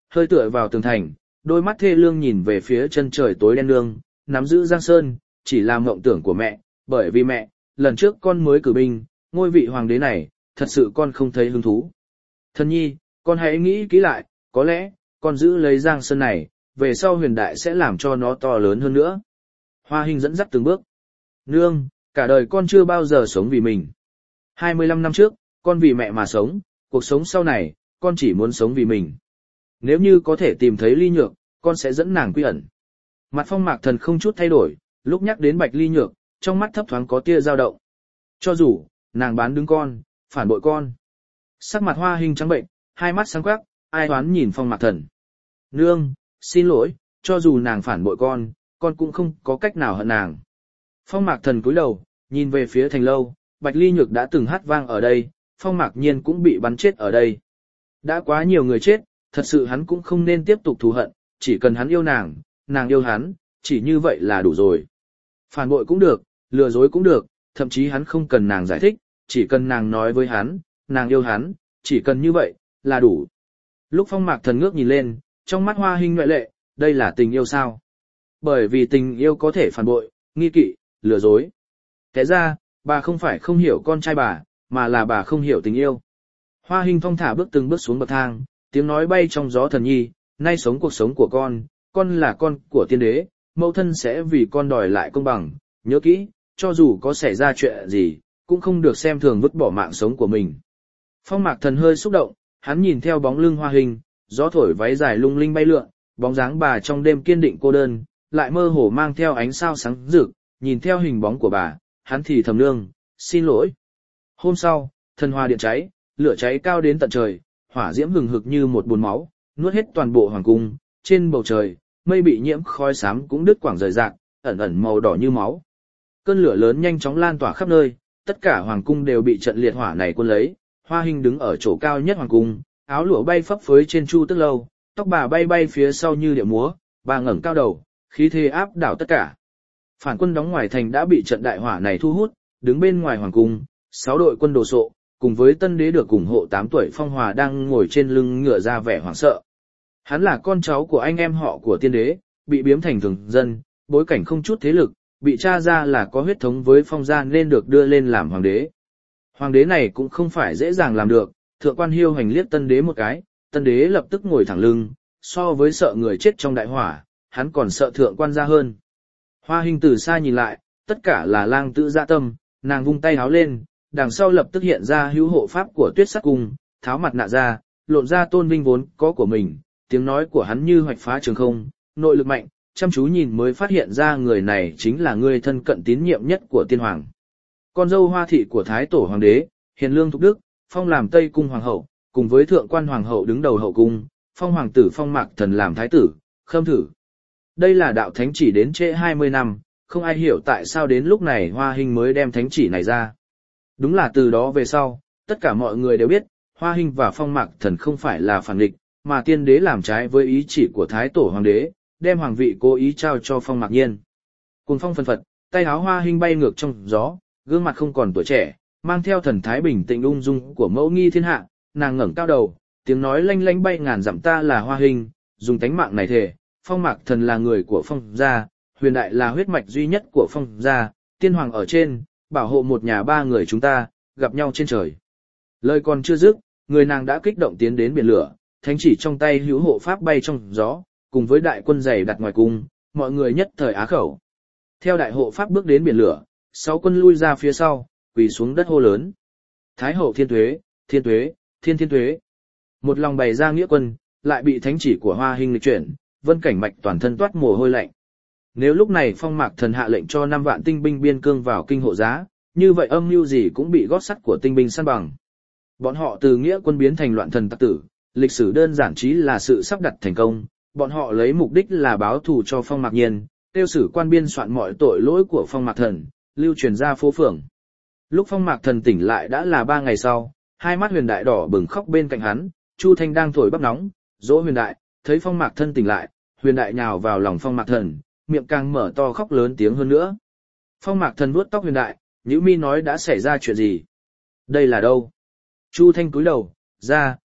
hơi tựa vào tường thành, đôi mắt thê lương nhìn về phía chân trời tối đen nương, nắm giữ Giang Sơn, chỉ là mộng tưởng của mẹ, bởi vì mẹ, lần trước con mới cử binh, ngôi vị hoàng đế này, thật sự con không thấy hứng thú. Thần nhi, con hãy nghĩ kỹ lại, có lẽ, con giữ lấy Giang Sơn này, về sau huyền đại sẽ làm cho nó to lớn hơn nữa. Hoa Hinh dẫn dắt từng bước. Nương, cả đời con chưa bao giờ sống vì mình. hai mươi lăm năm trước, con vì mẹ mà sống, cuộc sống sau này, con chỉ muốn sống vì mình. Nếu như có thể tìm thấy Ly Nhược, con sẽ dẫn nàng quy ẩn. Mặt Phong Mạc Thần không chút thay đổi, lúc nhắc đến Bạch Ly Nhược, trong mắt thấp thoáng có tia dao động. Cho dù, nàng bán đứng con, phản bội con. Sắc mặt Hoa Hinh trắng bệnh, hai mắt sáng quắc, ai oán nhìn Phong Mạc Thần. Nương, xin lỗi, cho dù nàng phản bội con, con cũng không có cách nào hận nàng. Phong Mạc Thần cúi đầu, nhìn về phía thành lâu, Bạch Ly Nhược đã từng hát vang ở đây, Phong Mạc Nhiên cũng bị bắn chết ở đây. Đã quá nhiều người chết, thật sự hắn cũng không nên tiếp tục thù hận, chỉ cần hắn yêu nàng, nàng yêu hắn, chỉ như vậy là đủ rồi. Phản bội cũng được, lừa dối cũng được, thậm chí hắn không cần nàng giải thích, chỉ cần nàng nói với hắn, nàng yêu hắn, chỉ cần như vậy, là đủ. Lúc Phong Mạc Thần ngước nhìn lên, trong mắt Hoa Hinh nhuệ lệ, đây là tình yêu sao? Bởi vì tình yêu có thể phản bội, nghi kỵ, lừa dối. Thế ra, bà không phải không hiểu con trai bà, mà là bà không hiểu tình yêu. Hoa Hinh thong thả bước từng bước xuống bậc thang, tiếng nói bay trong gió. Thần nhi, nay sống cuộc sống của con, con là con của tiên đế, mẫu thân sẽ vì con đòi lại công bằng, nhớ kỹ, cho dù có xảy ra chuyện gì, cũng không được xem thường vứt bỏ mạng sống của mình. Phong Mạc Thần hơi xúc động, hắn nhìn theo bóng lưng Hoa Hinh, gió thổi váy dài lung linh bay lượn, bóng dáng bà trong đêm kiên định cô đơn, lại mơ hồ mang theo ánh sao sáng rực, nhìn theo hình bóng của bà, hắn thì thầm nương, xin lỗi. Hôm sau, thần hoa điện cháy, lửa cháy cao đến tận trời, hỏa diễm hừng hực như một bồn máu, nuốt hết toàn bộ hoàng cung, trên bầu trời, mây bị nhiễm khói xám cũng đứt quãng rời rạc, ẩn ẩn màu đỏ như máu. Cơn lửa lớn nhanh chóng lan tỏa khắp nơi, tất cả hoàng cung đều bị trận liệt hỏa này cuốn lấy. Hoa Hinh đứng ở chỗ cao nhất hoàng cung, áo lụa bay phấp phới trên chu tước lâu, tóc bà bay bay phía sau như điệu múa, bà ngẩng cao đầu, khí thế áp đảo tất cả. Phản quân đóng ngoài thành đã bị trận đại hỏa này thu hút, đứng bên ngoài hoàng cung, sáu đội quân đồ sộ, cùng với tân đế được ủng hộ tám tuổi Phong Hòa đang ngồi trên lưng ngựa ra vẻ hoảng sợ. Hắn là con cháu của anh em họ của tiên đế, bị biếm thành thường dân, bối cảnh không chút thế lực, bị tra ra là có huyết thống với Phong gia nên được đưa lên làm hoàng đế. Hoàng đế này cũng không phải dễ dàng làm được, thượng quan Hiêu hành liếc tân đế một cái, tân đế lập tức ngồi thẳng lưng, so với sợ người chết trong đại hỏa, hắn còn sợ thượng quan gia hơn. Hoa Hinh từ xa nhìn lại, tất cả là lang tự dạ tâm, nàng vung tay háo lên, đằng sau lập tức hiện ra hữu hộ pháp của Tuyết Sắc Cung, tháo mặt nạ ra, lộn ra tôn vinh vốn có của mình, tiếng nói của hắn như hoạch phá trường không, nội lực mạnh, chăm chú nhìn mới phát hiện ra người này chính là người thân cận tín nhiệm nhất của tiên hoàng. Con dâu Hoa thị của Thái Tổ Hoàng đế, hiền lương thục đức, phong làm Tây Cung Hoàng hậu, cùng với thượng quan Hoàng hậu đứng đầu hậu cung, phong hoàng tử Phong Mạc Thần làm thái tử, Khâm Thử. Đây là đạo thánh chỉ đến trễ hai mươi năm, không ai hiểu tại sao đến lúc này Hoa Hinh mới đem thánh chỉ này ra. Đúng là từ đó về sau, tất cả mọi người đều biết, Hoa Hinh và Phong Mạc Thần không phải là phản nghịch, mà tiên đế làm trái với ý chỉ của Thái Tổ Hoàng đế, đem hoàng vị cố ý trao cho Phong Mạc Nhiên. Cùng phong phân phật, tay áo Hoa Hinh bay ngược trong gió, gương mặt không còn tuổi trẻ, mang theo thần thái bình tĩnh ung dung của mẫu nghi thiên hạ, nàng ngẩng cao đầu, tiếng nói lanh lanh bay ngàn dặm, ta là Hoa Hinh, dùng tánh mạng này thề, Phong Mạc Thần là người của Phong gia, huyền đại là huyết mạch duy nhất của Phong gia, tiên hoàng ở trên, bảo hộ một nhà ba người chúng ta, gặp nhau trên trời. Lời còn chưa dứt, người nàng đã kích động tiến đến biển lửa, thánh chỉ trong tay hữu hộ pháp bay trong gió, cùng với đại quân dày đặt ngoài cung, mọi người nhất thời á khẩu. Theo đại hộ pháp bước đến biển lửa, sáu quân lui ra phía sau, quỳ xuống đất hô lớn. Thái hậu thiên tuế, thiên tuế, thiên thiên tuế. Một lòng bày ra nghĩa quân, lại bị thánh chỉ của Hoa Hinh lịch chuyển, Vân Cảnh Mạch toàn thân toát mồ hôi lạnh. Nếu lúc này Phong Mạc Thần hạ lệnh cho năm vạn tinh binh biên cương vào kinh hộ giá, như vậy âm mưu gì cũng bị gót sắt của tinh binh săn bằng. Bọn họ từ nghĩa quân biến thành loạn thần tặc tử, lịch sử đơn giản chỉ là sự sắp đặt thành công, bọn họ lấy mục đích là báo thù cho Phong Mạc Nhiên, tiêu sử quan biên soạn mọi tội lỗi của Phong Mạc Thần, lưu truyền ra phố phường. Lúc Phong Mạc Thần tỉnh lại đã là ba ngày sau, hai mắt huyền đại đỏ bừng khóc bên cạnh hắn, Chu Thanh đang thổi bắp nóng, dỗ huyền đại, thấy Phong Mạc Thân tỉnh lại, huyền đại nhào vào lòng Phong Mạc Thần, miệng càng mở to khóc lớn tiếng hơn nữa. Phong Mạc Thần vuốt tóc huyền đại, nhíu mi nói đã xảy ra chuyện gì? Đây là đâu? Chu Thanh cúi đầu, ra,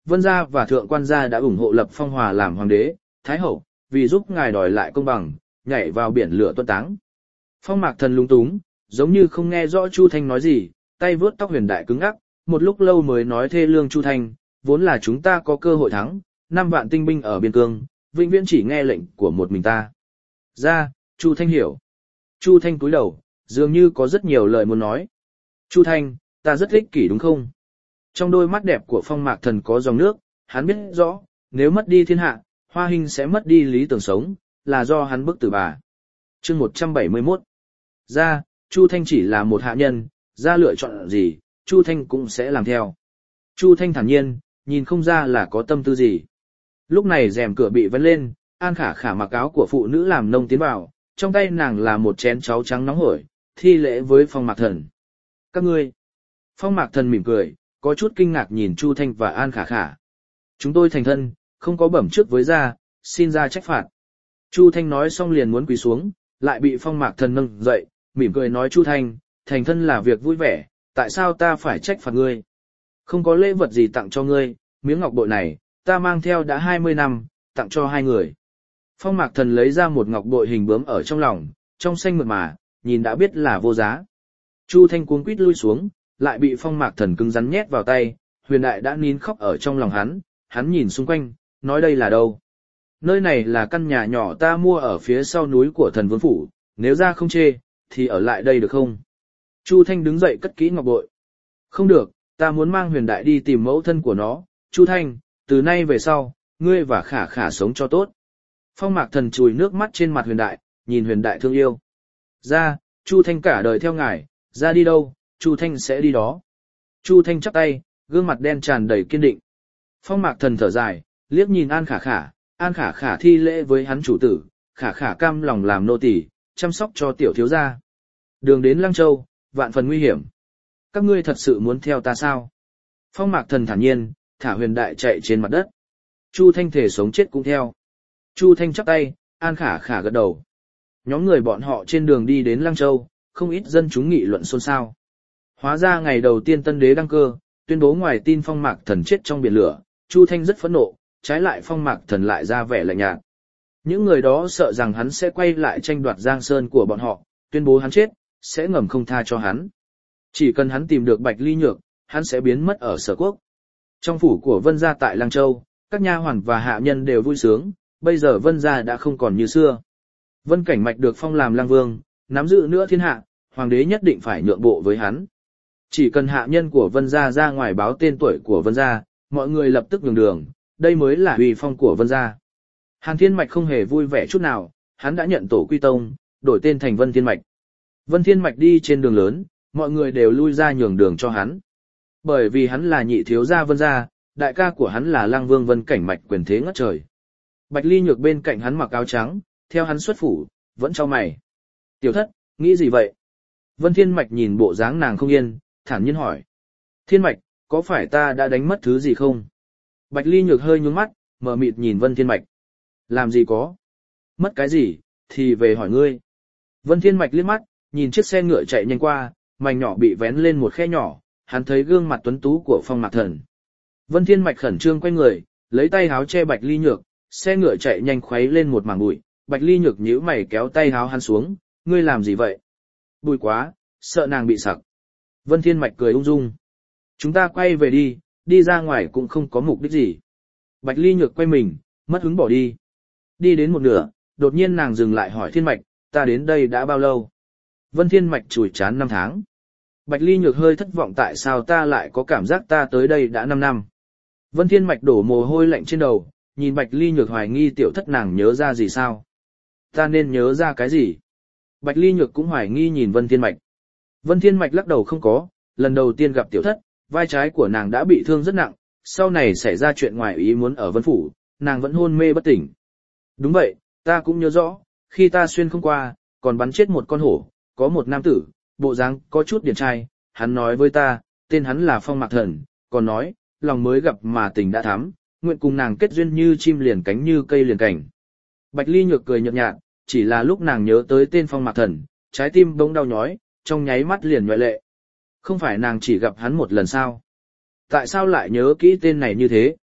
Vân gia và thượng quan gia đã ủng hộ Lập Phong Hòa làm hoàng đế, thái hậu, vì giúp ngài đòi lại công bằng, nhảy vào biển lửa tuân táng. Phong Mạc Thần lúng túng, giống như không nghe rõ Chu Thanh nói gì, tay vướt tóc Huyền Đại cứng ngắc, một lúc lâu mới nói thê lương Chu Thanh, vốn là chúng ta có cơ hội thắng, năm vạn tinh binh ở biên cương, vĩnh viễn chỉ nghe lệnh của một mình ta. Ra, Chu Thanh hiểu. Chu Thanh cúi đầu, dường như có rất nhiều lời muốn nói. Chu Thanh, ta rất ích kỷ đúng không? Trong đôi mắt đẹp của Phong Mạc Thần có dòng nước, hắn biết rõ, nếu mất đi thiên hạ, Hoa Hinh sẽ mất đi lý tưởng sống, là do hắn bức tử bà. Chương một trăm bảy mươi mốt. Ra, Chu Thanh chỉ là một hạ nhân, ra lựa chọn gì, Chu Thanh cũng sẽ làm theo. Chu Thanh thản nhiên, nhìn không ra là có tâm tư gì. Lúc này rèm cửa bị vén lên, An Khả Khả mặc áo của phụ nữ làm nông tiến vào, trong tay nàng là một chén cháo trắng nóng hổi, thi lễ với Phong Mạc Thần. Các ngươi. Phong Mạc Thần mỉm cười, có chút kinh ngạc nhìn Chu Thanh và An Khả Khả. Chúng tôi thành thân, không có bẩm trước với gia, xin gia trách phạt. Chu Thanh nói xong liền muốn quỳ xuống, lại bị Phong Mạc Thần nâng dậy, mỉm cười nói Chu Thanh, thành thân là việc vui vẻ, tại sao ta phải trách phạt ngươi? Không có lễ vật gì tặng cho ngươi, miếng ngọc bội này, ta mang theo đã hai mươi năm, tặng cho hai người. Phong Mạc Thần lấy ra một ngọc bội hình bướm ở trong lòng, trong xanh mượt mà, nhìn đã biết là vô giá. Chu Thanh cuống quýt lui xuống, lại bị Phong Mạc Thần cứng rắn nhét vào tay, Huyền Đại đã nín khóc ở trong lòng hắn, hắn nhìn xung quanh, nói đây là đâu? Nơi này là căn nhà nhỏ ta mua ở phía sau núi của Thần Vương Phủ, nếu ra không chê, thì ở lại đây được không? Chu Thanh đứng dậy cất kỹ ngọc bội. Không được, ta muốn mang Huyền Đại đi tìm mẫu thân của nó, Chu Thanh, từ nay về sau, ngươi và Khả Khả sống cho tốt. Phong Mạc Thần chùi nước mắt trên mặt Huyền Đại, nhìn Huyền Đại thương yêu. Ra, Chu Thanh cả đời theo ngài, ra đi đâu, Chu Thanh sẽ đi đó. Chu Thanh chắp tay, gương mặt đen tràn đầy kiên định. Phong Mạc Thần thở dài, liếc nhìn An Khả Khả, An Khả Khả thi lễ với hắn chủ tử, Khả Khả cam lòng làm nô tỳ, chăm sóc cho tiểu thiếu gia. Đường đến Lăng Châu, vạn phần nguy hiểm. Các ngươi thật sự muốn theo ta sao? Phong Mạc Thần thản nhiên, thả Huyền Đại chạy trên mặt đất. Chu Thanh thể sống chết cũng theo. Chu Thanh chắp tay, An Khả Khả gật đầu. Nhóm người bọn họ trên đường đi đến Lăng Châu, không ít dân chúng nghị luận xôn xao. Hóa ra ngày đầu tiên Tân Đế đăng cơ, tuyên bố ngoài tin Phong Mạc Thần chết trong biển lửa, Chu Thanh rất phẫn nộ, trái lại Phong Mạc Thần lại ra vẻ lạnh nhạt. Những người đó sợ rằng hắn sẽ quay lại tranh đoạt Giang Sơn của bọn họ, tuyên bố hắn chết, sẽ ngầm không tha cho hắn. Chỉ cần hắn tìm được Bạch Ly Nhược, hắn sẽ biến mất ở Sở Quốc. Trong phủ của Vân gia tại Lăng Châu, các nha hoàn và hạ nhân đều vui sướng, bây giờ Vân gia đã không còn như xưa. Vân Cảnh Mạch được phong làm Lang Vương, nắm giữ nữa thiên hạ, hoàng đế nhất định phải nhượng bộ với hắn. Chỉ cần hạ nhân của Vân gia ra ngoài báo tên tuổi của Vân gia, mọi người lập tức nhường đường, đây mới là uy phong của Vân gia. Hàn Thiên Mạch không hề vui vẻ chút nào, hắn đã nhận tổ quy tông, đổi tên thành Vân Thiên Mạch. Vân Thiên Mạch đi trên đường lớn, mọi người đều lui ra nhường đường cho hắn. Bởi vì hắn là nhị thiếu gia Vân gia, đại ca của hắn là Lang Vương Vân Cảnh Mạch quyền thế ngất trời. Bạch Ly Nhược bên cạnh hắn mặc áo trắng, theo hắn xuất phủ, vẫn chau mày. Tiểu thất, nghĩ gì vậy? Vân Thiên Mạch nhìn bộ dáng nàng không yên, thản nhiên hỏi. Thiên Mạch, có phải ta đã đánh mất thứ gì không? Bạch Ly Nhược hơi nhướng mắt, mờ mịt nhìn Vân Thiên Mạch. Làm gì có? Mất cái gì, thì về hỏi ngươi. Vân Thiên Mạch liếc mắt, nhìn chiếc xe ngựa chạy nhanh qua, mảnh nhỏ bị vén lên một khe nhỏ, hắn thấy gương mặt tuấn tú của Phong Mạc Thần. Vân Thiên Mạch khẩn trương quay người, lấy tay háo che Bạch Ly Nhược, xe ngựa chạy nhanh khuấy lên một mảng bụi, Bạch Ly Nhược nhíu mày kéo tay háo hắn xuống, ngươi làm gì vậy? Bụi quá, sợ nàng bị sặc. Vân Thiên Mạch cười ung dung. Chúng ta quay về đi, đi ra ngoài cũng không có mục đích gì. Bạch Ly Nhược quay mình, mất hứng bỏ đi. Đi đến một nửa, đột nhiên nàng dừng lại hỏi Thiên Mạch, ta đến đây đã bao lâu? Vân Thiên Mạch chùi chán năm tháng. Bạch Ly Nhược hơi thất vọng tại sao ta lại có cảm giác ta tới đây đã năm năm. Vân Thiên Mạch đổ mồ hôi lạnh trên đầu, nhìn Bạch Ly Nhược hoài nghi tiểu thất nàng nhớ ra gì sao? Ta nên nhớ ra cái gì? Bạch Ly Nhược cũng hoài nghi nhìn Vân Thiên Mạch. Vân Thiên Mạch lắc đầu không có, lần đầu tiên gặp tiểu thất, vai trái của nàng đã bị thương rất nặng, sau này xảy ra chuyện ngoài ý muốn ở Vân Phủ, nàng vẫn hôn mê bất tỉnh. Đúng vậy, ta cũng nhớ rõ, khi ta xuyên không qua, còn bắn chết một con hổ, có một nam tử, bộ dáng có chút điển trai, hắn nói với ta, tên hắn là Phong Mạc Thần, còn nói, lòng mới gặp mà tình đã thắm, nguyện cùng nàng kết duyên như chim liền cánh như cây liền cảnh. Bạch Ly Nhược cười nhợt nhạt, chỉ là lúc nàng nhớ tới tên Phong Mạc Thần, trái tim bỗng đau nhói, trong nháy mắt liền nhòe lệ. Không phải nàng chỉ gặp hắn một lần sao? Tại sao lại nhớ kỹ tên này như thế?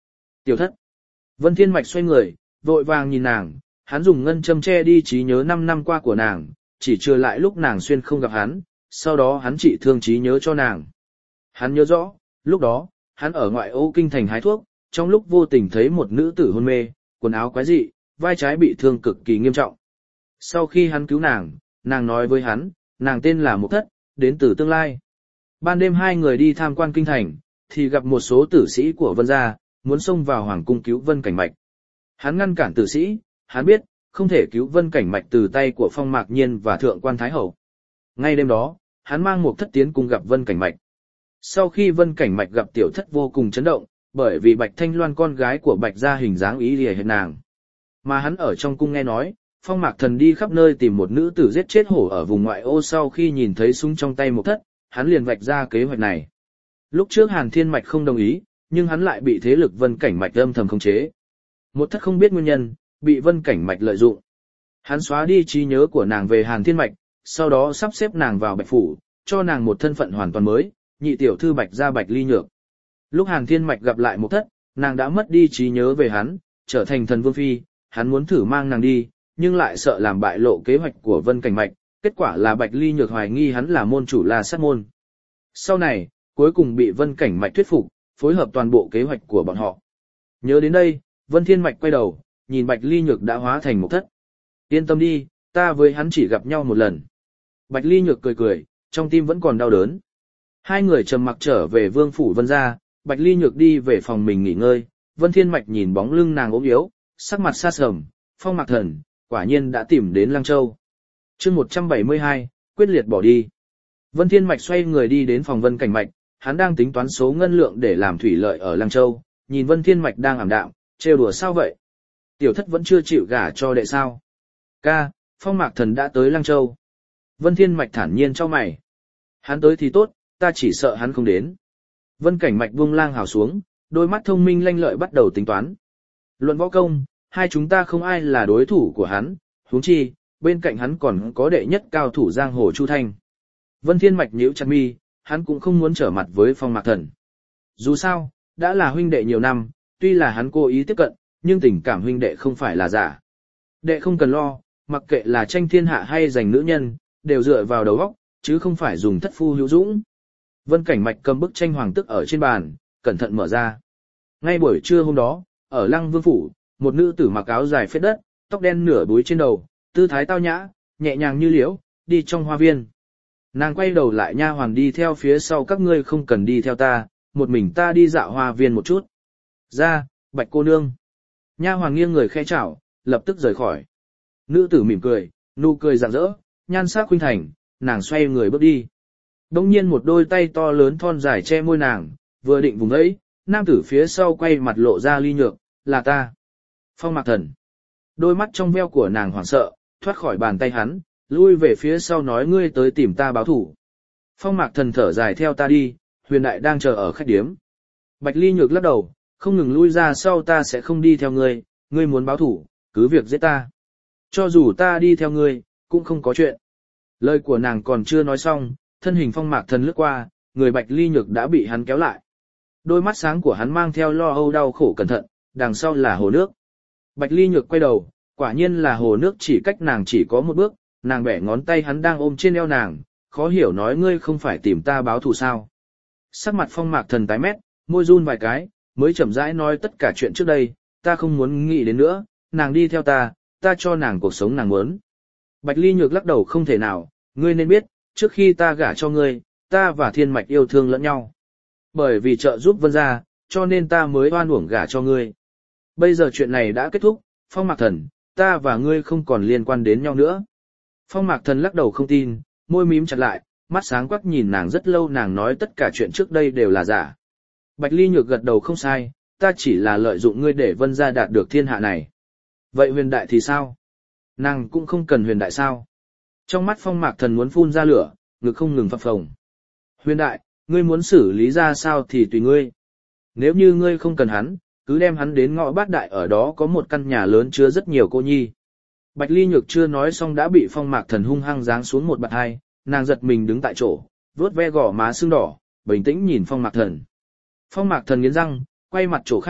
Tiểu thất. Vân Thiên Mạch xoay người, vội vàng nhìn nàng, hắn dùng ngân châm che đi trí nhớ năm năm qua của nàng, chỉ trừ lại lúc nàng xuyên không gặp hắn, sau đó hắn trị thương trí nhớ cho nàng. Hắn nhớ rõ, lúc đó, hắn ở ngoại ô kinh thành hái thuốc, trong lúc vô tình thấy một nữ tử hôn mê, quần áo quái dị, vai trái bị thương cực kỳ nghiêm trọng. Sau khi hắn cứu nàng, nàng nói với hắn, nàng tên là Mộc Thất, đến từ tương lai. Ban đêm hai người đi tham quan kinh thành, thì gặp một số tử sĩ của Vân gia, muốn xông vào hoàng cung cứu Vân Cảnh Mạch. Hắn ngăn cản tử sĩ, hắn biết, không thể cứu Vân Cảnh Mạch từ tay của Phong Mạc Nhiên và Thượng quan Thái Hậu. Ngay đêm đó, hắn mang Mộc Thất tiến cùng gặp Vân Cảnh Mạch. Sau khi Vân Cảnh Mạch gặp Tiểu Thất vô cùng chấn động, bởi vì Bạch Thanh Loan con gái của Bạch gia hình dáng ý lìa hệt nàng. Mà hắn ở trong cung nghe nói, Phong Mạc Thần đi khắp nơi tìm một nữ tử giết chết hổ ở vùng ngoại ô, sau khi nhìn thấy súng trong tay Mộc Thất, hắn liền vạch ra kế hoạch này. Lúc trước Hàn Thiên Mạch không đồng ý, nhưng hắn lại bị thế lực Vân Cảnh Mạch âm thầm khống chế. Mộc Thất không biết nguyên nhân, bị Vân Cảnh Mạch lợi dụng. Hắn xóa đi trí nhớ của nàng về Hàn Thiên Mạch, sau đó sắp xếp nàng vào Bạch phủ, cho nàng một thân phận hoàn toàn mới, nhị tiểu thư Bạch gia Bạch Ly Nhược. Lúc Hàn Thiên Mạch gặp lại Mộc Thất, nàng đã mất đi trí nhớ về hắn, trở thành thần vương phi, hắn muốn thử mang nàng đi, nhưng lại sợ làm bại lộ kế hoạch của Vân Cảnh Mạch, kết quả là Bạch Ly Nhược hoài nghi hắn là môn chủ La Sát môn. Sau này, cuối cùng bị Vân Cảnh Mạch thuyết phục, phối hợp toàn bộ kế hoạch của bọn họ. Nhớ đến đây, Vân Thiên Mạch quay đầu, nhìn Bạch Ly Nhược đã hóa thành Mộc Thất. Yên tâm đi, ta với hắn chỉ gặp nhau một lần. Bạch Ly Nhược cười cười, trong tim vẫn còn đau đớn. Hai người trầm mặc trở về vương phủ Vân gia, Bạch Ly Nhược đi về phòng mình nghỉ ngơi, Vân Thiên Mạch nhìn bóng lưng nàng ốm yếu, sắc mặt xa sầm, Phong Mạc Thần, quả nhiên đã tìm đến Lăng Châu. Chương một trăm bảy mươi hai, quyết liệt bỏ đi. Vân Thiên Mạch xoay người đi đến phòng Vân Cảnh Mạch, hắn đang tính toán số ngân lượng để làm thủy lợi ở Lăng Châu, nhìn Vân Thiên Mạch đang ảm đạm, trêu đùa sao vậy? Tiểu thất vẫn chưa chịu gả cho đệ sao? Ca, Phong Mạc Thần đã tới Lăng Châu. Vân Thiên Mạch thản nhiên cho mày. Hắn tới thì tốt, ta chỉ sợ hắn không đến. Vân Cảnh Mạch buông lang hào xuống, đôi mắt thông minh lanh lợi bắt đầu tính toán. Luận võ công, hai chúng ta không ai là đối thủ của hắn, huống chi, bên cạnh hắn còn có đệ nhất cao thủ giang hồ Chu Thanh. Vân Thiên Mạch nhíu chặt mi, hắn cũng không muốn trở mặt với Phong Mạc Thần. Dù sao, đã là huynh đệ nhiều năm, tuy là hắn cố ý tiếp cận, nhưng tình cảm huynh đệ không phải là giả. Đệ không cần lo, mặc kệ là tranh thiên hạ hay giành nữ nhân, đều dựa vào đầu óc, chứ không phải dùng thất phu hữu dũng. Vân Cảnh Mạch cầm bức tranh hoàng tức ở trên bàn, cẩn thận mở ra. Ngay buổi trưa hôm đó, ở Lăng Vương phủ, một nữ tử mặc áo dài phết đất, tóc đen nửa búi trên đầu, tư thái tao nhã, nhẹ nhàng như liễu, đi trong hoa viên. Nàng quay đầu lại, nha hoàn đi theo phía sau, các ngươi không cần đi theo ta, một mình ta đi dạo hoa viên một chút. Ra, Bạch cô nương. Nha hoàn nghiêng người khẽ chào, lập tức rời khỏi. Nữ tử mỉm cười, nụ cười rạng rỡ, nhan sắc khuynh thành, nàng xoay người bước đi. Đông nhiên một đôi tay to lớn thon dài che môi nàng, vừa định vùng ấy, nam tử phía sau quay mặt lộ ra Ly Nhược, là ta. Phong Mạc Thần. Đôi mắt trong veo của nàng hoảng sợ, thoát khỏi bàn tay hắn, lui về phía sau nói, ngươi tới tìm ta báo thủ. Phong Mạc Thần thở dài, theo ta đi, Huyền đại đang chờ ở khách điếm. Bạch Ly Nhược lắc đầu, không ngừng lui ra sau, ta sẽ không đi theo ngươi, ngươi muốn báo thủ, cứ việc giết ta. Cho dù ta đi theo ngươi, cũng không có chuyện. Lời của nàng còn chưa nói xong, thân hình Phong Mạc Thần lướt qua, người Bạch Ly Nhược đã bị hắn kéo lại. Đôi mắt sáng của hắn mang theo lo âu đau khổ cẩn thận, đằng sau là hồ nước. Bạch Ly Nhược quay đầu, quả nhiên là hồ nước, chỉ cách nàng chỉ có một bước, nàng bẻ ngón tay hắn đang ôm trên eo nàng, khó hiểu nói, ngươi không phải tìm ta báo thù sao? Sắc mặt Phong Mạc Thần tái mét, môi run vài cái, mới chậm rãi nói, tất cả chuyện trước đây, ta không muốn nghĩ đến nữa, nàng đi theo ta, ta cho nàng cuộc sống nàng muốn. Bạch Ly Nhược lắc đầu, không thể nào, ngươi nên biết, trước khi ta gả cho ngươi, ta và Thiên Mạch yêu thương lẫn nhau. Bởi vì trợ giúp Vân gia, cho nên ta mới oan uổng gả cho ngươi. Bây giờ chuyện này đã kết thúc, Phong Mạc Thần, ta và ngươi không còn liên quan đến nhau nữa. Phong Mạc Thần lắc đầu không tin, môi mím chặt lại, mắt sáng quắc nhìn nàng rất lâu, nàng nói tất cả chuyện trước đây đều là giả. Bạch Ly Nhược gật đầu, không sai, ta chỉ là lợi dụng ngươi để Vân gia đạt được thiên hạ này. Vậy Huyền đại thì sao? Nàng cũng không cần Huyền đại sao? Trong mắt Phong Mạc Thần muốn phun ra lửa, ngực không ngừng phập phồng. Huyền đại, ngươi muốn xử lý ra sao thì tùy ngươi. Nếu như ngươi không cần hắn, cứ đem hắn đến ngõ Bát Đại, ở đó có một căn nhà lớn chứa rất nhiều cô nhi. Bạch Ly Nhược chưa nói xong đã bị Phong Mạc Thần hung hăng giáng xuống một bạt hai, nàng giật mình đứng tại chỗ, vuốt ve gò má sưng đỏ, bình tĩnh nhìn Phong Mạc Thần. Phong Mạc Thần nghiến răng, quay mặt chỗ khác,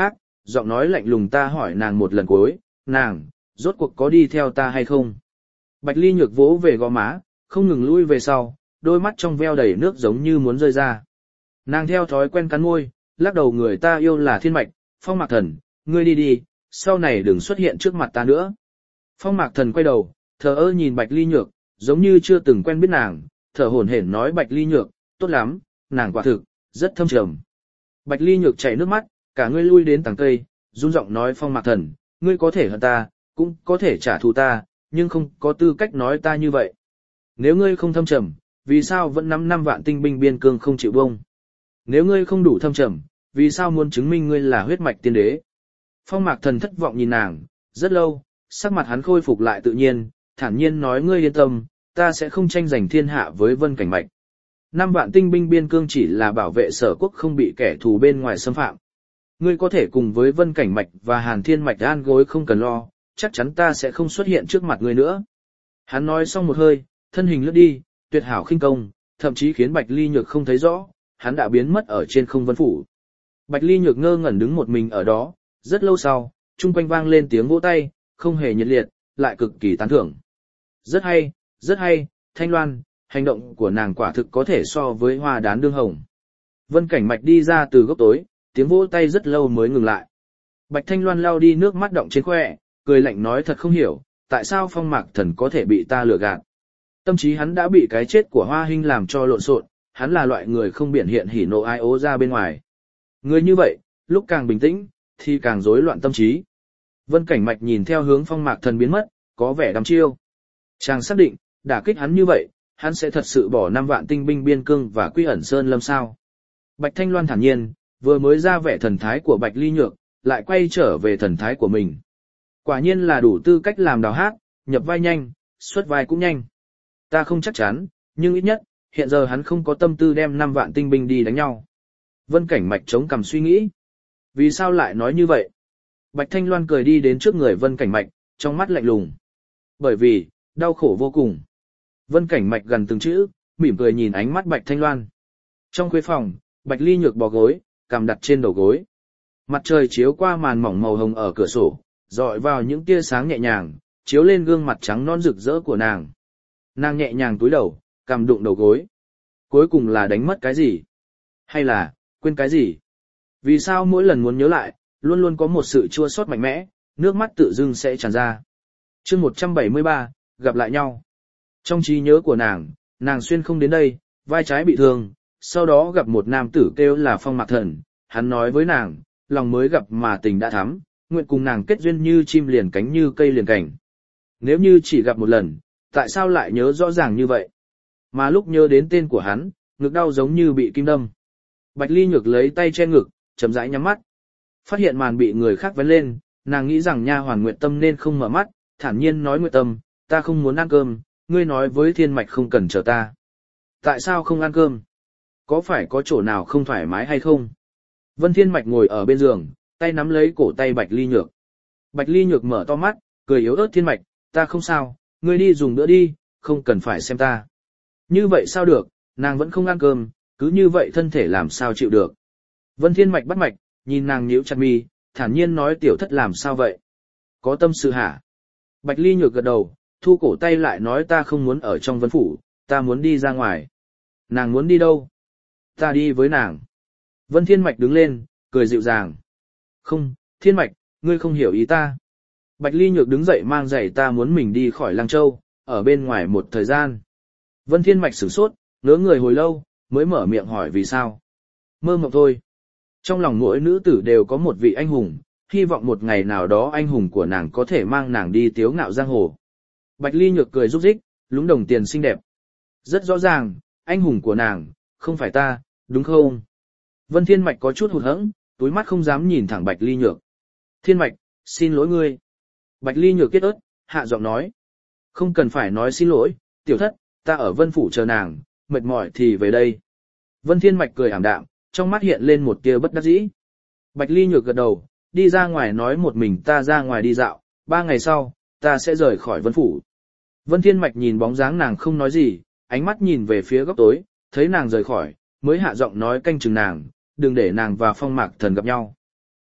giọng nói lạnh lùng ta hỏi nàng một lần cuối, nàng, rốt cuộc có đi theo ta hay không? Bạch Ly Nhược vỗ về gò má, không ngừng lui về sau, đôi mắt trong veo đầy nước giống như muốn rơi ra. Nàng theo thói quen cắn môi, lắc đầu người ta yêu là Thiên Mạch, Phong Mạc Thần, ngươi đi đi, sau này đừng xuất hiện trước mặt ta nữa. Phong Mạc Thần quay đầu, thờ ơ nhìn Bạch Ly Nhược, giống như chưa từng quen biết nàng, thở hổn hển nói Bạch Ly Nhược, tốt lắm, nàng quả thực, rất thâm trầm. Bạch Ly Nhược chảy nước mắt, cả ngươi lui đến tầng cây, run giọng nói Phong Mạc Thần, ngươi có thể hận ta, cũng có thể trả thù ta, nhưng không có tư cách nói ta như vậy. Nếu ngươi không thâm trầm, vì sao vẫn nắm năm vạn tinh binh biên cương không chịu bông? Nếu ngươi không đủ thâm trầm, vì sao muốn chứng minh ngươi là huyết mạch tiên đế? Phong Mạc Thần thất vọng nhìn nàng, rất lâu, sắc mặt hắn khôi phục lại tự nhiên, thản nhiên nói ngươi yên tâm, ta sẽ không tranh giành thiên hạ với Vân Cảnh Mạch. Năm vạn tinh binh biên cương chỉ là bảo vệ Sở quốc không bị kẻ thù bên ngoài xâm phạm. Ngươi có thể cùng với Vân Cảnh Mạch và Hàn Thiên Mạch an gối không cần lo, chắc chắn ta sẽ không xuất hiện trước mặt ngươi nữa. Hắn nói xong một hơi, thân hình lướt đi, tuyệt hảo khinh công, thậm chí khiến Bạch Ly Nhược không thấy rõ, hắn đã biến mất ở trên không vân phủ. Bạch Ly Nhược ngơ ngẩn đứng một mình ở đó, rất lâu sau, chung quanh vang lên tiếng vỗ tay, không hề nhiệt liệt, lại cực kỳ tán thưởng. Rất hay, rất hay, Thanh Loan, hành động của nàng quả thực có thể so với hoa đán đương hồng. Vân Cảnh Mạch đi ra từ góc tối, tiếng vỗ tay rất lâu mới ngừng lại. Bạch Thanh Loan lau đi nước mắt động trên khóe, cười lạnh nói thật không hiểu, tại sao Phong Mạc Thần có thể bị ta lừa gạt. Tâm trí hắn đã bị cái chết của Hoa Hinh làm cho lộn xộn, hắn là loại người không biểu hiện hỉ nộ ai ố ra bên ngoài. Người như vậy, lúc càng bình tĩnh, thì càng rối loạn tâm trí. Vân Cảnh Mạch nhìn theo hướng Phong Mạc Thần biến mất, có vẻ đăm chiêu. Chàng xác định, đả kích hắn như vậy, hắn sẽ thật sự bỏ năm vạn tinh binh biên cương và quy ẩn sơn lâm sao. Bạch Thanh Loan thản nhiên, vừa mới ra vẻ thần thái của Bạch Ly Nhược, lại quay trở về thần thái của mình. Quả nhiên là đủ tư cách làm đào hát, nhập vai nhanh, xuất vai cũng nhanh. Ta không chắc chắn, nhưng ít nhất, hiện giờ hắn không có tâm tư đem năm vạn tinh binh đi đánh nhau. Vân Cảnh Mạch chống cằm suy nghĩ. Vì sao lại nói như vậy? Bạch Thanh Loan cười đi đến trước người Vân Cảnh Mạch, trong mắt lạnh lùng. Bởi vì, đau khổ vô cùng. Vân Cảnh Mạch gần từng chữ, mỉm cười nhìn ánh mắt Bạch Thanh Loan. Trong khuê phòng, Bạch Ly Nhược bò gối, cằm đặt trên đầu gối. Mặt trời chiếu qua màn mỏng màu hồng ở cửa sổ, dọi vào những tia sáng nhẹ nhàng, chiếu lên gương mặt trắng non rực rỡ của nàng. Nàng nhẹ nhàng túi đầu, cằm đụng đầu gối. Cuối cùng là đánh mất cái gì? Hay là, quên cái gì? Vì sao mỗi lần muốn nhớ lại, luôn luôn có một sự chua xót mạnh mẽ, nước mắt tự dưng sẽ tràn ra. Chương một trăm bảy mươi ba, gặp lại nhau. Trong trí nhớ của nàng, nàng xuyên không đến đây, vai trái bị thương, sau đó gặp một nam tử kêu là Phong Mạc Thần, hắn nói với nàng, lòng mới gặp mà tình đã thắm, nguyện cùng nàng kết duyên như chim liền cánh như cây liền cảnh. Nếu như chỉ gặp một lần, tại sao lại nhớ rõ ràng như vậy? Mà lúc nhớ đến tên của hắn, ngực đau giống như bị kim đâm. Bạch Ly Nhược lấy tay che ngực, chậm rãi nhắm mắt. Phát hiện màn bị người khác vén lên, nàng nghĩ rằng nha hoàn Nguyệt Tâm nên không mở mắt, thản nhiên nói Nguyệt Tâm, ta không muốn ăn cơm, ngươi nói với Thiên Mạch không cần chờ ta. Tại sao không ăn cơm? Có phải có chỗ nào không thoải mái hay không? Vân Thiên Mạch ngồi ở bên giường, tay nắm lấy cổ tay Bạch Ly Nhược. Bạch Ly Nhược mở to mắt, cười yếu ớt Thiên Mạch, ta không sao, ngươi đi dùng bữa đi, không cần phải xem ta. Như vậy sao được, nàng vẫn không ăn cơm, cứ như vậy thân thể làm sao chịu được. Vân Thiên Mạch bắt mạch, nhìn nàng nhíu chặt mi, thản nhiên nói tiểu thất làm sao vậy? Có tâm sự hả? Bạch Ly Nhược gật đầu, thu cổ tay lại nói ta không muốn ở trong Vân phủ, ta muốn đi ra ngoài. Nàng muốn đi đâu? Ta đi với nàng. Vân Thiên Mạch đứng lên, cười dịu dàng. Không, Thiên Mạch, ngươi không hiểu ý ta. Bạch Ly Nhược đứng dậy mang giày ta muốn mình đi khỏi Lăng Châu, ở bên ngoài một thời gian. Vân Thiên Mạch sửng sốt, ngớ người hồi lâu, mới mở miệng hỏi vì sao. Mơ mộng thôi. Trong lòng mỗi nữ tử đều có một vị anh hùng, hy vọng một ngày nào đó anh hùng của nàng có thể mang nàng đi tiếu ngạo giang hồ. Bạch Ly Nhược cười rúc rích, lúng đồng tiền xinh đẹp. Rất rõ ràng, anh hùng của nàng, không phải ta, đúng không? Vân Thiên Mạch có chút hụt hẫng, túi mắt không dám nhìn thẳng Bạch Ly Nhược. Thiên Mạch, xin lỗi ngươi. Bạch Ly Nhược kết ớt, hạ giọng nói. Không cần phải nói xin lỗi, tiểu thất, ta ở Vân phủ chờ nàng, mệt mỏi thì về đây. Vân Thiên Mạch cười ảm đạm, trong mắt hiện lên một tia bất đắc dĩ. Bạch Ly Nhược gật đầu, đi ra ngoài nói một mình ta ra ngoài đi dạo, ba ngày sau, ta sẽ rời khỏi Vân phủ. Vân Thiên Mạch nhìn bóng dáng nàng không nói gì, ánh mắt nhìn về phía góc tối, thấy nàng rời khỏi, mới hạ giọng nói canh chừng nàng, đừng để nàng và Phong Mạc Thần gặp nhau.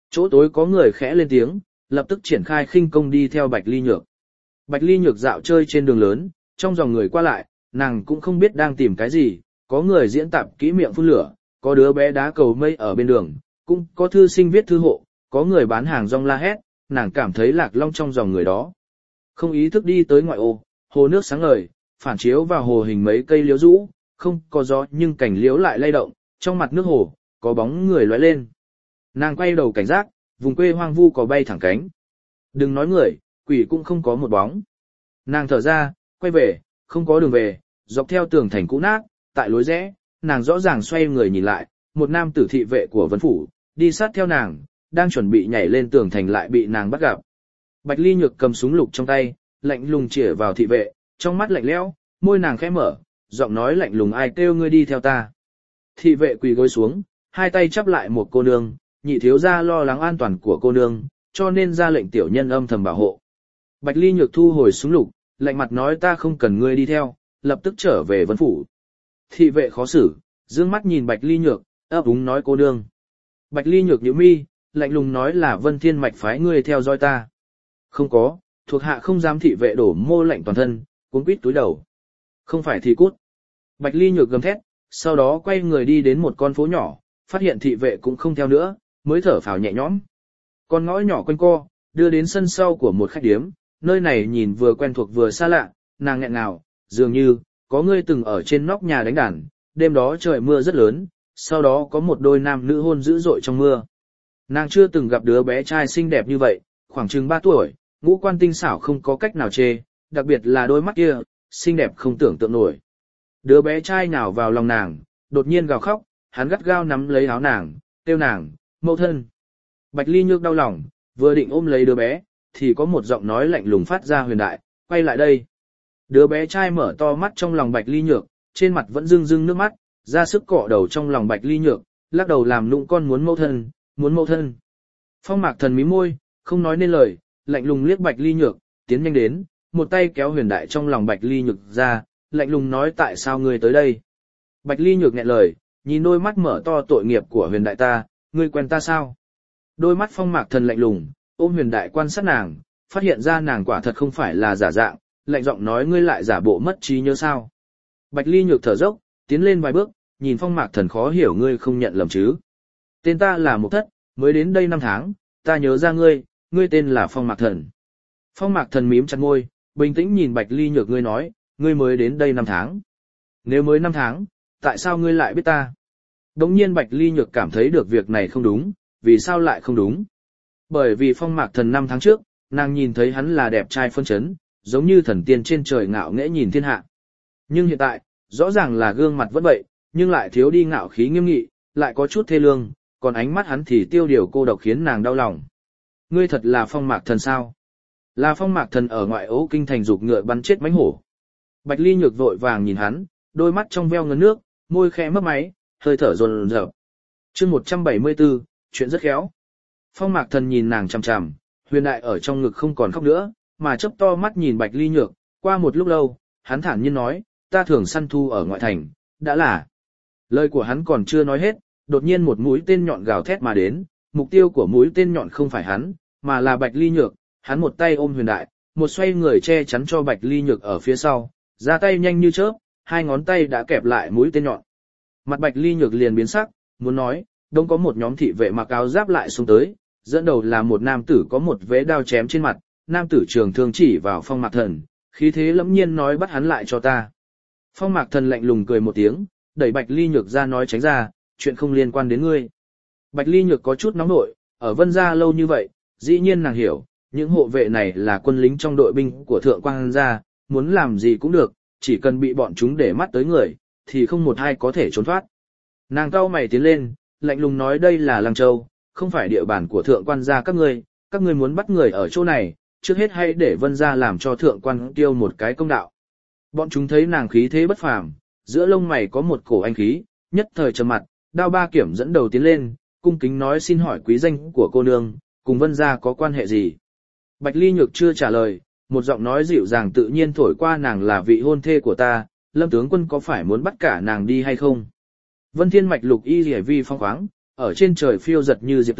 Chỗ tối có người khẽ lên tiếng, lập tức triển khai khinh công đi theo Bạch Ly Nhược. Bạch Ly Nhược dạo chơi trên đường lớn, trong dòng người qua lại, nàng cũng không biết đang tìm cái gì, có người diễn tạp kỹ miệng phun lửa, có đứa bé đá cầu mây ở bên đường, cũng có thư sinh viết thư hộ, có người bán hàng rong la hét, nàng cảm thấy lạc long trong dòng người đó. Không ý thức đi tới ngoại ô, hồ nước sáng ngời, phản chiếu vào hồ hình mấy cây liễu rũ, không có gió nhưng cảnh liễu lại lay động, trong mặt nước hồ, có bóng người lóe lên. Nàng quay đầu cảnh giác, vùng quê hoang vu có bay thẳng cánh. Đừng nói người, quỷ cũng không có một bóng. Nàng thở ra, quay về, không có đường về, dọc theo tường thành cũ nát, tại lối rẽ, nàng rõ ràng xoay người nhìn lại, một nam tử thị vệ của Vân Phủ, đi sát theo nàng, đang chuẩn bị nhảy lên tường thành lại bị nàng bắt gặp. Bạch Ly Nhược cầm súng lục trong tay, lạnh lùng chĩa vào thị vệ, trong mắt lạnh lẽo, môi nàng khẽ mở, giọng nói lạnh lùng ai kêu ngươi đi theo ta. Thị vệ quỳ gối xuống, hai tay chắp lại một cô nương, nhị thiếu gia lo lắng an toàn của cô nương, cho nên ra lệnh tiểu nhân âm thầm bảo hộ. Bạch Ly Nhược thu hồi súng lục, lạnh mặt nói ta không cần ngươi đi theo, lập tức trở về Vân Phủ. Thị vệ khó xử, dương mắt nhìn Bạch Ly Nhược, ấp úng nói cô nương. Bạch Ly Nhược nhíu mi, lạnh lùng nói là Vân Thiên Mạch phái ngươi theo dõi ta. Không có, thuộc hạ không dám. Thị vệ đổ mồ lạnh toàn thân, cuống quýt túi đầu. Không phải thì cút. Bạch Ly Nhược gầm thét, sau đó quay người đi đến một con phố nhỏ, phát hiện thị vệ cũng không theo nữa, mới thở phào nhẹ nhõm. Con ngõ nhỏ quanh co, đưa đến sân sau của một khách điếm, nơi này nhìn vừa quen thuộc vừa xa lạ, nàng nghẹn ngào, dường như, có người từng ở trên nóc nhà đánh đàn, đêm đó trời mưa rất lớn, sau đó có một đôi nam nữ hôn dữ dội trong mưa. Nàng chưa từng gặp đứa bé trai xinh đẹp như vậy, khoảng chừng ba tuổi, ngũ quan tinh xảo không có cách nào chê, đặc biệt là đôi mắt kia, xinh đẹp không tưởng tượng nổi. Đứa bé trai nhào vào lòng nàng, đột nhiên gào khóc, hắn gắt gao nắm lấy áo nàng, kêu nàng, mẫu thân. Bạch Ly Nhược đau lòng, vừa định ôm lấy đứa bé, thì có một giọng nói lạnh lùng phát ra huyền đại, quay lại đây. Đứa bé trai mở to mắt trong lòng Bạch Ly Nhược, trên mặt vẫn rưng rưng nước mắt, ra sức cọ đầu trong lòng Bạch Ly Nhược, lắc đầu làm nũng con muốn mẫu thân, muốn mẫu thân. Phong Mạc Thần mím môi, không nói nên lời, lạnh lùng liếc Bạch Ly Nhược, tiến nhanh đến, một tay kéo huyền đại trong lòng Bạch Ly Nhược ra, lạnh lùng nói tại sao ngươi tới đây. Bạch Ly Nhược nghẹn lời, nhìn đôi mắt mở to tội nghiệp của huyền đại ta, ngươi quen ta sao? Đôi mắt Phong Mạc Thần lạnh lùng, ôm huyền đại quan sát nàng, phát hiện ra nàng quả thật không phải là giả dạng, lạnh giọng nói ngươi lại giả bộ mất trí nhớ sao? Bạch Ly Nhược thở dốc, tiến lên vài bước, nhìn Phong Mạc Thần khó hiểu ngươi không nhận lầm chứ? Tên ta là Mục Thất, mới đến đây năm tháng, ta nhớ ra ngươi, ngươi tên là Phong Mạc Thần. Phong Mạc Thần mím chặt môi, bình tĩnh nhìn Bạch Ly Nhược ngươi nói, ngươi mới đến đây năm tháng. Nếu mới năm tháng, tại sao ngươi lại biết ta? Đống nhiên Bạch Ly Nhược cảm thấy được việc này không đúng, vì sao lại không đúng? Bởi vì Phong Mạc Thần năm tháng trước, nàng nhìn thấy hắn là đẹp trai phân chấn, giống như thần tiên trên trời ngạo nghễ nhìn thiên hạ. Nhưng hiện tại, rõ ràng là gương mặt vẫn vậy, nhưng lại thiếu đi ngạo khí nghiêm nghị, lại có chút thê lương, còn ánh mắt hắn thì tiêu điều cô độc khiến nàng đau lòng. Ngươi thật là Phong Mạc Thần sao? Là Phong Mạc Thần ở ngoại ố kinh thành dục ngựa bắn chết mãnh hổ. Bạch Ly Nhược vội vàng nhìn hắn, đôi mắt trong veo ngấn nước, môi khẽ mấp máy, hơi thở dồn dập. Chương một trăm bảy mươi tư, chuyện rất khéo. Phong Mạc Thần nhìn nàng chằm chằm, huyền đại ở trong ngực không còn khóc nữa, mà chớp to mắt nhìn Bạch Ly Nhược, qua một lúc lâu, hắn thản nhiên nói, ta thường săn thu ở ngoại thành, đã là. Lời của hắn còn chưa nói hết, đột nhiên một mũi tên nhọn gào thét mà đến, mục tiêu của mũi tên nhọn không phải hắn, mà là Bạch Ly Nhược, hắn một tay ôm huyền đại, một xoay người che chắn cho Bạch Ly Nhược ở phía sau, ra tay nhanh như chớp, hai ngón tay đã kẹp lại mũi tên nhọn. Mặt Bạch Ly Nhược liền biến sắc, muốn nói, đông có một nhóm thị vệ mặc áo giáp lại xuống tới, dẫn đầu là một nam tử có một vế đao chém trên mặt, nam tử trường thương chỉ vào Phong Mạc Thần, khí thế lẫm nhiên nói bắt hắn lại cho ta. Phong Mạc Thần lạnh lùng cười một tiếng, đẩy Bạch Ly Nhược ra nói tránh ra, chuyện không liên quan đến ngươi. Bạch Ly Nhược có chút nóng nội, ở Vân gia lâu như vậy, dĩ nhiên nàng hiểu, những hộ vệ này là quân lính trong đội binh của Thượng Quan gia, muốn làm gì cũng được, chỉ cần bị bọn chúng để mắt tới người, thì không một ai có thể trốn thoát. Nàng cau mày tiến lên, lạnh lùng nói đây là Lăng Châu, không phải địa bàn của Thượng Quan gia các ngươi, các ngươi muốn bắt người ở chỗ này, trước hết hãy để Vân gia làm cho Thượng Quan Tiêu một cái công đạo. Bọn chúng thấy nàng khí thế bất phàm, giữa lông mày có một cổ anh khí, nhất thời trầm mặt, đao ba kiểm dẫn đầu tiến lên, cung kính nói xin hỏi quý danh của cô nương, cùng Vân gia có quan hệ gì? Bạch Ly Nhược chưa trả lời, một giọng nói dịu dàng tự nhiên thổi qua nàng là vị hôn thê của ta, Lâm tướng quân có phải muốn bắt cả nàng đi hay không? Vân Thiên Mạch lục y liễu vi phong khoáng, ở trên trời phiêu giật như diệp tử,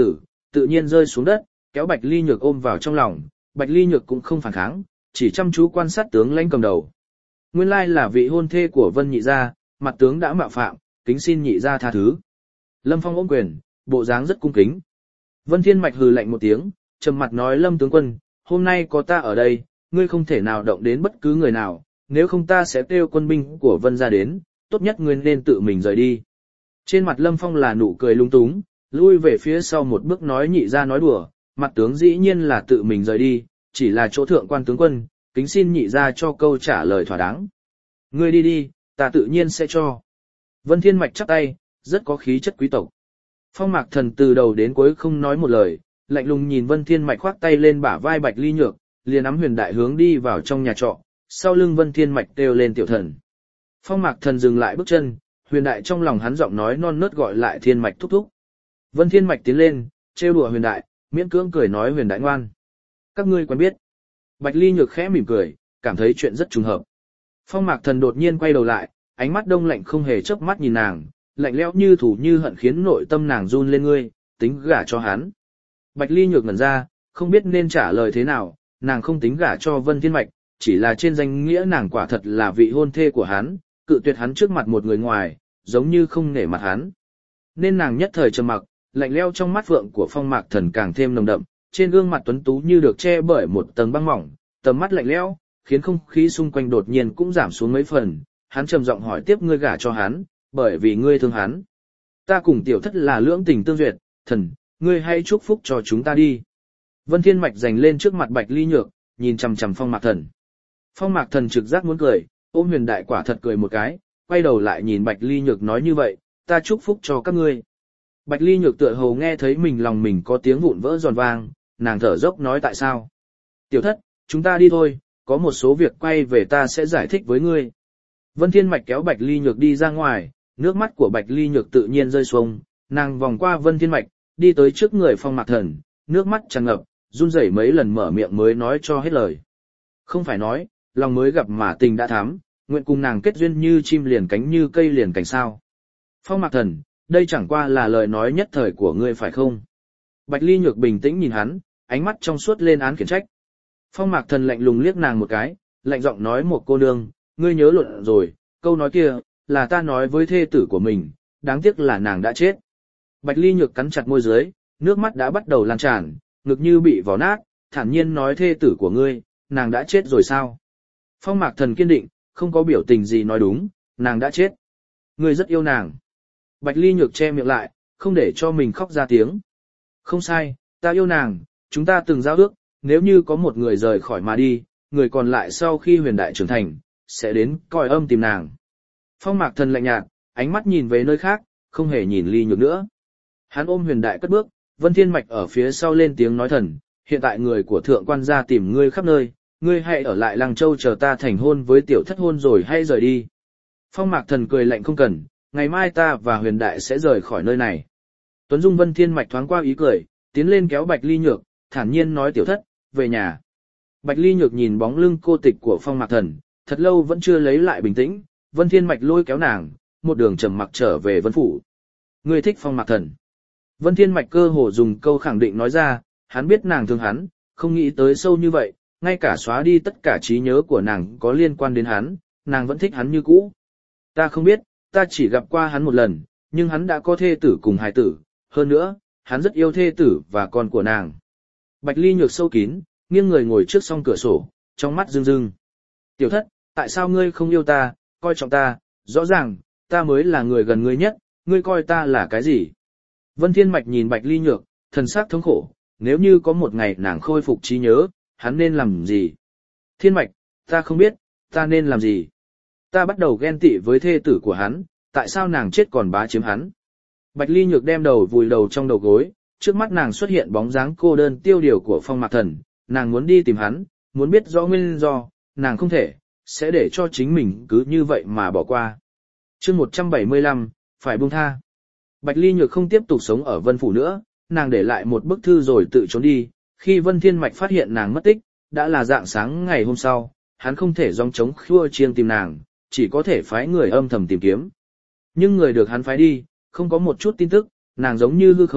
tự nhiên rơi xuống đất, kéo Bạch Ly Nhược ôm vào trong lòng, Bạch Ly Nhược cũng không phản kháng, chỉ chăm chú quan sát tướng lãnh cầm đầu. Nguyên lai là vị hôn thê của Vân nhị gia, mặt tướng đã mạo phạm, kính xin nhị gia tha thứ. Lâm Phong ôm quyền, bộ dáng rất cung kính. Vân Thiên Mạch hừ lạnh một tiếng, trầm mặt nói Lâm tướng quân, hôm nay có ta ở đây, ngươi không thể nào động đến bất cứ người nào, nếu không ta sẽ kêu quân binh của Vân gia đến, tốt nhất ngươi nên tự mình rời đi. Trên mặt Lâm Phong là nụ cười lung túng, lui về phía sau một bước nói nhị gia nói đùa, mặt tướng dĩ nhiên là tự mình rời đi, chỉ là chỗ thượng quan tướng quân, kính xin nhị gia cho câu trả lời thỏa đáng. Ngươi đi đi, ta tự nhiên sẽ cho. Vân Thiên Mạch chắp tay, rất có khí chất quý tộc. Phong Mạc Thần từ đầu đến cuối không nói một lời, lạnh lùng nhìn Vân Thiên Mạch khoác tay lên bả vai Bạch Ly Nhược, liền nắm Huyền Đại hướng đi vào trong nhà trọ, sau lưng Vân Thiên Mạch kêu lên tiểu thần. Phong Mạc Thần dừng lại bước chân, Huyền Đại trong lòng hắn giọng nói non nớt gọi lại Thiên Mạch thúc thúc. Vân Thiên Mạch tiến lên, trêu đùa Huyền Đại, miễn cưỡng cười nói Huyền Đại ngoan. Các ngươi quen biết. Bạch Ly Nhược khẽ mỉm cười, cảm thấy chuyện rất trùng hợp. Phong Mạc Thần đột nhiên quay đầu lại, ánh mắt đông lạnh không hề chớp mắt nhìn nàng, lạnh lẽo như thủ như hận khiến nội tâm nàng run lên ngươi, tính gả cho hắn. Bạch Ly Nhược ngẩn ra, không biết nên trả lời thế nào, nàng không tính gả cho Vân Thiên Mạch, chỉ là trên danh nghĩa nàng quả thật là vị hôn thê của hắn, cự tuyệt hắn trước mặt một người ngoài, giống như không nể mặt hắn. Nên nàng nhất thời trầm mặc, lạnh lẽo trong mắt phượng của Phong Mạc Thần càng thêm nồng đậm, trên gương mặt tuấn tú như được che bởi một tầng băng mỏng, tầm mắt lạnh lẽo, khiến không khí xung quanh đột nhiên cũng giảm xuống mấy phần. Hắn trầm giọng hỏi tiếp ngươi gả cho hắn, bởi vì ngươi thương hắn. Ta cùng tiểu thất là lưỡng tình tương duyệt, thần, ngươi hãy chúc phúc cho chúng ta đi. Vân Thiên Mạch giành lên trước mặt Bạch Ly Nhược, nhìn chằm chằm Phong Mạc Thần. Phong Mạc Thần trực giác muốn cười, ôm Huyền Đại quả thật cười một cái, quay đầu lại nhìn Bạch Ly Nhược nói như vậy, ta chúc phúc cho các ngươi. Bạch Ly Nhược tựa hồ nghe thấy mình lòng mình có tiếng vụn vỡ giòn vang, nàng thở dốc nói tại sao. Tiểu thất, chúng ta đi thôi, có một số việc quay về ta sẽ giải thích với ngươi. Vân Thiên Mạch kéo Bạch Ly Nhược đi ra ngoài, nước mắt của Bạch Ly Nhược tự nhiên rơi xuống, nàng vòng qua Vân Thiên Mạch, đi tới trước người Phong Mạc Thần, nước mắt tràn ngập, run rẩy mấy lần mở miệng mới nói cho hết lời. Không phải nói, lòng mới gặp mà tình đã thắm, nguyện cùng nàng kết duyên như chim liền cánh như cây liền cánh sao. Phong Mạc Thần, đây chẳng qua là lời nói nhất thời của ngươi phải không? Bạch Ly Nhược bình tĩnh nhìn hắn, ánh mắt trong suốt lên án khiển trách. Phong Mạc Thần lạnh lùng liếc nàng một cái, lạnh giọng nói một cô nương, ngươi nhớ luận rồi, câu nói kia, là ta nói với thê tử của mình, đáng tiếc là nàng đã chết. Bạch Ly Nhược cắn chặt môi dưới, nước mắt đã bắt đầu lan tràn, ngực như bị vò nát, thản nhiên nói thê tử của ngươi, nàng đã chết rồi sao? Phong Mạc Thần kiên định, không có biểu tình gì nói đúng, nàng đã chết. Ngươi rất yêu nàng. Bạch Ly Nhược che miệng lại, không để cho mình khóc ra tiếng. Không sai, ta yêu nàng, chúng ta từng giao ước, nếu như có một người rời khỏi mà đi, người còn lại sau khi Huyền Đại trưởng thành, sẽ đến coi âm tìm nàng. Phong Mạc Thần lạnh nhạt, ánh mắt nhìn về nơi khác, không hề nhìn Ly Nhược nữa. Hắn ôm Huyền Đại cất bước, Vân Thiên Mạch ở phía sau lên tiếng nói thần, hiện tại người của thượng quan gia tìm ngươi khắp nơi, ngươi hãy ở lại Lăng Châu chờ ta thành hôn với tiểu thất hôn rồi hay rời đi. Phong Mạc Thần cười lạnh không cần, ngày mai ta và Huyền Đại sẽ rời khỏi nơi này. Tuấn Dung Vân Thiên Mạch thoáng qua ý cười, tiến lên kéo Bạch Ly Nhược, thản nhiên nói tiểu thất, về nhà. Bạch Ly Nhược nhìn bóng lưng cô tịch của Phong Mạc Thần, thật lâu vẫn chưa lấy lại bình tĩnh, Vân Thiên Mạch lôi kéo nàng, một đường trầm mặc trở về Vân phủ. Ngươi thích Phong Mạc Thần. Vân Thiên Mạch cơ hồ dùng câu khẳng định nói ra, hắn biết nàng thương hắn, không nghĩ tới sâu như vậy, ngay cả xóa đi tất cả trí nhớ của nàng có liên quan đến hắn, nàng vẫn thích hắn như cũ. Ta không biết, ta chỉ gặp qua hắn một lần, nhưng hắn đã có thê tử cùng hài tử, hơn nữa, hắn rất yêu thê tử và con của nàng. Bạch Ly Nhược sâu kín, nghiêng người ngồi trước song cửa sổ, trong mắt rưng rưng. Tiểu thất, tại sao ngươi không yêu ta, coi trọng ta, rõ ràng, ta mới là người gần ngươi nhất, ngươi coi ta là cái gì? Vân Thiên Mạch nhìn Bạch Ly Nhược, thần sắc thống khổ, nếu như có một ngày nàng khôi phục trí nhớ, hắn nên làm gì? Thiên Mạch, ta không biết, ta nên làm gì? Ta bắt đầu ghen tị với thê tử của hắn, tại sao nàng chết còn bá chiếm hắn? Bạch Ly Nhược đem đầu vùi đầu trong đầu gối, trước mắt nàng xuất hiện bóng dáng cô đơn tiêu điều của Phong Mạc Thần, nàng muốn đi tìm hắn, muốn biết rõ nguyên do, nàng không thể, sẽ để cho chính mình cứ như vậy mà bỏ qua. Chương một trăm bảy mươi lăm, phải buông tha. Bạch Ly Nhược không tiếp tục sống ở Vân phủ nữa, nàng để lại một bức thư rồi tự trốn đi, khi Vân Thiên Mạch phát hiện nàng mất tích, đã là rạng sáng ngày hôm sau, hắn không thể giong trống khua chiêng tìm nàng, chỉ có thể phái người âm thầm tìm kiếm. Nhưng người được hắn phái đi, không có một chút tin tức, nàng giống như hư không,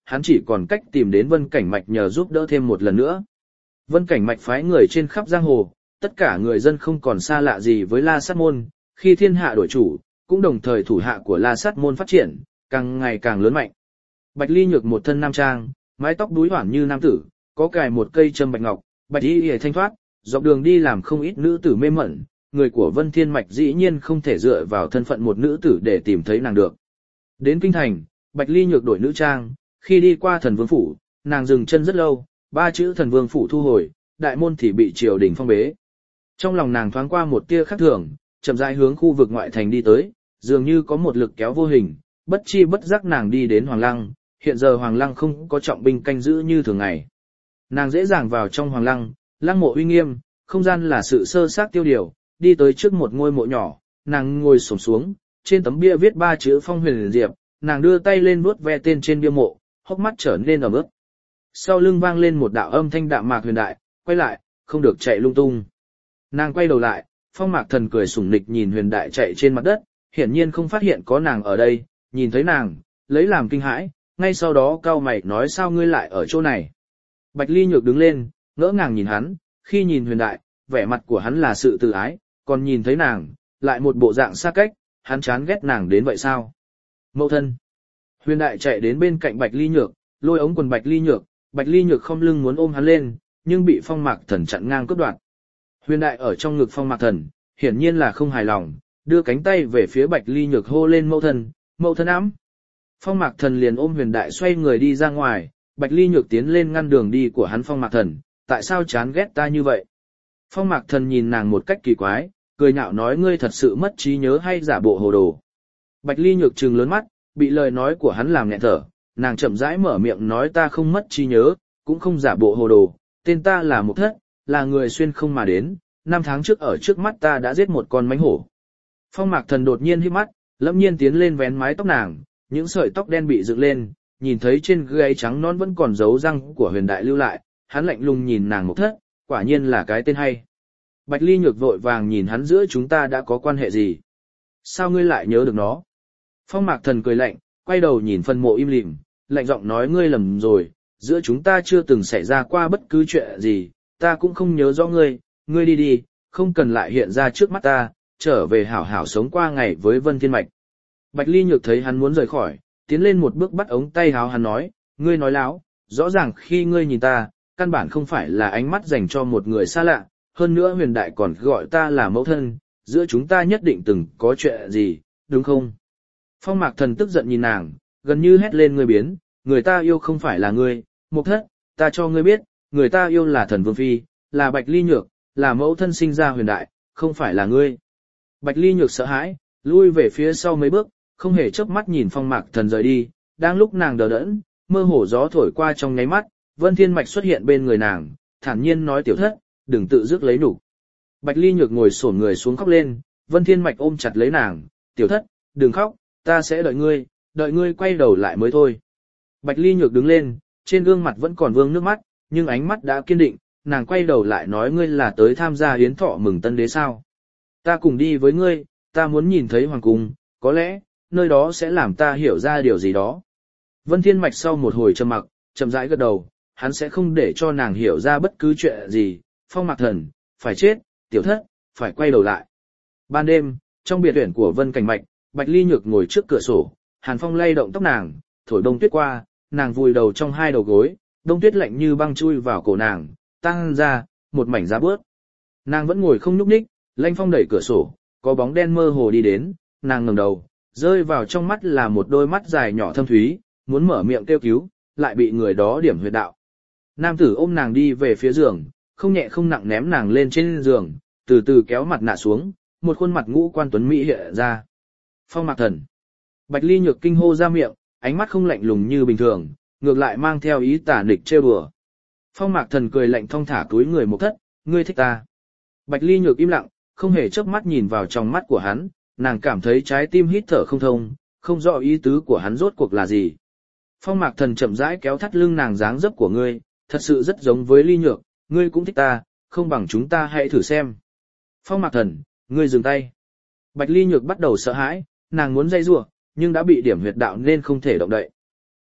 hắn chỉ còn cách tìm đến Vân Cảnh Mạch nhờ giúp đỡ thêm một lần nữa. Vân Cảnh Mạch phái người trên khắp giang hồ, tất cả người dân không còn xa lạ gì với La Sát Môn, khi thiên hạ đổi chủ, cũng đồng thời thủ hạ của La Sát Môn phát triển, càng ngày càng lớn mạnh. Bạch Ly Nhược một thân nam trang, mái tóc đuối hoản như nam tử, có cài một cây châm bạch ngọc, bạch y y thanh thoát, dọc đường đi làm không ít nữ tử mê mẩn, người của Vân Thiên Mạch dĩ nhiên không thể dựa vào thân phận một nữ tử để tìm thấy nàng được. Đến kinh thành, Bạch Ly Nhược đổi nữ trang, khi đi qua Thần Vương phủ, nàng dừng chân rất lâu, ba chữ Thần Vương phủ thu hồi, đại môn thì bị triều đình phong bế. Trong lòng nàng thoáng qua một tia khác thường, chậm rãi hướng khu vực ngoại thành đi tới, dường như có một lực kéo vô hình, bất chi bất giác nàng đi đến Hoàng Lăng, hiện giờ Hoàng Lăng không có trọng binh canh giữ như thường ngày. Nàng dễ dàng vào trong Hoàng Lăng, lăng mộ uy nghiêm, không gian là sự sơ xác tiêu điều, đi tới trước một ngôi mộ nhỏ, nàng ngồi xổm xuống, trên tấm bia viết ba chữ Phong Huyền Diệp, nàng đưa tay lên vuốt ve tên trên bia mộ, hốc mắt trở nên ẩm ướt. Sau lưng vang lên một đạo âm thanh đạm mạc huyền đại, quay lại, không được chạy lung tung. Nàng quay đầu lại, Phong Mạc Thần cười sủng nịch nhìn huyền đại chạy trên mặt đất, hiển nhiên không phát hiện có nàng ở đây, nhìn thấy nàng, lấy làm kinh hãi, ngay sau đó cau mày nói sao ngươi lại ở chỗ này. Bạch Ly Nhược đứng lên, ngỡ ngàng nhìn hắn, khi nhìn huyền đại, vẻ mặt của hắn là sự tự ái, còn nhìn thấy nàng, lại một bộ dạng xa cách, hắn chán ghét nàng đến vậy sao? Mẫu thân. Huyền đại chạy đến bên cạnh Bạch Ly Nhược, lôi ống quần Bạch Ly Nhược, Bạch Ly Nhược không lưng muốn ôm hắn lên, nhưng bị Phong Mạc Thần chặn ngang cướp đoạt. Huyền đại ở trong ngực Phong Mạc Thần, hiển nhiên là không hài lòng, đưa cánh tay về phía Bạch Ly Nhược hô lên mẫu thân, mẫu thân ấm. Phong Mạc Thần liền ôm huyền đại xoay người đi ra ngoài, Bạch Ly Nhược tiến lên ngăn đường đi của hắn. Phong Mạc Thần, tại sao chán ghét ta như vậy? Phong Mạc Thần nhìn nàng một cách kỳ quái, cười nhạo nói ngươi thật sự mất trí nhớ hay giả bộ hồ đồ. Bạch Ly Nhược trừng lớn mắt, bị lời nói của hắn làm nghẹn thở, nàng chậm rãi mở miệng nói ta không mất trí nhớ, cũng không giả bộ hồ đồ, tên ta là Mục Thất, là người xuyên không mà đến, năm tháng trước ở trước mắt ta đã giết một con mãnh hổ. Phong Mạc Thần đột nhiên híp mắt, lâm nhiên tiến lên vén mái tóc nàng, những sợi tóc đen bị dựng lên, nhìn thấy trên gáy trắng non vẫn còn dấu răng của huyền đại lưu lại, hắn lạnh lùng nhìn nàng Mục Thất, quả nhiên là cái tên hay. Bạch Ly Nhược vội vàng nhìn hắn giữa chúng ta đã có quan hệ gì? Sao ngươi lại nhớ được nó? Phong Mạc Thần cười lạnh, quay đầu nhìn phân mộ im lìm, lạnh giọng nói ngươi lầm rồi, giữa chúng ta chưa từng xảy ra qua bất cứ chuyện gì, ta cũng không nhớ rõ ngươi, ngươi đi đi, không cần lại hiện ra trước mắt ta, trở về hảo hảo sống qua ngày với Vân Thiên Mạch. Bạch Ly Nhược thấy hắn muốn rời khỏi, tiến lên một bước bắt ống tay áo hắn nói, ngươi nói láo, rõ ràng khi ngươi nhìn ta, căn bản không phải là ánh mắt dành cho một người xa lạ, hơn nữa huyền đại còn gọi ta là mẫu thân, giữa chúng ta nhất định từng có chuyện gì, đúng không? Phong Mạc Thần tức giận nhìn nàng, gần như hét lên ngươi biến, người ta yêu không phải là ngươi, Mục Thất, ta cho ngươi biết, người ta yêu là Thần Vương Phi, là Bạch Ly Nhược, là mẫu thân sinh ra huyền đại, không phải là ngươi. Bạch Ly Nhược sợ hãi, lui về phía sau mấy bước, không hề chớp mắt nhìn Phong Mạc Thần rời đi, đang lúc nàng đờ đẫn, mơ hồ gió thổi qua trong nháy mắt, Vân Thiên Mạch xuất hiện bên người nàng, thản nhiên nói tiểu thất, đừng tự dứt lấy nhục. Bạch Ly Nhược ngồi xổm người xuống khóc lên, Vân Thiên Mạch ôm chặt lấy nàng, tiểu thất, đừng khóc, ta sẽ đợi ngươi, đợi ngươi quay đầu lại mới thôi. Bạch Ly Nhược đứng lên, trên gương mặt vẫn còn vương nước mắt, nhưng ánh mắt đã kiên định, nàng quay đầu lại nói ngươi là tới tham gia hiến thọ mừng tân đế sao? Ta cùng đi với ngươi, ta muốn nhìn thấy hoàng cung, có lẽ, nơi đó sẽ làm ta hiểu ra điều gì đó. Vân Thiên Mạch sau một hồi trầm mặc, chậm rãi gật đầu, hắn sẽ không để cho nàng hiểu ra bất cứ chuyện gì. Phong Mạc Thần, phải chết, tiểu thất, phải quay đầu lại. Ban đêm, trong biệt viện của Vân Cảnh Mạch, Bạch Ly Nhược ngồi trước cửa sổ, hàn phong lay động tóc nàng, thổi đông tuyết qua, nàng vùi đầu trong hai đầu gối, đông tuyết lạnh như băng chui vào cổ nàng, tăng ra, một mảnh giá bớt. Nàng vẫn ngồi không nhúc nhích, Lanh Phong đẩy cửa sổ, có bóng đen mơ hồ đi đến, nàng ngẩng đầu, rơi vào trong mắt là một đôi mắt dài nhỏ thâm thúy, muốn mở miệng kêu cứu, lại bị người đó điểm huyệt đạo. Nam tử ôm nàng đi về phía giường, không nhẹ không nặng ném nàng lên trên giường, từ từ kéo mặt nạ xuống, một khuôn mặt ngũ quan tuấn mỹ hiện ra. Phong Mạc Thần. Bạch Ly Nhược kinh hô ra miệng, ánh mắt không lạnh lùng như bình thường, ngược lại mang theo ý tà nghịch trêu đùa. Phong Mạc Thần cười lạnh thong thả túi người Mục Thất, ngươi thích ta. Bạch Ly Nhược im lặng, không hề chớp mắt nhìn vào trong mắt của hắn, nàng cảm thấy trái tim hít thở không thông, không rõ ý tứ của hắn rốt cuộc là gì. Phong Mạc Thần chậm rãi kéo thắt lưng nàng dáng dấp của ngươi, thật sự rất giống với Ly Nhược, ngươi cũng thích ta, không bằng chúng ta hãy thử xem. Phong Mạc Thần, ngươi dừng tay. Bạch Ly Nhược bắt đầu sợ hãi, nàng muốn dây rủa, nhưng đã bị điểm huyệt đạo nên không thể động đậy.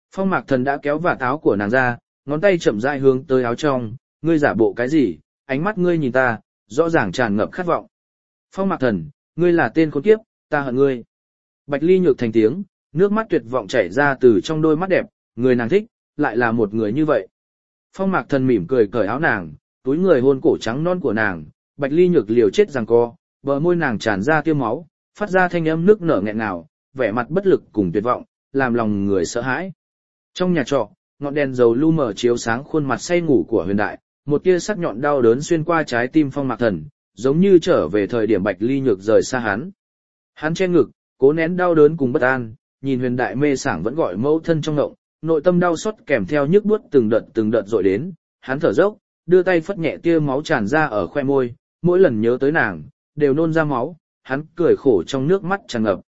Phong Mạc Thần đã kéo vạt áo của nàng ra, ngón tay chậm rãi hướng tới áo trong, ngươi giả bộ cái gì, ánh mắt ngươi nhìn ta, rõ ràng tràn ngập khát vọng. Phong Mạc Thần, ngươi là tên khốn kiếp, ta hận ngươi. Bạch Ly nhược thành tiếng, nước mắt tuyệt vọng chảy ra từ trong đôi mắt đẹp, người nàng thích, lại là một người như vậy. Phong Mạc Thần mỉm cười cởi áo nàng, túi người hôn cổ trắng non của nàng, Bạch Ly nhược liều chết giằng co, bờ môi nàng tràn ra tiêu máu, phát ra thanh âm nước nở nghẹn ngào, vẻ mặt bất lực cùng tuyệt vọng, làm lòng người sợ hãi. Trong nhà trọ, ngọn đèn dầu lu mờ chiếu sáng khuôn mặt say ngủ của Huyền Đại, một tia sắc nhọn đau đớn xuyên qua trái tim Phong Mạc Thần, giống như trở về thời điểm Bạch Ly nhược rời xa hắn. Hắn che ngực, cố nén đau đớn cùng bất an, nhìn Huyền Đại mê sảng vẫn gọi mẫu thân trong ngộng, nội tâm đau xót kèm theo nhức buốt từng đợt từng đợt dội đến, hắn thở dốc, đưa tay phất nhẹ tia máu tràn ra ở khoe môi, mỗi lần nhớ tới nàng, đều nôn ra máu, hắn cười khổ trong nước mắt tràn ngập.